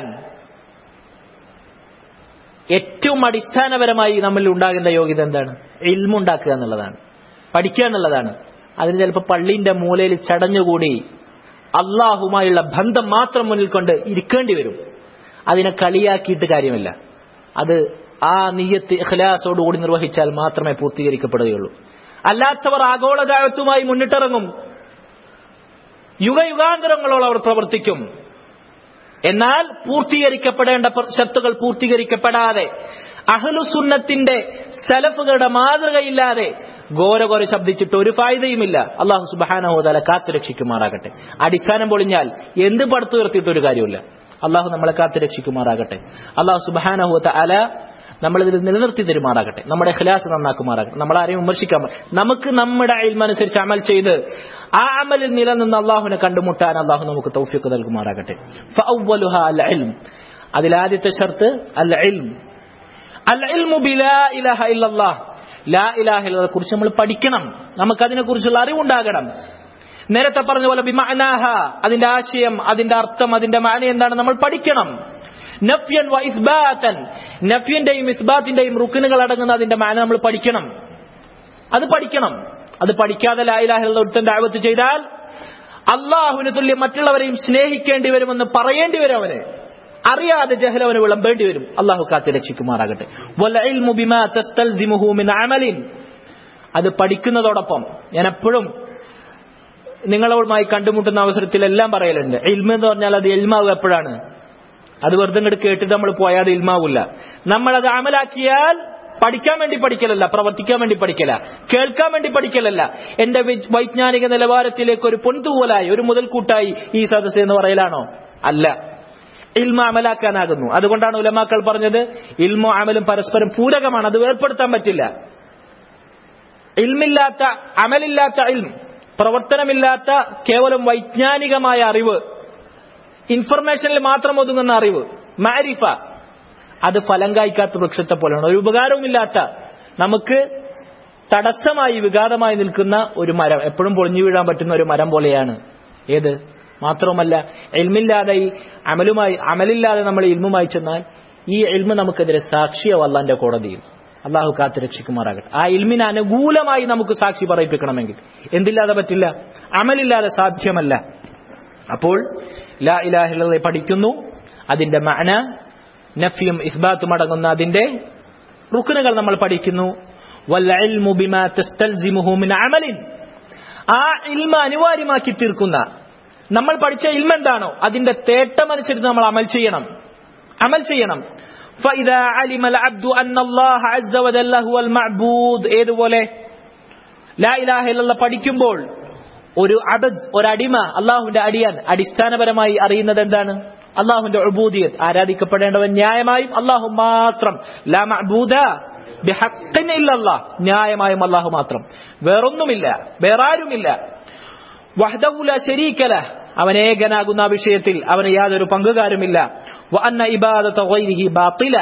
ഏറ്റവും അടിസ്ഥാനപരമായി നമ്മളിൽ ഉണ്ടാകേണ്ട യോഗ്യത എന്താണ്? ഇൽമുണ്ടാക്കുക എന്നുള്ളതാണ്, പഠിക്കുക എന്നുള്ളതാണ്. അതിന് ചിലപ്പോൾ പള്ളിന്റെ മൂലയിൽ ചടഞ്ഞുകൂടി അള്ളാഹുമായുള്ള ബന്ധം മാത്രം മുന്നിൽ കൊണ്ട് ഇരിക്കേണ്ടി വരും. അതിനെ കളിയാക്കിയിട്ട് കാര്യമില്ല. അത് ആ നിയ്യത്ത് ഇഖ്ലാസോടുകൂടി നിർവഹിച്ചാൽ മാത്രമേ പൂർത്തീകരിക്കപ്പെടുകയുള്ളൂ. അല്ലാത്തവർ ആഗോള ദഅവത്തുമായി മുന്നിട്ടിറങ്ങും, യുഗയുഗാന്തരങ്ങളോളം അവർ പ്രവർത്തിക്കും. എന്നാൽ പൂർത്തീകരിക്കപ്പെടേണ്ട ഷർത്തുകൾ പൂർത്തീകരിക്കപ്പെടാതെ, അഹ്ലുസുന്നത്തിന്റെ സലഫുകളുടെ മാതൃകയില്ലാതെ ഘോരഘോര ശബ്ദിച്ചിട്ട് ഒരു ഫായിദയുമില്ല. അല്ലാഹു സുബ്ഹാനഹു വ തആല കാത്തുരക്ഷിക്കുമാറാകട്ടെ. അടിസ്ഥാനം പൊളിഞ്ഞാൽ എന്ത് പടുത്തുയർത്തിയിട്ട് ഒരു കാര്യമില്ല. അല്ലാഹു നമ്മളെ കാത്തുരക്ഷിക്കുമാറാകട്ടെ. അല്ലാഹു സുബ്ഹാനഹു വ തആല നമ്മളിതിൽ നിലനിർത്തി തരുമാറാകട്ടെ. നമ്മുടെ ഇഖ്ലാസ് നന്നാക്കുമാറാകട്ടെ. നമ്മളാരെയും വിമർശിക്കാൻ, നമുക്ക് നമ്മുടെ ഇൽമനുസരിച്ച് അമൽ ചെയ്ത് ആ അമലിൽ നിലനിന്ന് അള്ളാഹുവിനെ കണ്ടുമുട്ടാൻ അള്ളാഹു നമുക്ക് തൗഫീഖ് നൽകുമാറാകട്ടെ. ഫഅവ്വലുഹാ അൽ ഇൽം, അതിലാദ്യത്തെ ഷർത്ത് അൽ ഇൽം. അൽ ഇൽമു ബിലാ ഇലാഹ ഇല്ലല്ലാഹ്, ലാ ഇലാഹ ഇല്ലല്ലാഹയെ കുറിച്ച് നമ്മൾ പഠിക്കണം, നമുക്കതിനെ കുറിച്ചുള്ള അറിവുണ്ടാകണം. നേരത്തെ പറഞ്ഞ പോലെ ബിമഅനാഹ, അതിന്റെ ആശയം, അതിന്റെ അർത്ഥം, അതിന്റെ മാന എന്താണ് നമ്മൾ പഠിക്കണം. നഫ്യൻ വ ഇസ്ബാതൻ, നഫ്യന്റെയും ഇസ്ബാത്തിന്റെയും റുക്നുകൾ അടങ്ങുന്ന അതിന്റെ മാന നമ്മൾ പഠിക്കണം. അത് പഠിക്കണം. അത് പഠിക്കാതെ ലാ ഇലാഹ ഇല്ലല്ലാഹ് ഒരുത്തൻ ദഅവത്ത് ചെയ്താൽ അള്ളാഹുവിന് തുല്യം മറ്റുള്ളവരെയും സ്നേഹിക്കേണ്ടി വരുമെന്ന് പറയേണ്ടി വരും. അവന് അറിയാതെ ജഹൽ അവന് വിളമ്പേണ്ടി വരും. അള്ളാഹു കാത്ത് രക്ഷിക്കുമാറാകട്ടെ. വൽ ഇൽമു ബിമാ തസ്തൽസിമുഹു മിൻ അമലിൻ, അത് പഠിക്കുന്നതോടൊപ്പം ഞാൻ എപ്പോഴും നിങ്ങളുമായി കണ്ടുമുട്ടുന്ന അവസരത്തിൽ എല്ലാം പറയലുണ്ട്, ഇൽമ എന്ന് പറഞ്ഞാൽ അത് ഇൽമാവ് എപ്പോഴാണ്? അത് വെറുതെ ഇങ്ങോട്ട് കേട്ടിട്ട് നമ്മൾ പോയാൽ അത് ഇൽമാവില്ല. നമ്മളത് അമലാക്കിയാൽ പഠിക്കാൻ വേണ്ടി പഠിക്കലല്ല, പ്രവർത്തിക്കാൻ വേണ്ടി പഠിക്കല, കേൾക്കാൻ വേണ്ടി പഠിക്കലല്ല. എന്റെ വൈജ്ഞാനിക നിലവാരത്തിലേക്ക് ഒരു പൊൻതൂവലായി, ഒരു മുതൽക്കൂട്ടായി ഈ സദസ്സ് എന്ന് പറയലാണോ? അല്ല, ഇൽമ അമലാക്കാനാകുന്നു. അതുകൊണ്ടാണ് ഉലമാക്കൾ പറഞ്ഞത് ഇൽമോ അമലും പരസ്പരം പൂരകമാണ്, അത് വേർപ്പെടുത്താൻ പറ്റില്ല. ഇൽമില്ലാത്ത, അമലില്ലാത്ത ഇൽം, പ്രവർത്തനമില്ലാത്ത കേവലം വൈജ്ഞാനികമായ അറിവ്, ഇൻഫർമേഷനിൽ മാത്രം ഒതുങ്ങുന്ന അറിവ്, മാരിഫ, അത് ഫലം കായ്ക്കാത്ത വൃക്ഷത്തെ പോലെയാണ്. ഒരു ഉപകാരവുമില്ലാത്ത, നമുക്ക് തടസ്സമായി വിഘാതമായി നിൽക്കുന്ന ഒരു മരം, എപ്പോഴും പൊളിഞ്ഞു വീഴാൻ പറ്റുന്ന ഒരു മരം പോലെയാണ്. ഏത്? മാത്രവുമല്ല ഇൽമില്ലാതെ ഈ അമലുമായി അമലില്ലാതെ നമ്മൾ ഇൽമുമായി ചെന്നാൽ ഈ ഇൽമ നമുക്കെതിരെ സാക്ഷിയാവും അള്ളാന്റെ കോടതിയിൽ. അള്ളാഹു കാത്ത് രക്ഷിക്കുമാറാകട്ടെ. ആ ഇൽമിന് അനുകൂലമായി നമുക്ക് സാക്ഷി പറയിപ്പിക്കണമെങ്കിൽ എന്തില്ലാതെ പറ്റില്ല? അമലില്ലാതെ സാധ്യമല്ല. അപ്പോൾ ലാ ഇലാഹ ഇല്ലല്ലാഹ് പഠിക്കുന്നു, അതിന്റെ മഅന നഫ്യും ഇസ്ബാത്തും അടങ്ങുന്ന അതിന്റെ റുക്നുകൾ നമ്മൾ പഠിക്കുന്നു. വൽ ഇൽമു ബിമാ തസ്തൽസിമുഹു മിൻ അമലിൻ, ആ ഇൽമ അനിവാര്യമാക്കി തീർക്കുന്ന, നമ്മൾ പഠിച്ച ഇൽമ എന്താണോ അതിന്റെ തേട്ടമനുസരിച്ച് നമ്മൾ അമൽ ചെയ്യണം. അമൽ ചെയ്യണം. فإذا علم العبد أن الله عز وجل هو المعبود, ഏതുപോലെ ലാ ഇലാഹ ഇല്ലല്ലാഹ് പഠിക്കുമ്പോൾ ഒരു അബ്ദ്, ഒരു അടിമ, അള്ളാഹുവിന്റെ അടിയാൻ അടിസ്ഥാനപരമായി അറിയുന്നത് എന്താണ്? അള്ളാഹുവിന്റെ ഉബൂദിയത്ത്, ആരാധിക്കപ്പെടേണ്ടവൻ ന്യായമായും അള്ളാഹു മാത്രം. ലാ മഅബൂദ ബിഹഖ്ഖിൻ ഇല്ലല്ലാഹ്, ന്യായമായും അള്ളാഹു മാത്രം, വേറൊന്നുമില്ല, വേറാരുമില്ല. വഹ്ദഹു ലാ ശരീക ലഹ്, അവൻ ഏകനാകുന്ന വിഷയത്തിൽ അവന് യാതൊരു പങ്കുകാരുമില്ല. വ അന്ന ഇബാദത ഗൈരിഹി ബാത്തില,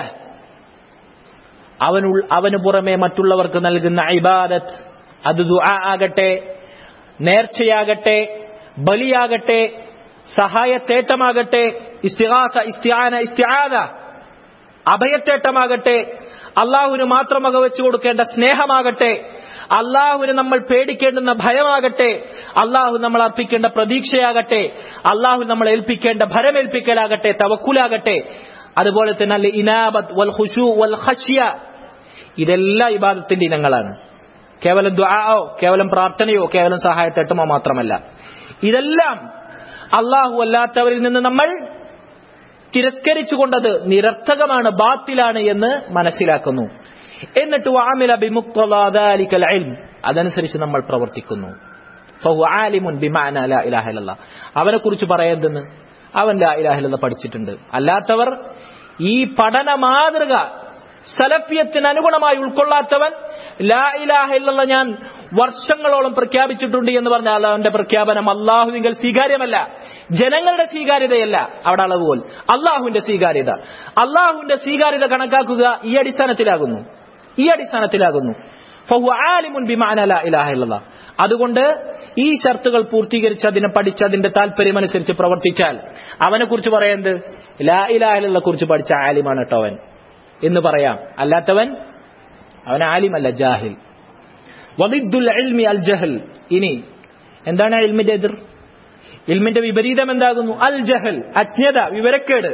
അവനു അവന് പുറമെ മറ്റുള്ളവർക്ക് നൽകുന്ന ഇബാദത്ത്, അത് ദുആ ആകട്ടെ, നേർച്ചയാകട്ടെ, ബലിയാകട്ടെ, സഹായത്തേട്ടമാകട്ടെ, ഇസ്തിഗാസ, ഇസ്തിആന, ഇസ്തിആദ, അഭയത്തേട്ടമാകട്ടെ, അള്ളാഹുവിന് മാത്രം വകവെച്ചു കൊടുക്കേണ്ട സ്നേഹമാകട്ടെ, അള്ളാഹുവിന് നമ്മൾ പേടിക്കേണ്ടുന്ന ഭയമാകട്ടെ, അള്ളാഹു നമ്മൾ അർപ്പിക്കേണ്ട പ്രതീക്ഷയാകട്ടെ, അള്ളാഹു നമ്മൾ ഏൽപ്പിക്കേണ്ട ഭരമേൽപ്പിക്കലാകട്ടെ, തവക്കുലാകട്ടെ, അതുപോലെ തന്നെ അൽ ഇനാബത്ത് വൽ ഖുശൂ വൽ ഖശ്യ, ഇതെല്ലാം ഇബാദത്തിന്റെ ഇനങ്ങളാണ്. കേവലം ദുആയോ കേവലം പ്രാർത്ഥനയോ കേവലം സഹായത്തേട്ടമോ മാത്രമല്ല. ഇതെല്ലാം അള്ളാഹു അല്ലാത്തവരിൽ നിന്ന് നമ്മൾ തിരസ്കരിച്ചുകൊണ്ടത് നിരർത്ഥകമാണ്, ബാത്തിലാണ് എന്ന് മനസ്സിലാക്കുന്നു. എന്നിട്ട് വഅമില ബിമുഖ്തളാ ദാലികൽ ഇൽം, അതനുസരിച്ച് നമ്മൾ പ്രവർത്തിക്കുന്നു. ഫഹുവ ആലിമുൻ ബിമഅന ലാ ഇലാഹ ഇല്ലല്ലാഹ്, അവനെ കുറിച്ച് പറയുന്നത് അവൻ ലാ ഇലാഹ ഇല്ലല്ലാഹ് പഠിച്ചിട്ടുണ്ട്. അല്ലാത്തവർ ഈ പഠന മാതൃക സലഫിയത്തിന് അനുഗുണമായി ഉൾക്കൊള്ളാത്തവൻ ലാ ഇലാഹ ഇല്ലല്ലാഹ് ഞാൻ വർഷങ്ങളോളം പ്രഖ്യാപിച്ചിട്ടുണ്ട് എന്ന് പറഞ്ഞാൽ അവന്റെ പ്രഖ്യാപനം അള്ളാഹുവിങ്കൽ സ്വീകാര്യമല്ല, ജനങ്ങളുടെ സ്വീകാര്യതയല്ല അവിടെ അളവുകോൽ, അള്ളാഹുവിന്റെ സ്വീകാര്യത. അള്ളാഹുവിന്റെ സ്വീകാര്യത കണക്കാക്കുക ഈ അടിസ്ഥാനത്തിലാകുന്നു, ഈ അടിസ്ഥാനത്തിലാകുന്നു. ഫഹുവ ആലിമുൻ ബിമഅന ലാ ഇലാഹ ഇല്ലല്ലാഹ്. അതുകൊണ്ട് ഈ ഷർത്തുകൾ പൂർത്തീകരിച്ച് അതിനെ പഠിച്ച് അതിന്റെ താല്പര്യമനുസരിച്ച് പ്രവർത്തിച്ചാൽ അവനെ കുറിച്ച് പറയുന്നത് ലാ ഇലാഹ ഇല്ലല്ലാഹ് കുറിച്ച് പഠിച്ച ആലിമാണ് കേട്ടോ അവൻ എന്ന് പറയാം. അല്ലാത്തവൻ അവൻ ആലിമല്ല, ജാഹിൽ. വദിദ്ദുൽ ഇൽമി അൽ ജഹൽ. ഇനി എന്താണ് ഇൽമിന്റെ എതിർ? ഇൽമിന്റെ വിപരീതം എന്താകുന്നു? അൽ ജഹൽ, അജ്ഞത, വിവരക്കേട്.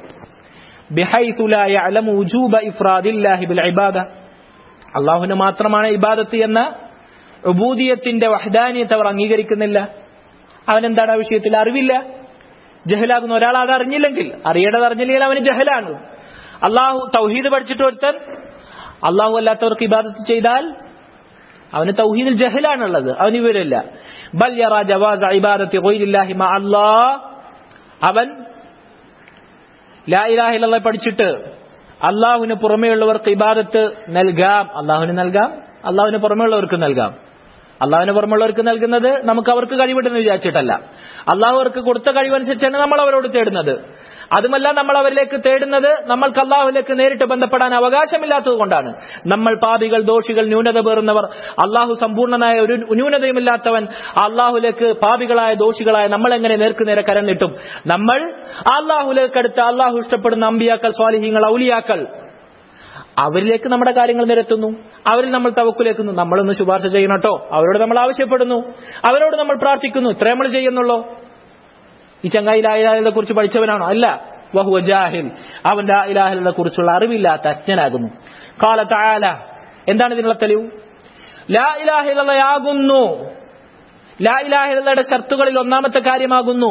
ബിഹൈസു ലാ യഅലമു വുജൂബ ഇഫ്റാദില്ലാഹി ബിൽ ഇബാദ, അല്ലാഹുവിന് മാത്രമാണ് ഇബാദത്ത് എന്ന ഉബൂദിയത്തിന്റെ വഹ്ദാനിയത്ത് അവർ അംഗീകരിക്കുന്നില്ല. അവനെന്താണ് ആ വിഷയത്തിൽ അറിവില്ല, ജഹലാകുന്നു. ഒരാൾ അത് അറിഞ്ഞില്ലെങ്കിൽ, അറിയേണ്ടത് അറിഞ്ഞില്ലെങ്കിൽ അവന് ജഹലാണ്. അള്ളാഹു തൗഹീദ് പഠിച്ചിട്ട് ഒരുത്തൻ അള്ളാഹു അല്ലാത്തവർക്ക് ഇബാദത്ത് ചെയ്താൽ അവന് തൗഹീദിൽ ജഹലാണുള്ളത്, അവന് വിവരമില്ല. ബൽ യറാ ജവാസ ഇബാദത്തി ഗൈരില്ലാഹി മഅ അല്ലാഹ്, അവൻ ലാ ഇലാഹ ഇല്ലല്ലാഹ് പഠിച്ചിട്ട് അള്ളാഹുവിന് പുറമെയുള്ളവർക്ക് ഇബാദത്ത് നൽകാം, അള്ളാഹുവിന് നൽകാം, അള്ളാഹുവിന് പുറമെയുള്ളവർക്ക് നൽകാം. അള്ളാഹുവിന് പുറമുള്ളവർക്ക് നൽകുന്നത് നമുക്ക് അവർക്ക് കഴിവുണ്ടെന്ന് വിചാരിച്ചിട്ടല്ല. അള്ളാഹു അവർക്ക് കൊടുത്ത കഴിവനുസരിച്ചാണ് നമ്മൾ അവരോട് തേടുന്നത്. അതുമല്ല, നമ്മൾ അവരിലേക്ക് തേടുന്നത് നമ്മൾക്ക് അള്ളാഹുവിലേക്ക് നേരിട്ട് ബന്ധപ്പെടാൻ അവകാശമില്ലാത്തത് കൊണ്ടാണ്. നമ്മൾ പാപികൾ, ദോഷികൾ, ന്യൂനത പേറുന്നവർ, അള്ളാഹു സമ്പൂർണ്ണനായ ഒരു ന്യൂനതയുമില്ലാത്തവൻ, അള്ളാഹുലേക്ക് പാപികളായ ദോഷികളായ നമ്മൾ എങ്ങനെ നേർക്ക് നേരെ കരം നീട്ടും? നമ്മൾ അള്ളാഹുലേക്ക് അടുത്ത അള്ളാഹു ഇഷ്ടപ്പെടുന്ന അമ്പിയാക്കൾ, സ്വാലിഹീങ്ങൾ, ഔലിയാക്കൾ, അവരിലേക്ക് നമ്മുടെ കാര്യങ്ങൾ നിരത്തുന്നു. അവരിൽ നമ്മൾ തവക്കുലേക്കുന്നു. നമ്മളൊന്ന് ശുപാർശ ചെയ്യണട്ടോ, അവരോട് നമ്മൾ ആവശ്യപ്പെടുന്നു, അവരോട് നമ്മൾ പ്രാർത്ഥിക്കുന്നു. ഇത്രേ നമ്മൾ ചെയ്യുന്നുള്ളൂ. ഈ ചങ്ങായി ലാ ഇലാഹയെ കുറിച്ച് പഠിച്ചവനാണോ? അല്ല. വഹുവ ജാഹിൽ, അവൻ ലാ ഇലാഹയെ കുറിച്ചുള്ള അറിവില്ലാത്ത അജ്ഞനാകുന്നു. ഖാല തആല, എന്താണ് ഇതിനുള്ള തെളിവ്? ലാ ഇലാഹ ഇല്ലല്ലാഹയാകുന്നു, ലാ ഇലാഹ ഇല്ലല്ലയുടെ ഷർത്തുകളിൽ ഒന്നാമത്തെ കാര്യമാകുന്നു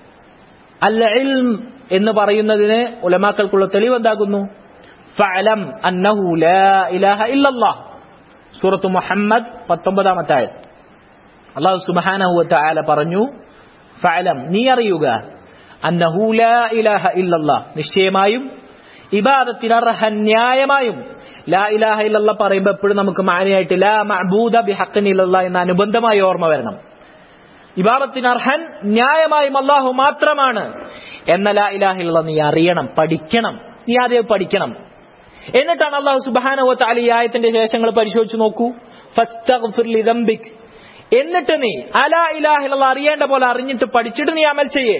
അൽ ഇൽം എന്ന് പറയുന്നതിന് ഉലമാക്കൾക്കുള്ള തെളിവ് എന്താകുന്നു? ഫഅലം അന്നഹു ലാ ഇലാഹ ഇല്ലല്ലാഹ്. സൂറത്ത് മുഹമ്മദ് പത്തൊമ്പതാമത്തെ ആയത്ത് അല്ലാഹു സുബ്ഹാനഹു വ തആല പറഞ്ഞു, ഫഅലം, നീ അറിയുക, അന്നഹു ലാ ഇലാഹ ഇല്ലല്ലാഹ്, നിശ്ചയമായും ഇബാദത്തിന് അർഹൻ, ന്യായമായും. ലാ ഇലാഹ ഇല്ലല്ലാഹ് പറയുമ്പോൾ എപ്പോഴും നമുക്ക് മാനിയായിട്ട് ലാ മഅബൂദ ബിഹഖ്ഖിൻ ഇല്ലല്ലാഹ് എന്ന അനുബന്ധമായി ഓർമ്മ വരണം. ഇബാദത്തിന് അർഹൻ ന്യായമായും അല്ലാഹു മാത്രമാണ് എന്ന ലാ ഇലാഹ ഇല്ലല്ലാഹ് നീ അറിയണം, പഠിക്കണം. നീ ആദ്യം പഠിക്കണം. എന്നിട്ടാണ് അല്ലാഹു സുബ്ഹാനഹു വ തആല ഈ ആയത്തിന്റെ ശേഷങ്ങൾ പരിശോധിച്ച് നോക്കൂ. ഫസ്തഗ്ഫിർ ലിദംബിക്, എന്നിട്ട് നീ അലാ ഇലാഹ ഇല്ലല്ലാഹ് അറിയേണ്ട പോലെ അറിഞ്ഞിട്ട് പഠിച്ചിട്ട് നീ അമൽ ചെയ്യേ.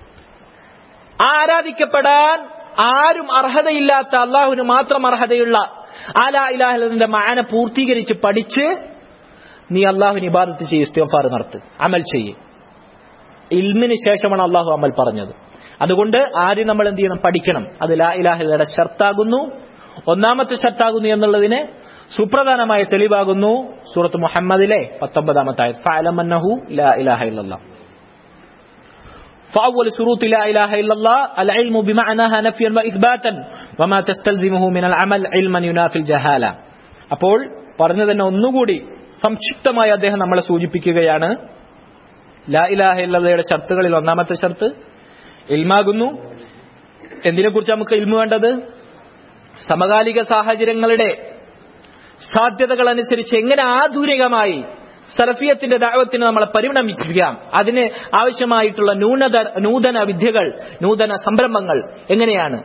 ആരാധിക്കപ്പെടാൻ ആരും അർഹതയില്ലാത്ത അള്ളാഹുവിന് മാത്രം അർഹതയുള്ള ആ ലാ ഇലാഹ ഇല്ലല്ലാഹന്റെ മഅന പൂർത്തീകരിച്ച് പഠിച്ച് നീ അള്ളാഹുവിന് ഇബാദത്ത് ചെയ്യ്, ഇസ്തിഗ്ഫാർ നടത്ത്, അമൽ ചെയ്യ്. ഇൽമിന് ശേഷമാണ് അള്ളാഹു അമൽ പറഞ്ഞത്. അതുകൊണ്ട് ആദ്യം നമ്മൾ എന്ത് ചെയ്യണം? പഠിക്കണം. അത് ലാ ഇലാഹ ഇല്ലല്ലയുടെ ഷർത്താകുന്നു, ഒന്നാമത്തെ ഷർത്താകുന്നു എന്നുള്ളതിന് സുപ്രധാനമായ തെളിവാകുന്നു സൂറത്ത് മുഹമ്മദിലെ പത്തൊമ്പതാമത്തെ ആയത്ത്. ഫഅലം അന്നഹു ലാ ഇലാഹ ഇല്ലല്ലാഹ്. فأول شروط لا إله إلا الله العلم بمعناها نفيا وإثباتا وما تستلزمه من العمل علما ينافي الجهالة. അപ്പോൾ പറഞ്ഞു തന്നെ ഒന്നുകൂടി സംക്ഷിപ്തമായി അദ്ദേഹം നമ്മളെ സൂചിപ്പിക്കുകയാണ്. ലാ ഇലാഹ ഇല്ലല്ലയുടെ ഷർത്തുകളിൽ ഒന്നാമത്തെ ഷർത്ത് ഇൽമാകുന്നു. എന്തിനെ കുറിച്ച് നമുക്ക് ഇൽമു വേണ്ടത്? സമകാലിക സാഹചര്യങ്ങളുടെ സാധ്യതകൾ അനുസരിച്ച് എങ്ങനെ ആധുനികമായി സലഫിയത്തിന്റെ ദഅവത്തിന് നമ്മളെ പരിണമിപ്പിക്കാം, അതിന് ആവശ്യമായിട്ടുള്ള നൂതന നൂതന വിദ്യകൾ, നൂതന സംരംഭങ്ങൾ എങ്ങനെയാണ്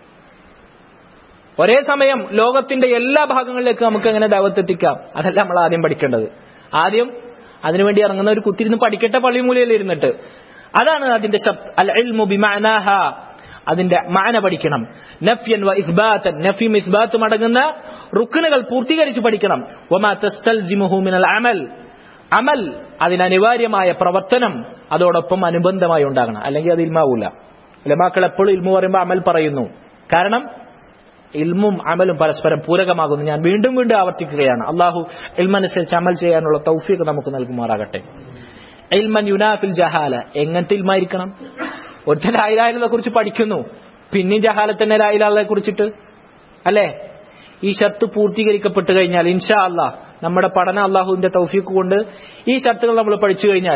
ഒരേ സമയം ലോകത്തിന്റെ എല്ലാ ഭാഗങ്ങളിലേക്കും നമുക്ക് എങ്ങനെ ദഅവത്ത് എത്തിക്കാം, അതല്ല നമ്മൾ ആദ്യം പഠിക്കേണ്ടത്. ആദ്യം അതിനുവേണ്ടി ഇറങ്ങുന്ന ഒരു കുത്തിരുന്ന് പഠിക്കട്ടെ, പള്ളിമൂലയിൽ ഇരുന്നിട്ട്. അതാണ് അതിന്റെ ശബ്ദ അൽ ഇൽമു ബിമഅനാഹ, അതിന്റെ മഅന പഠിക്കണം. നഫ്യൻ വ ഇസ്ബാതൻ, നഫ്യും ഇസ്ബാത്തും അടങ്ങുന്ന റുക്നുകൾ പൂർത്തീകരിച്ച് പഠിക്കണം. വമാ തസ്തൽസിമുഹു മിനൽ അമൽ, അമൽ അതിനനിവാര്യമായ പ്രവർത്തനം അതോടൊപ്പം അനുബന്ധമായി ഉണ്ടാകണം, അല്ലെങ്കിൽ അത് ഇൽമാവൂല. ഉലമാക്കൾ എപ്പോഴും ഇൽമു പറയുമ്പോൾ അമൽ പറയുന്നു. കാരണം ഇൽമും അമലും പരസ്പരം പൂരകമാകുന്നു. ഞാൻ വീണ്ടും വീണ്ടും ആവർത്തിക്കുകയാണ്. അള്ളാഹു ഇൽമനുസരിച്ച് അമൽ ചെയ്യാനുള്ള തൗഫീഖ് നമുക്ക് നൽകുമാറാകട്ടെ. ഇൽമൻ യുനാഫിൽ ജഹാല, എങ്ങനത്തെ ഇൽമായിരിക്കണം? ഒരുത്തൻ ലാ ഇലാഹ ഇല്ലല്ലാഹയെ കുറിച്ച് പഠിക്കുന്നു, പിന്നെ ജഹാലത്തന്നെ ലാ ഇലാഹ ഇല്ലല്ലാഹയെ കുറിച്ചിട്ട് അല്ലേ? ഈ ഷർത്ത് പൂർത്തീകരിക്കപ്പെട്ട് കഴിഞ്ഞാൽ ഇൻഷാ അല്ലാഹ് നമ്മുടെ പഠന അള്ളാഹുവിന്റെ തൗഫീഖ് കൊണ്ട് ഈ ഷർത്തുകൾ നമ്മൾ പഠിച്ചു കഴിഞ്ഞാൽ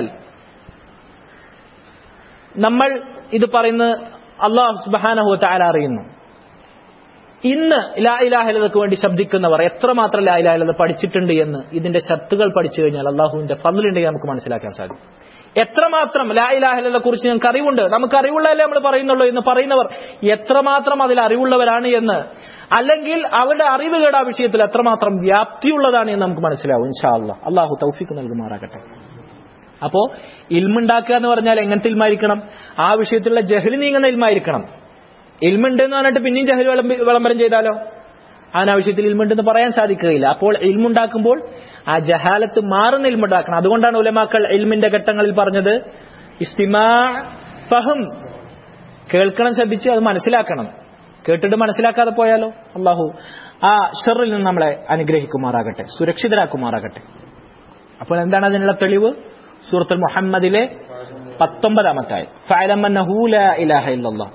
നമ്മൾ ഇത് പറയുന്നത് അല്ലാഹു സുബ്ഹാനഹു വ തആല അറിയുന്നു. ഇന്ന് ലാ ഇലാഹ ഇല്ലല്ലാഹയ്ക്ക് വേണ്ടി ശബ്ദിക്കുന്നവർ എത്രമാത്രം ലാ ഇലാഹ ഇല്ലല്ലാഹ് പഠിച്ചിട്ടുണ്ട് എന്ന് ഇതിന്റെ ഷർത്തുകൾ പഠിച്ചു കഴിഞ്ഞാൽ അള്ളാഹുവിന്റെ ഫദ്ലുണ്ടെങ്കിൽ നമുക്ക് മനസ്സിലാക്കാൻ സാധിക്കും. എത്രമാത്രം ലാ ഇലാഹ ഇല്ലല്ലാഹയെ കുറിച്ച് ഞങ്ങൾക്ക് അറിവുണ്ട്, നമുക്ക് അറിവുള്ളതല്ലേ നമ്മൾ പറയുന്നുള്ളൂ എന്ന് പറയുന്നവർ എത്രമാത്രം അതിൽ അറിവുള്ളവരാണ് എന്ന്, അല്ലെങ്കിൽ അവരുടെ അറിവുകളുടെ ആ വിഷയത്തിൽ എത്രമാത്രം വ്യാപ്തിയുള്ളതാണ് എന്ന് നമുക്ക് മനസ്സിലാവും ഇൻഷാ അല്ലാഹ്. അള്ളാഹു തൗഫീഖ് നൽകുമാറാകട്ടെ. അപ്പോ ഇൽമുണ്ടാക്കുക എന്ന് പറഞ്ഞാൽ എങ്ങനത്തെ ഇൽമായിരിക്കണം? ആ വിഷയത്തിലുള്ള ജഹല് നീങ്ങുന്ന ഇൽമായിരിക്കണം. ഇൽമുണ്ട് എന്ന് പറഞ്ഞിട്ട് പിന്നെയും ജഹൽ വിളംബരം ചെയ്താലോ അതിനാവശ്യത്തിൽ ഇൽമുണ്ടെന്ന് പറയാൻ സാധിക്കുകയില്ല. അപ്പോൾ ഇൽമുണ്ടാക്കുമ്പോൾ ആ ജഹാലത്ത് മാറുന്ന ഇൽമുണ്ടാക്കണം. അതുകൊണ്ടാണ് ഉലമാക്കൾ ഇൽമിന്റെ ഘട്ടങ്ങളിൽ പറഞ്ഞത് ഇസ്തിമാ, ഫഹം, കേൾക്കണം, ശ്രദ്ധിച്ച് അത് മനസ്സിലാക്കണം. കേട്ടിട്ട് മനസ്സിലാക്കാതെ പോയാലോ അള്ളാഹു ആ ഷർറിൽ നിന്ന് നമ്മളെ അനുഗ്രഹിക്കുമാറാകട്ടെ, സുരക്ഷിതരാക്കുമാറാകട്ടെ. അപ്പോൾ എന്താണ് അതിനുള്ള തെളിവ്? സൂറത്തുൽ മുഹമ്മദിലെ പത്തൊമ്പതാമത്തെ ആയത്ത്, ഫഅലം അന്നഹു ലാ ഇലാഹ ഇല്ലല്ലാഹ്.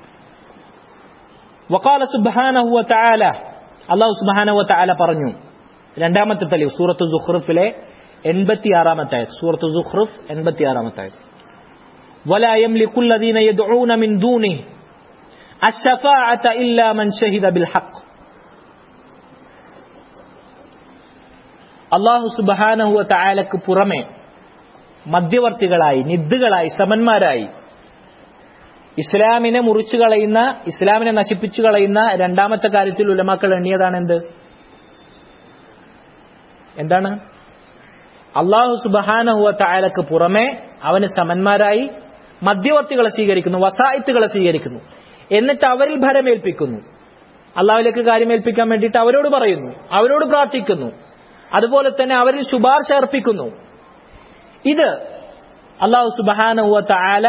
വഖാല സുബ്ഹാനഹു വ തആല, അല്ലാഹു സുബ്ഹാനഹു വ തആല പറഞ്ഞു രണ്ടാമത്തെ തെളിവ് സൂറത്ത് സുഖ്റുഫിലെ എൺപത്തിയാറാമത്തെ ആയത്ത്, സൂറത്ത് സുഖ്റുഫ് എൺപത്തിയാറാമത്തെ ആയത്ത്, വലാ യംലികു അല്ലദീന യദ്ഊന മിൻ ദൂനിഹി അശ്ശഫാഅത ഇല്ലാ മൻ ശഹിദ ബിൽ ഹഖ്. അല്ലാഹു സുബ്ഹാനഹു വ തആലക്ക് പുറമെ മധ്യവർത്തികളായി, നിദ്ദുകളായി, സമന്മാരായി ഇസ്ലാമിനെ മുറിച്ചു കളയുന്ന, ഇസ്ലാമിനെ നശിപ്പിച്ചു കളയുന്ന രണ്ടാമത്തെ കാര്യത്തിൽ ഉലമാക്കൾ എണ്ണിയതാണ് എന്ത്? എന്താണ്? അല്ലാഹു സുബ്ഹാനഹു വ തആലക്ക് പുറമെ അവന് സമന്മാരായി മധ്യവർത്തികളെ സ്വീകരിക്കുന്നു, വസായിത്തുകളെ സ്വീകരിക്കുന്നു. എന്നിട്ട് അവരിൽ ഭരമേൽപ്പിക്കുന്നു. അള്ളാഹുവിലേക്ക് കാര്യമേൽപ്പിക്കാൻ വേണ്ടിയിട്ട് അവരോട് പറയുന്നു, അവരോട് പ്രാർത്ഥിക്കുന്നു, അതുപോലെ തന്നെ അവരിൽ ശുപാർശ അർപ്പിക്കുന്നു. ഇത് അല്ലാഹു സുബ്ഹാനഹു വ തആല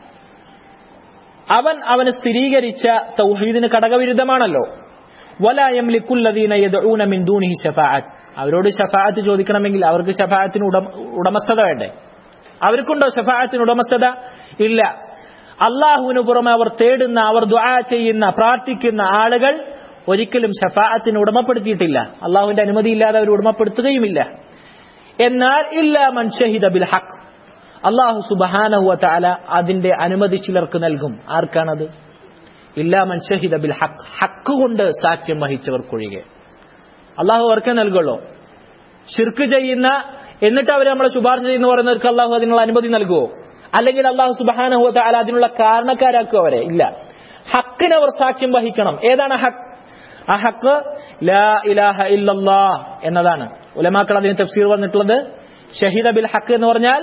അവൻ അവന് സ്ഥിരീകരിച്ച തൗഹീദിന് കടകവിരുദ്ധമാണല്ലോ. വലാ യംലികുല്ലദീന യദ്ഊന മിൻ ദൂനിഹി ശഫാഅത്ത്. അവരോട് ശഫാഅത്ത് ചോദിക്കണമെങ്കിൽ അവർക്ക് ശഫാഅത്തിന് ഉടമസ്ഥത വേണ്ടേ? അവർക്കുണ്ടോ ശഫാഅത്തിന് ഉടമസ്ഥത? ഇല്ല. അള്ളാഹുവിന് പുറമെ അവർ തേടുന്ന, അവർ ദുആ ചെയ്യുന്ന, പ്രാർത്ഥിക്കുന്ന ആളുകൾ ഒരിക്കലും ശഫാഅത്തിന് ഉടമപ്പെടുത്തിയിട്ടില്ല. അള്ളാഹുവിന്റെ അനുമതി ഇല്ലാതെ അവർ ഉടമപ്പെടുത്തുകയുമില്ല. എന്നാൽ ഇല്ലാ മൻ ഷഹിദ ബിൽ ഹഖ്, അല്ലാഹു സുബ്ഹാനഹു വ തആല അതിന്റെ അനുമതി ചിലർക്ക് നൽകും. ആർക്കാണത്? ഇല്ലാ മൻ ഷഹിദ ബിൽ ഹഖ്, ഹഖ് കൊണ്ട് സാക്ഷ്യം വഹിച്ചവർക്കൊഴികെ. അള്ളാഹു അവർക്ക് നൽകുള്ളൂ. ശിർക്ക് ചെയ്യുന്ന, എന്നിട്ട് അവർ നമ്മളെ ശുപാർശ ചെയ്യുന്ന പറയുന്നവർക്ക് അള്ളാഹു അതിനുള്ള അനുമതി നൽകുമോ? അല്ലെങ്കിൽ അള്ളാഹു സുബ്ഹാനഹു വ തആല അതിനുള്ള കാരണക്കാരാക്കും അവരെ? ഇല്ല. ഹക്കിന് അവർ സാക്ഷ്യം വഹിക്കണം. ഏതാണ് ഹക്ക്? ആ ഹക്ക് ലാ ഇലാഹ ഇല്ലല്ലാഹ് എന്നതാണ്. ഉലമാക്കൾ അതിന് തഫ്സീർ വന്നിട്ടുള്ളത് ഷഹിദ ബിൽ ഹക്ക് എന്ന് പറഞ്ഞാൽ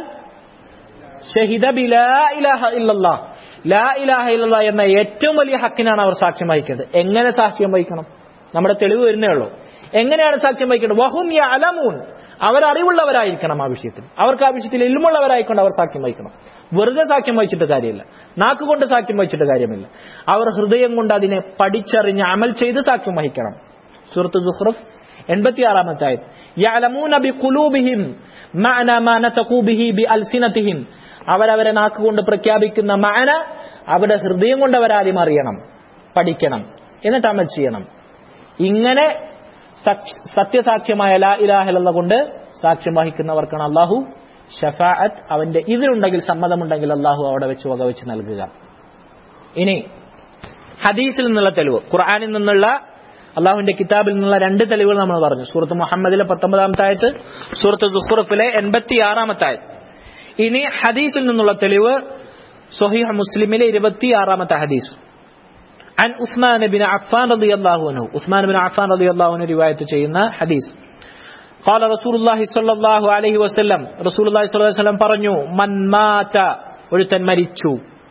ഷഹിദ ബിലാ ഇലാഹ ഇല്ലല്ലാഹ്, ലാ ഇലാഹ ഇല്ലല്ലാഹ് എന്ന ഏറ്റവും വലിയ ഹക്കിനാണ് അവർ സാക്ഷ്യം വഹിക്കുന്നത്. എങ്ങനെ സാക്ഷ്യം വഹിക്കണം? നമ്മുടെ തെളിവ് വരുന്നേ ഉള്ളൂ. എങ്ങനെയാണ് സാക്ഷ്യം വഹിക്കേണ്ടത്? വഹും യഅലമൂൻ, അവർ അറിവുള്ളവരായിരിക്കണം ആ വിഷയത്തിൽ. അവർക്ക് ആ വിഷയത്തിൽ ഇൽമുള്ളവരായിക്കൊണ്ട് അവർ സാക്ഷ്യം വഹിക്കണം. വെറുതെ സാക്ഷ്യം വഹിച്ചിട്ട് കാര്യമില്ല, നാക്കുകൊണ്ട് സാക്ഷ്യം വഹിച്ചിട്ട് കാര്യമില്ല. അവർ ഹൃദയം കൊണ്ട് അതിനെ പഠിച്ചറിഞ്ഞ് അമൽ ചെയ്ത് സാക്ഷ്യം വഹിക്കണം. സൂറത്ത് സുഖ്റുഫ് എൺപത്തിയാറാമത്തെ ആയത്ത്. യഅലമൂന ബിഖുലൂബിഹിം മഅന മാ നതഖൂ ബിഹി ബിഅൽസിനതിഹിം, അവരവരെ നാക്കുകൊണ്ട് പ്രഖ്യാപിക്കുന്ന മഅന അവരുടെ ഹൃദയം കൊണ്ട് അവരാദ്യം അറിയണം, പഠിക്കണം, എന്നിട്ട് അമൽ ചെയ്യണം. ഇങ്ങനെ സത്യസാക്ഷ്യമായ ലാ ഇലാഹ ഇല്ലല്ലാഹ് കൊണ്ട് സാക്ഷ്യം വഹിക്കുന്നവർക്കാണ് അല്ലാഹു ഷഫാഅത്ത്, അവന്റെ ഇതിലുണ്ടെങ്കിൽ, സമ്മതമുണ്ടെങ്കിൽ അല്ലാഹു അവിടെ വെച്ച് വകവെച്ച് നൽകുക. ഇനി ഹദീസിൽ നിന്നുള്ള തെളിവ്, ഖുർആനിൽ നിന്നുള്ള, അള്ളാഹുവിന്റെ കിതാബിൽ നിന്നുള്ള രണ്ട് തെളിവുകൾ നമ്മൾ പറഞ്ഞു. സൂറത്ത് മുഹമ്മദിലെ പത്തൊമ്പതാമത്തെ ആയത്ത്, സൂറത്ത് സുഖ്റുഫിലെ എൺപത്തിയാറാമത്തെ ആയത്ത്. ഇനി ഹദീസിൽ നിന്നുള്ള തെളിവ് സ്വഹീഹ് മുസ്ലിമിലെ ഇരുപത്തിയാറാമത്തെ ഹദീസ്. عن عثمان بن عفان رضي الله عنه, عثمان بن عفان رضي الله عنه رواية ചെയ്യുന്ന ഹദീസ്. قال رسول الله صلى الله عليه وسلم, رسول الله صلى الله عليه وسلم പറഞ്ഞു, من مات, ഒരുത്തൻ മരിച്ചു,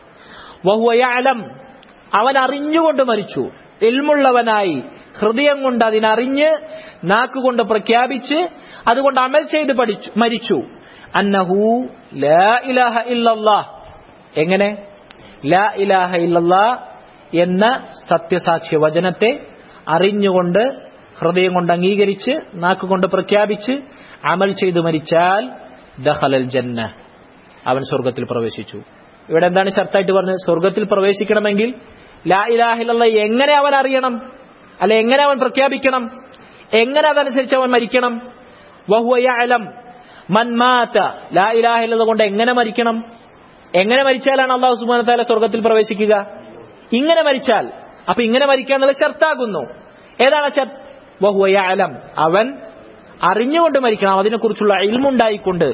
وهو يعلم, അവൻ അറിഞ്ഞുകൊണ്ട് മരിച്ചു, ഇൽമുള്ളവനായി, ഹൃദയം കൊണ്ട് അതിനറിഞ്ഞ്, നാക്കുകൊണ്ട് പ്രഖ്യാപിച്ച്, അതുകൊണ്ട് അമൽ ചെയ്ത് പഠിച്ചു മരിച്ചു. അന്നഹു ലാ ഇലാഹ ഇല്ലല്ലാഹ്, എങ്ങനെ? ലാ ഇലാഹ ഇല്ലല്ലാഹ് എന്ന സത്യസാക്ഷ്യ വചനത്തെ അറിഞ്ഞുകൊണ്ട്, ഹൃദയം കൊണ്ട് അംഗീകരിച്ച്, നാക്കുകൊണ്ട് പ്രഖ്യാപിച്ച് അമൽ ചെയ്തു മരിച്ചാൽ ദഖലൽ ജന്ന, അവൻ സ്വർഗത്തിൽ പ്രവേശിച്ചു. ഇവിടെ എന്താണ് ശർത്തായിട്ട് പറഞ്ഞത്? സ്വർഗത്തിൽ പ്രവേശിക്കണമെങ്കിൽ ലാ ഇലാഹ ഇല്ലല്ലാഹ് എങ്ങനെ അവൻ അറിയണം, അല്ല എങ്ങനെ അവൻ പ്രഖ്യാപിക്കണം, എങ്ങനെ അതനുസരിച്ച് അവൻ മരിക്കണം? വഹുവ യഅലം മൻ മാത, ലാ ഇലാഹ ഇല്ലല്ലാഹ് കൊണ്ട് എങ്ങനെ മരിക്കണം, എങ്ങനെ മരിച്ചാലാണ് അല്ലാഹു സുബ്ഹാനഹു വ തആല സ്വർഗത്തിൽ പ്രവേശിക്കുക? ഇങ്ങനെ മരിച്ചാൽ. അപ്പൊ ഇങ്ങനെ മരിക്കുക എന്നുള്ള ഷർത്താകുന്നു. ഏതാണ് ഷർത്ത്? വഹുവ യഅലം, അവൻ അറിഞ്ഞുകൊണ്ട് മരിക്കണം, അതിനെക്കുറിച്ചുള്ള ഇൽമുണ്ടായിക്കൊണ്ട്,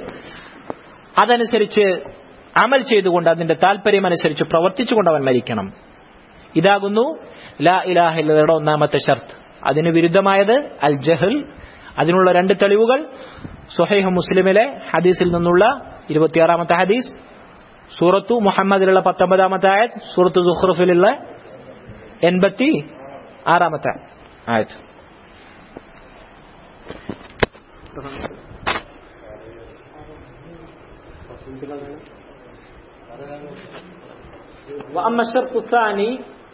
അതനുസരിച്ച് അമൽ ചെയ്തുകൊണ്ട്, അതിന്റെ താല്പര്യം അനുസരിച്ച് പ്രവർത്തിച്ചുകൊണ്ട് അവൻ മരിക്കണം. ഇതാകുന്നു ലാ ഇലാഹ ഇല്ലല്ലാഹയുടെ ഒന്നാമത്തെ ഷർത്ത്. അതിന് വിരുദ്ധമായത് അൽ ജഹൽ. അതിനുള്ള രണ്ട് തെളിവുകൾ സ്വഹീഹ് മുസ്ലിമിലെ ഹദീസിൽ നിന്നുള്ള ഇരുപത്തിയാറാമത്തെ ഹദീസ്, സൂറത്തു മുഹമ്മദിലുള്ള പത്തൊമ്പതാമത്തെ ആയത്ത്, സൂറത്തു സുഖ്റുഫിലുള്ള എൺപത്തി ആറാമത്തെ ആയത്ത്. وأما الشرط الثاني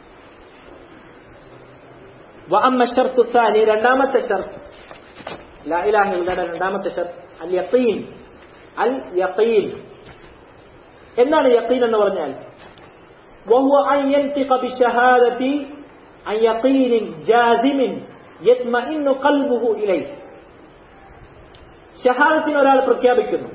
وأما الشرط الثاني രണ്ടാമത്തെ ഷർത്ത്, ലാ ഇലാഹ ഇല്ലല്ലാഹയുടെ രണ്ടാമത്തെ ഷർത്ത് അൽ യഖീൻ. അൽ യഖീൻ എന്താണ് യഖീൻ എന്ന് പറഞ്ഞാൽ? وهو أن ينطق بالشهادة عن يقين جازم يطمئن قلبه إليه. ഷഹാദത്തിന് ഒരാൾ പ്രഖ്യാപിക്കുന്നു,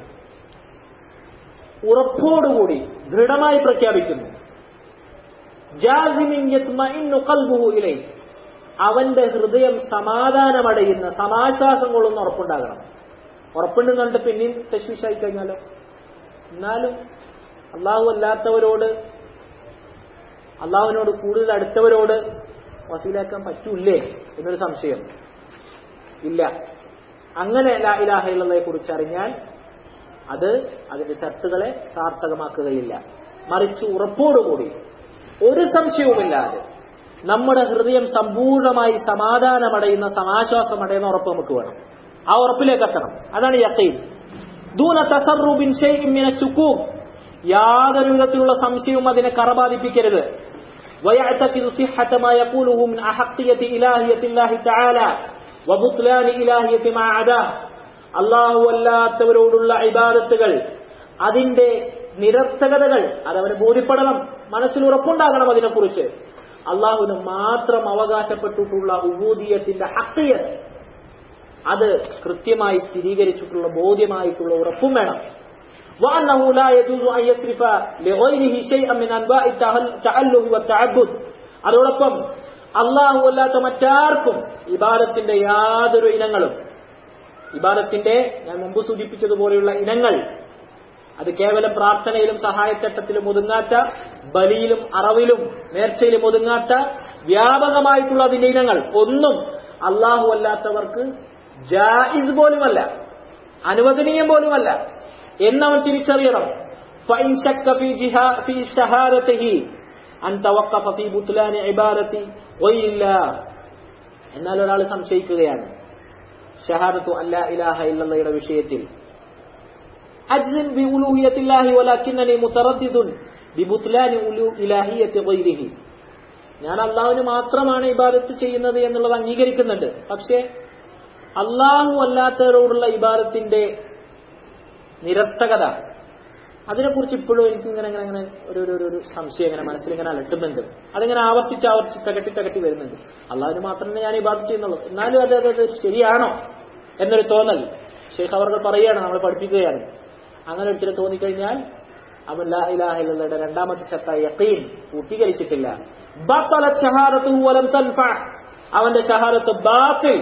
ഉറപ്പോടുകൂടി ദൃഢമായി പ്രഖ്യാപിക്കുന്നു. ജാസിമിൻ യത്മഇന്നു ഖൽബുഹു ഇലൈ, അവന്റെ ഹൃദയം സമാധാനമടയുന്ന, സമാശ്വാസം കൊള്ളുന്ന ഉറപ്പുണ്ടാകണം. ഉറപ്പുണ്ടെന്ന് കണ്ടിട്ട് പിന്നെയും തശ്വീഷായി കഴിഞ്ഞാലോ? എന്നാലും അള്ളാഹു അല്ലാത്തവരോട്, അള്ളാഹുവിനോട് കൂടുതൽ അടുത്തവരോട് വസീലാക്കാൻ പറ്റൂല്ലേ എന്നൊരു സംശയം ഇല്ല. അങ്ങനെ ലാ ഇലാഹ ഇല്ലല്ലാഹയെ കുറിച്ച് അറിഞ്ഞാൽ അത് അതിന്റെ ഷർത്തുകളെ സാർത്ഥകമാക്കുകയില്ല. മറിച്ച് ഉറപ്പോടുകൂടി ഒരു സംശയവുമില്ലാതെ നമ്മുടെ ഹൃദയം സമ്പൂർണമായി സമാധാനമടയുന്ന സമാശ്വാസമടയുന്ന ഉറപ്പ് നമുക്ക് വേണം. ആ ഉറപ്പിലേക്ക് എത്തണം. അതാണ് യഖീൻ. ദൂന തസറുബിൻ ശൈഇൻ മിന ശുകൂക്, യാതൊരു വിധത്തിലുള്ള സംശയവും അതിനെ കറബാധിപ്പിക്കരുത്. വയഅതഖിദു സിഹ്ഹത മാ യഖൂലുഹു മിൻ അഹഖിയതി ഇലാഹിയത്തില്ലാഹി തആല വബുത്ലാനി ഇലാഹിയതി മാ അദാ, അല്ലാഹു അല്ലാത്തവരോടുള്ള ഇബാദത്തുകൾ, അതിന്റെ നിരർത്ഥകതകൾ അതവന് ബോധ്യപ്പെടണം, മനസ്സിൽ ഉറപ്പുണ്ടാകണം അതിനെക്കുറിച്ച്. അള്ളാഹുവിന് മാത്രം അവകാശപ്പെട്ടിട്ടുള്ള ഉബൂദിയത്തിന്റെ ഹഖിയത്ത് അത് കൃത്യമായി സ്ഥിരീകരിച്ചിട്ടുള്ള ബോധ്യമായിട്ടുള്ള ഉറപ്പും വേണം. വഅന്നഹു ലാ യജൂസു അൻ യസ്രിഫ ലിഗൈരിഹി ശൈഅൻ മിൻ അൻവാഇ തഅല്ലുഹി വതഅബ്ബുദ്, അതോടൊപ്പം അള്ളാഹു അല്ലാത്ത മറ്റാർക്കും ഇബാദത്തിന്റെ യാതൊരു ഇനങ്ങളും, ഇബാദത്തിന്റെ ഞാൻ മുമ്പ് സൂചിപ്പിച്ചതുപോലെയുള്ള ഇനങ്ങൾ, അത് കേവലം പ്രാർത്ഥനയിലും സഹായത്തട്ടത്തിലും ഒതുങ്ങാത്ത, ബലിയിലും അറവിലും നേർച്ചയിലും ഒതുങ്ങാത്ത വ്യാപകമായിട്ടുള്ള അതിന്റെ ഇനങ്ങൾ ഒന്നും അള്ളാഹു അല്ലാത്തവർക്ക് ജായിസ് പോലുമല്ല, അനുവദനീയം പോലുമല്ല എന്നവൻ തിരിച്ചറിയണം. ഫഇൻ ശക്ക ഫീ ജിഹാ ഫീ ഷഹാദതിഹി അൻ തവഖഫ ഫീ ബുത്ലാനി ഇബാദതി ഗൈരില്ലാഹ്, എന്നാൽ ഒരാൾ സംശയിക്കുകയാണ് ഷഹാദത്തു അല്ലാ ഇലാഹ ഇല്ലല്ലാഹയുടെ വിഷയത്തിൽ, അജ്സിൻ ബി ഉലൂഹിയത്തില്ലാഹി വലാകിന്നനി മുതറദ്ദിദുൻ ബി ബുത്ലാനി ഇലാഹിയത്തി ഗൈരിഹി, ഞാൻ അള്ളാഹുവിന് മാത്രമാണ് ഇബാദത്ത് ചെയ്യുന്നത് എന്നുള്ളത് അംഗീകരിക്കുന്നുണ്ട്, പക്ഷേ അള്ളാഹു അല്ലാത്തവരോടുള്ള ഇബാദത്തിന്റെ നിരർത്ഥകത അതിനെക്കുറിച്ച് ഇപ്പോഴും എനിക്ക് ഇങ്ങനെ ഇങ്ങനെ ഇങ്ങനെ ഒരു ഒരു സംശയം ഇങ്ങനെ മനസ്സിലിങ്ങനെ അലട്ടുന്നുണ്ട്. അതിങ്ങനെ ആവർത്തിച്ച് ആവർത്തിച്ച് തകട്ടി തകട്ടി വരുന്നുണ്ട്. അള്ളാഹുവിന് മാത്രമേ ഞാൻ ഇബാദത്ത് ചെയ്യുന്നുള്ളൂ, എന്നാലും അത് അത് ശരിയാണോ എന്നൊരു തോന്നൽ ശൈഖ് അവർ പറയുകയാണ്, നമ്മൾ പഠിപ്പിക്കുകയാണ്. അങ്ങനെ ഒരിക്കലും തോന്നിക്കഴിഞ്ഞാൽ അവൻ ലാ ഇലാഹ ഇല്ലല്ലാഹയുടെ രണ്ടാമത്തെ ശർത്തായ യഖീൻ പൂർത്തീകരിച്ചിട്ടില്ല. ബത്തലത് ഷഹാദതുഹു വലം തൻഫഅ, അവന്റെ ഷഹാദത്ത് ബാത്തിൽ,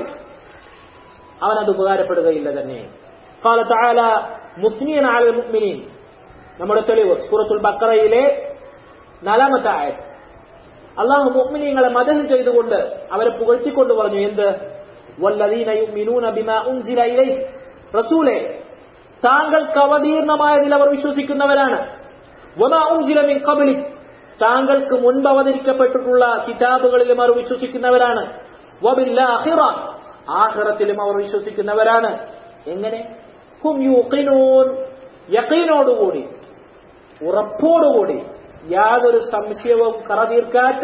അവനത് ഉപകാരപ്പെടുകയില്ല തന്നെ. ഖാല തആല മുസ്നിയൻ അലൽ മുഅ്മിനീൻ, നമ്മുടെ തെളിവ് സൂറത്തുൽ ബഖറയിലെ നാലാമത്തെ ആയത്ത്. അല്ലാഹു മുഅ്മിനീങ്ങളെ മദഹ് ചെയ്തുകൊണ്ട് അവരെ പുകഴ്ത്തിക്കൊണ്ട് പറഞ്ഞു, എന്ത്? വല്ലദീന യുമിനൂന ബിമാ ഉൻസില ഇലൈഹി, റസൂലേ താങ്കൾക്ക് അവതീർണമായതിൽ അവർ വിശ്വസിക്കുന്നവരാണ്. വമാ ഉൻസില മിൻ ഖബ്ലിക്, താങ്കൾക്ക് മുൻപ് അവതരിക്കപ്പെട്ടിട്ടുള്ള കിതാബുകളിലും അവർ വിശ്വസിക്കുന്നവരാണ്. വബില്ലാഹിറ, ആഖിറത്തിലും അവർ വിശ്വസിക്കുന്നവരാണ്. എങ്ങനെ? ഹും യൂഖിനൂൻ, യഖീനോടുകൂടി, ഉറപ്പോടുകൂടി, യാതൊരു സംശയവും കറതീർക്കാത്ത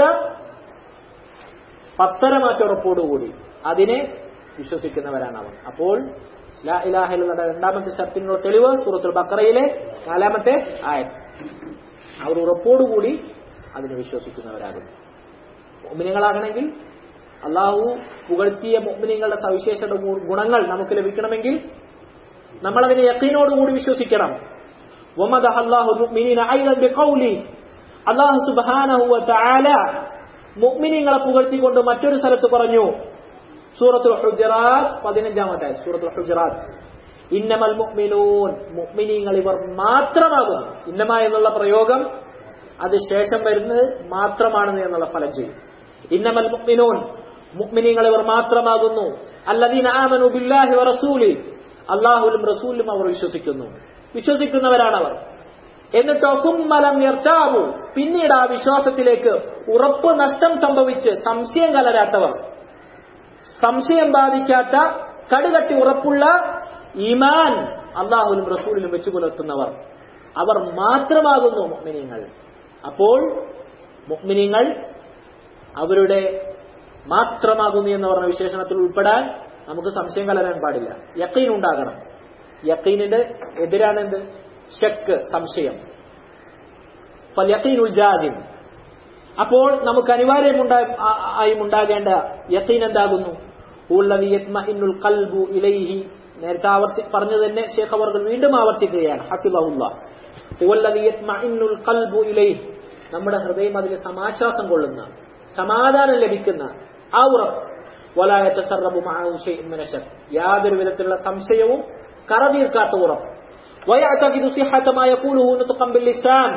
പത്തരമാറ്റ ഉറപ്പോടുകൂടി അതിനെ വിശ്വസിക്കുന്നവരാണ് അവർ. അപ്പോൾ ലാ ഇലാഹ ഇല്ലല്ലാഹയുടെ രണ്ടാമത്തെ ശർത്തിനുള്ള തെളിവ് സൂറത്തുൽ ബഖറയിലെ നാലാമത്തെ ആയത്ത്. അവർ ഉറപ്പോടുകൂടി അതിനെ വിശ്വസിക്കുന്നവരാകുന്നു. മുഅ്മിനീങ്ങളാകണമെങ്കിൽ, അള്ളാഹു പുകഴ്ത്തിയ മുഅ്മിനീങ്ങളുടെ സവിശേഷ ഗുണങ്ങൾ നമുക്ക് ലഭിക്കണമെങ്കിൽ നമ്മൾ അതിനെ യഖീനോടുകൂടി വിശ്വസിക്കണം. വമദഹ അല്ലാഹുൽ മുഅ്മിനീന അയ്ദൻ ബിഖൗലി, അല്ലാഹു സുബ്ഹാനഹു വ തആല മുഅ്മിനീങ്ങളെ പുകഴ്ത്തിക്കൊണ്ട് മറ്റൊരു സ്ഥലത്ത് പറഞ്ഞു, സൂറത്തുൽ ഹുജറാത്ത് പതിനഞ്ചാമത്തെ സൂറത്തുൽ ഹുജറാത്ത്, ഇന്നമൽ മുഅ്മിനൂൻ, മുഅ്മിനീങ്ങൾ ഇവർ മാത്രമാകുന്നു. ഇന്നമ എന്നുള്ള പ്രയോഗം അത് ശേഷം വരുന്നത് മാത്രമാണെന്ന് എന്നുള്ള ഫലം ചെയ്യും. ഇന്നമൽ മുഅ്മിനൂൻ, മുഅ്മിനീങ്ങൾ ഇവർ മാത്രമാകുന്നു. അല്ലദീന ആമനു ബില്ലാഹി വറസൂലി, അല്ലാഹുവിലും റസൂലിലും അവർ വിശ്വസിക്കുന്നു, വിശ്വസിക്കുന്നവരാണവർ. എന്നിട്ടോ സുമ്മലം യർതാബു, പിന്നീട് ആ വിശ്വാസത്തിലേക്ക് ഉറപ്പ് നഷ്ടം സംഭവിച്ച് സംശയം കലരാത്തവർ, സംശയം ബാധിക്കാത്ത കടുകട്ടി ഉറപ്പുള്ള ഈമാൻ അല്ലാഹുവിലും റസൂലിലും വെച്ചു പുലർത്തുന്നവർ, അവർ മാത്രമാകുന്നു മുഅ്മിനീങ്ങൾ. അപ്പോൾ മുഅ്മിനീങ്ങൾ അവരുടെ മാത്രമാകുന്നു എന്ന് പറഞ്ഞ വിശേഷണത്തിൽ ഉൾപ്പെടാൻ നമുക്ക് സംശയം കലരാൻ പാടില്ല. യഖീൻ ഉണ്ടാകണം. യഖീനിന്റെ എതിരാണ് എന്ത്? ശക്ക്, സംശയം. യഖീനുൽ ജാസിം. അപ്പോൾ നമുക്ക് അനിവാര്യമായി ഉണ്ടാകേണ്ട യഖീൻ എന്താകുന്നു? ഉല്ലദീ യത്മഇന്നുൽ ഖൽബു ഇലൈഹി, നേരത്തെ ആവർത്തി പറഞ്ഞു തന്നെ ശൈഖ് അവർ വീണ്ടും ആവർത്തിക്കുകയാണ്, ഹഫിളഹുല്ലാഹ്. ഉല്ലദീ യത്മഇന്നുൽ ഖൽബു ഇലൈഹി, നമ്മുടെ ഹൃദയം അതിൽ സമാശ്വാസം കൊള്ളുന്ന, സമാധാനം ലഭിക്കുന്ന ആ ഉറപ്പ്. വലാ യതസറബു മഅഹു ശൈഉൻ മിന ശക്ക്, യാതൊരു വിധത്തിലുള്ള സംശയവും കറതീർക്കാത്ത ഉറപ്പ്. വയഅതഖിദു സിഹ്ഹത മാ യഖൂലുഹു നത്ഖൻ ബിൽ ലിസാൻ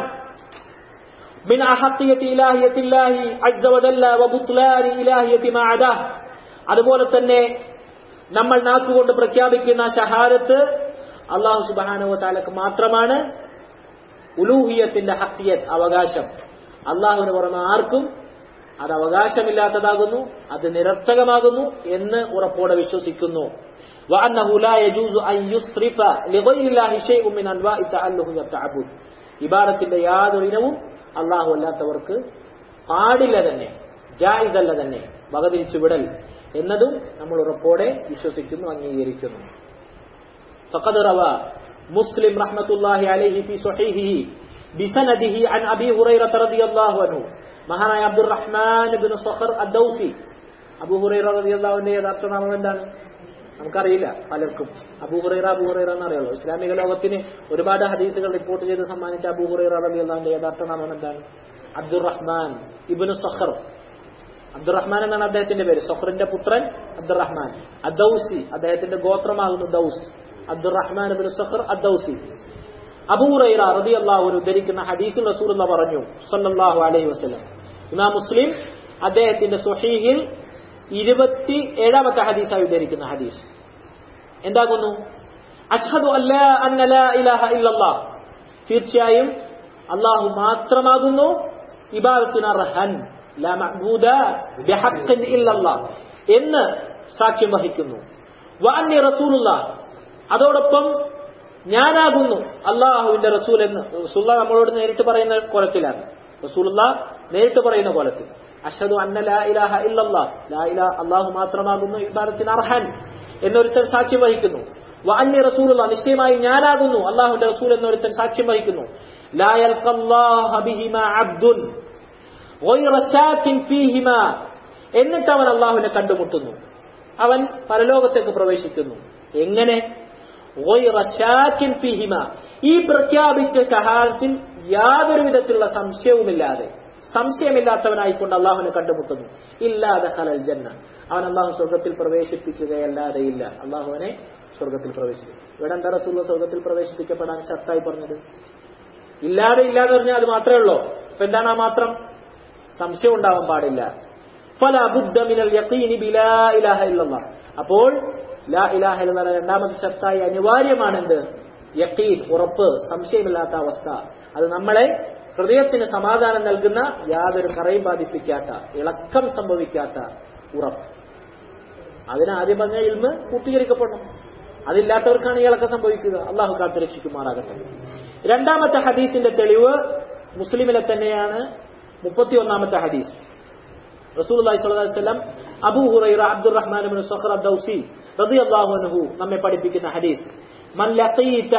മിൻ അഹഖിയത്തി ഇലാഹിയത്തില്ലാഹി അസ്സ വജല്ല വബുത്ലാനി ഇലാഹിയത്തി മാ അദാഹ്. അതുപോലെ തന്നെ നമ്മൾ നാക്കുകൊണ്ട് പ്രഖ്യാപിക്കുന്ന ഷഹാദത്ത് അല്ലാഹു സുബ്ഹാനഹു വ തആലക്ക് മാത്രമാണ്. ഉലൂഹിയത്തിന്റെ ഹഖിയത്ത് അവകാശം അല്ലാഹുവിന് പുറമെ ആർക്കും അത് അവകാശമില്ലാത്തതാകുന്നു, അത് നിരർത്ഥകമാകുന്നു എന്ന് ഉറപ്പോടെ വിശ്വസിക്കുന്നു. വഅന്നഹു ലാ യജൂസു അൻ യുസ്രിഫ ലിഗൈരില്ലാഹി ശൈഉൻ മിൻ അൻവാഇ തഅല്ലുഹി വതഅബ്ബുദ്. ഇബാദത്തിന്റെ യാതൊരു ഇനവും അല്ലാഹു അല്ലാത്തവർക്ക് പാടില്ല തന്നെ, ജായിസല്ല തന്നെ, വകതിരിച്ചു വിടൽ എന്നതും നമ്മൾ ഉറപ്പോടെ വിശ്വസിക്കുന്നു, അംഗീകരിക്കുന്നു. ഫഖദ് റവാ മുസ്ലിം റഹ്മത്തുള്ളാഹി അലൈഹി ഫീ സ്വഹീഹിഹി ബിസനദിഹി അൻ അബീ ഹുറൈറ റളിയല്ലാഹു അൻഹു. മഹാനായ അബ്ദുറഹ്മാൻ ഇബ്നു സഖർ അദ്ദൗസി, അബൂ ഹുറൈറ റളിയല്ലാഹു അൻഹു യഥാർത്ഥ നാമം എന്താണ് നമുക്കറിയില്ല. പലർക്കും അബൂ ഹുറൈറ അബൂ ഹുറൈറ എന്നറിയുള്ളൂ. ഇസ്ലാമിക ലോകത്തിന് ഒരുപാട് ഹദീസുകൾ റിപ്പോർട്ട് ചെയ്ത് സമ്മാനിച്ച അബൂ ഹുറൈറ റളിയല്ലാഹു അൻഹു യഥാർത്ഥ നാമം എന്താണ്? Abdurahman ibn Saqr. അബ്ദുറഹ്മാൻ എന്നാണ് അദ്ദേഹത്തിന്റെ പേര്. സഖറിന്റെ പുത്രൻ അബ്ദുറഹ്മാൻ. അദ്ദൗസി അദ്ദേഹത്തിന്റെ ഗോത്രമാകുന്നു ദൗസ്. അബ്ദുറഹ്മാൻ ഇബ്നു സഖർ അദ്ദൗസി. അബൂ ഹുറൈറ റളിയല്ലാഹു അൻഹു ഉദ്ധരിക്കുന്ന ഹദീസിൽ റസൂലുള്ളാഹി പറഞ്ഞു സല്ലല്ലാഹു അലൈഹി വസല്ലം, ഇമാം മുസ്ലിം അദ്ദേഹത്തിന്റെ സ്വഹീഹിൽ ഇരുപത്തി ഏഴാമത്തെ ഹദീസായി ഉദ്ധരിക്കുന്ന ഹദീസ് എന്താകുന്നു? അഷ്ഹദു അല്ലാ അന്ന ലാ ഇലാഹ ഇല്ലല്ലാഹ്, തീർച്ചയായും അല്ലാഹു മാത്രമാകുന്നു ഇബാദത്തിന് അർഹൻ, ലാ മഅബൂദ ബിഹഖ്ഖിൻ ഇല്ലല്ലാഹ് എന്ന് സാക്ഷ്യം വഹിക്കുന്നു. വ അന്നി റസൂലുള്ളാഹ്, അതോടൊപ്പം ഞാനാകുന്നു അള്ളാഹുവിന്റെ റസൂൽ എന്ന് റസൂലുള്ളാഹ് നമ്മളോട് നേരിട്ട് പറയുന്ന കോലത്തിലാണ്. റസൂലുള്ളാഹ് നേരിട്ട് പറയുന്ന കോലത്തിൽ അഷ്ഹദു അന്ന ലാ ഇലാഹ ഇല്ലല്ലാഹ്, ലാ ഇലാഹ അല്ലാഹു മാത്രമാകുന്നു ഇബാദത്തിന് അർഹൻ എന്നൊരുത്തൻ സാക്ഷ്യം വഹിക്കുന്നു. വ അന്നി റസൂലുള്ളാഹ്, നിശ്ചയമായി ഞാനാകുന്നു അള്ളാഹുവിന്റെ റസൂൽ എന്നൊരുത്തൻ സാക്ഷ്യം വഹിക്കുന്നു. ലാ യൽഖല്ലാഹ ബിഹിമാ അബ്ദുൻ ഗൈറ ശാക്കിൻ ഫീഹിമാ, എന്നിട്ട് അവൻ അള്ളാഹുവിനെ കണ്ടുമുട്ടുന്നു, അവൻ പരലോകത്തേക്ക് പ്രവേശിക്കുന്നു. എങ്ങനെ? ഈ പ്രഖ്യാപിച്ച ഷഹാദത്തിൽ യാതൊരു വിധത്തിലുള്ള സംശയവുമില്ലാതെ, സംശയമില്ലാത്തവനായിക്കൊണ്ട് അള്ളാഹുവിനെ കണ്ടുമുട്ടുന്നു. ഇല്ലാതെ ഖലൽ ജന്ന, അവൻ അള്ളാഹു സ്വർഗത്തിൽ പ്രവേശിപ്പിക്കുകയല്ലാതെ ഇല്ല. അള്ളാഹുവിനെ സ്വർഗത്തിൽ പ്രവേശിപ്പിക്കും. ഇവിടെ എന്താ റസൂലുള്ളാഹി സ്വർഗത്തിൽ പ്രവേശിപ്പിക്കപ്പെടാൻ ഷർത്തായി പറഞ്ഞത്? ഇല്ലാതെ ഇല്ലാതെ പറഞ്ഞാൽ അത് മാത്രമേ ഉള്ളൂ. അപ്പൊ എന്താണ് ആ മാത്രം? സംശയം ഉണ്ടാവാൻ പാടില്ല. ഫലാ ബുദ്ദ മിനൽ യഖീനി ബിലാ ഇലാഹ ഇല്ലല്ലാഹ്. അപ്പോൾ ലാ ഇലാഹ ഇല്ലല്ലാഹ് രണ്ടാമത്തെ ഷർത്തായി അനിവാര്യമാണെന്ത്? യഖീൻ, ഉറപ്പ്, സംശയമില്ലാത്ത അവസ്ഥ. അത് നമ്മളെ ഹൃദയത്തിന് സമാധാനം നൽകുന്ന, യാതൊരു കറയും ബാധിപ്പിക്കാത്ത, ഇളക്കം സംഭവിക്കാത്ത ഉറപ്പ്. അതിന് ആദ്യം പറഞ്ഞ ഇൽമ് പൂർത്തീകരിക്കപ്പെടണം. അതില്ലാത്തവർക്കാണ് ഈ ഇളക്കം സംഭവിക്കുക. അള്ളാഹു കാത്തുരക്ഷിക്കുമാറാകട്ടെ. രണ്ടാമത്തെ ഹദീസിന്റെ തെളിവ് മുസ്ലിമിലെ തന്നെയാണ്. മുപ്പത്തി ഒന്നാമത്തെ ഹദീസ് റസൂലുള്ളാഹി സ്വല്ലല്ലാഹു അലൈഹി വസല്ലം Abu Huraira Abdurrahman ibn Sakhr അദ്ദൗസി റളിയല്ലാഹു അൻഹു നമ്മെ പഠിപ്പിക്കുന്ന ഹദീസ്, മൻ ലഖീത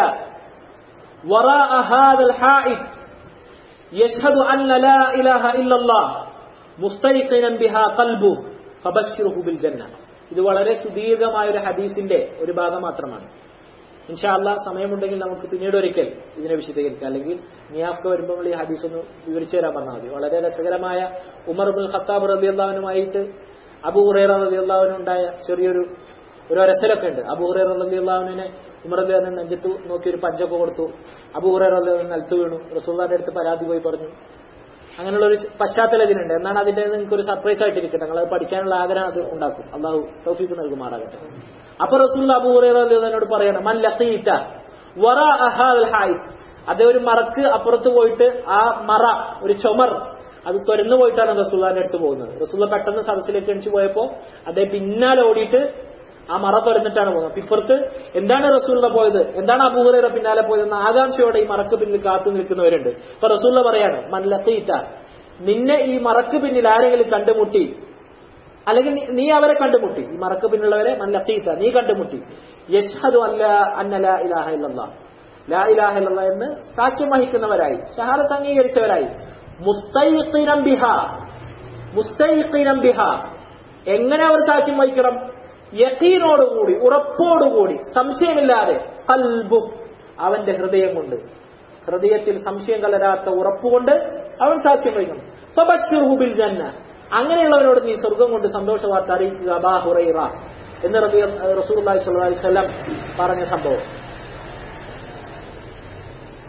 വറാഅ ഹാദൽ ഹായിദ് യശ്ഹദു അന്ന ലാ ഇലാഹ ഇല്ലല്ലാഹ് മുസ്തൈഖിനൻ ബിഹാ ഖൽബു ഫബശ്ശിർഹു ബിൽ ജന്ന. ഇത് വളരെ സുദീർഘമായ ഒരു ഹദീസിന്റെ ഒരു ഭാഗം മാത്രമാണ്. ഇൻഷാ അല്ലാഹ് സമയമുണ്ടെങ്കിൽ നമുക്ക് പിന്നീട് ഒരിക്കൽ ഇതിനെ വിശദീകരിക്കാം. അല്ലെങ്കിൽ നിയാഫ്ക വരുമ്പോൾ ഈ ഹദീസ് ഒന്ന് വിവരിച്ചു തരാൻ പറഞ്ഞാൽ മതി. വളരെ രസകരമായ ഉമർ ഇബ്നുൽ ഖത്താബ് റളിയല്ലാഹു അൻഹുമായിട്ട് അബൂ ഹുറൈറ റളിയല്ലാഹു അൻഹു ഉണ്ടായ ചെറിയൊരു ഒരു ഒരസലൊക്കെ ഉണ്ട്. അബൂ ഹുറൈറ റളിയല്ലാഹു അൻഹുവിനെ ഉമർ റളിയല്ലാഹു അൻഹു നെഞ്ചത്ത് നോക്കി ഒരു പഞ്ചൊക്കെ കൊടുത്തു. അബൂ ഹുറൈറ റളിയല്ലാഹു അൻഹു നിലത്ത് വീണു. റസൂലുള്ളാഹിന്റെ അടുത്ത് പരാതി പോയി പറഞ്ഞു. അങ്ങനെയുള്ള ഒരു പശ്ചാത്തലം ഇതിനുണ്ട്. എന്നാണ് അതിന്റെ നിങ്ങൾക്ക് ഒരു സർപ്രൈസ് ആയിട്ടിരിക്കട്ടെ. നിങ്ങൾ അത് പഠിക്കാനുള്ള ആഗ്രഹം അത് ഉണ്ടാക്കും. അള്ളാഹു തൗഫീഖ് നൽകുമാറാകട്ടെ. അപ്പൊ റസൂലുള്ളാഹി അബൂ ഹുറൈറ റളിയല്ലാഹു അൻഹുവിനോട് പറയണം, മൻ ലഖീത വറാഅ ഹാദൽ ഹായിദ്, അതേ ഒരു മറക്ക് അപ്പുറത്ത് പോയിട്ട് ആ മറ ഒരു ചുമർ അത് തുരന്നു പോയിട്ടാണ് റസൂലുള്ളാഹിന്റെ അടുത്ത് പോകുന്നത്. റസൂലുള്ളാഹി പെട്ടെന്ന് സദസ്സിലേക്ക് എണിച്ചു പോയപ്പോ അദ്ദേഹം പിന്നാലെ ഓടിയിട്ട് ആ മറ തുറന്നിട്ടാണ് പോകുന്നത്. അപ്പൊ ഇപ്പുറത്ത് എന്താണ് റസൂലുള്ളാഹി പോയത്, എന്താണ് അബൂ ഹുറൈറ പിന്നാലെ പോയതെന്ന് ആകാംക്ഷയോടെ ഈ മറക്ക് പിന്നിൽ കാത്തു നിൽക്കുന്നവരുണ്ട്. അപ്പൊ റസൂലുള്ളാഹി പറയാണ്, മൻ ലഖീത, നിന്നെ ഈ മറക്ക് പിന്നിൽ ആരെങ്കിലും കണ്ടുമുട്ടി, അല്ലെങ്കിൽ നീ അവരെ കണ്ടുമുട്ടി, ഈ മറക്ക് പിന്നുള്ളവരെ മൻ ലഖീത, നീ കണ്ടുമുട്ടി, യശ്ഹദു അല്ലാ അന്ന ലാ ഇലാഹ ഇല്ലല്ലാഹ്, ലാ ഇലാഹ ഇല്ലല്ലാഹ് എന്ന് സാക്ഷ്യം വഹിക്കുന്നവരായി, ഷഹാദത്ത് അംഗീകരിച്ചവരായി, മുസ്തൈഖിനം ബിഹാ, മുസ്തൈഖിനം ബിഹാ, എങ്ങനെ അവർ സാക്ഷ്യം വഹിക്കണം? യഖീനോടുകൂടി, ഉറപ്പോടുകൂടി, സംശയമില്ലാതെ, ഖൽബു, അവന്റെ ഹൃദയം കൊണ്ട്, ഹൃദയത്തിൽ സംശയം കലരാത്ത ഉറപ്പുകൊണ്ട് അവൻ സാക്ഷ്യം വഹിക്കണം. ഫബശ്ശിർഹു ബിൽ ജന്ന, അങ്ങനെയുള്ളവരോട് നീ സ്വർഗം കൊണ്ട് സന്തോഷ വാർത്ത അറിയിക്കുക. അബൂ ഹുറൈറ എന്ന് റസൂലുള്ളാഹി സ്വല്ലല്ലാഹു അലൈഹി വസല്ലം പറഞ്ഞ സംഭവം.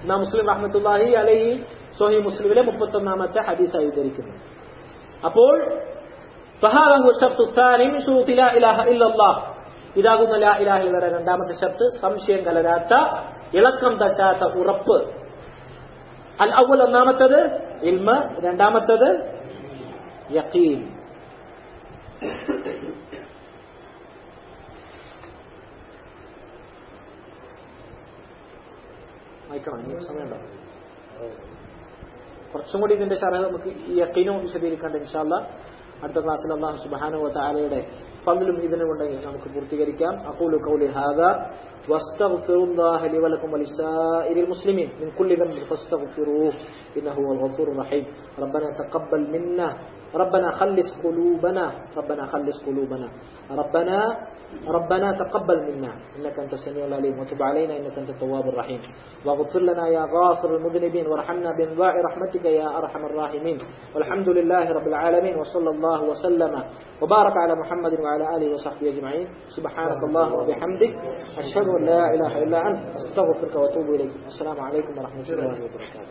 ഇമാം മുസ്ലിം റഹ്മത്തുള്ളാഹി അലൈഹി സ്വഹീഹ് മുസ്ലിമിലെ മുപ്പത്തൊന്നാമത്തെ ഹദീസായി ഉദ്ധരിക്കുന്നു. അപ്പോൾ ഫഹാദാ ഹുവ ശർത്തു ത്സാനി മിൻ ശുറൂതി ലാ ഇലാഹ ഇല്ലല്ലാഹ്, ഇതാകുന്ന ലാ ഇലാഹ ഇല്ലല്ലാഹ് രണ്ടാമത്തെ ഷർത്ത്, സംശയം കലരാത്ത ഇളക്കം തട്ടാത്ത ഉറപ്പ്. അൽ അവൽ ഒന്നാമത്തത് ഇൽമ്, രണ്ടാമത്തത് യഖീൻ. വായിക്കണം, സമയമുണ്ടോ? കുറച്ചും കൂടി ഇതിന്റെ ശറഹ് നമുക്ക് ഈ യഖീനും വിശദീകരിക്കേണ്ട ഇൻഷാ അല്ലാഹ് അടുത്ത ക്ലാസ്സിൽ അല്ലാഹു സുബ്ഹാനഹു വ തആലയുടെ ഫضലും ഇതിനുണ്ടെങ്കിൽ നമുക്ക് പൂർത്തീകരിക്കാം. അഖൂലു ഖൗലി ഹാദാ വസ്തഗ്ഫിറുല്ലാഹ ലി വലക്കും വലിസായിരിൽ മുസ്ലിമീൻ മിൻ കുല്ലി ദംബിൻ ഫസ്തഗ്ഫിറൂഹു ഇന്നഹു ഹുവൽ ഗഫൂറുർ റഹീം. റബ്ബനാ തഖബ്ബൽ മിന്നാ ربنا خلص قلوبنا ربنا خلص قلوبنا ربنا ربنا تقبل منا إنك أنت السميع العليم وتب علينا إنك أنت التواب الرحيم واغفر لنا يا غافر المذنبين وارحمنا بانواع رحمتك يا أرحم الراحمين والحمد لله رب العالمين وصلى الله وسلم وبارك على محمد وعلى آله وصحبه أجمعين. سبحانك اللهم وبحمدك أشهد أن لا إله إلا أنت أستغفرك وأتوب إليك. السلام عليكم ورحمة الله وبركاته.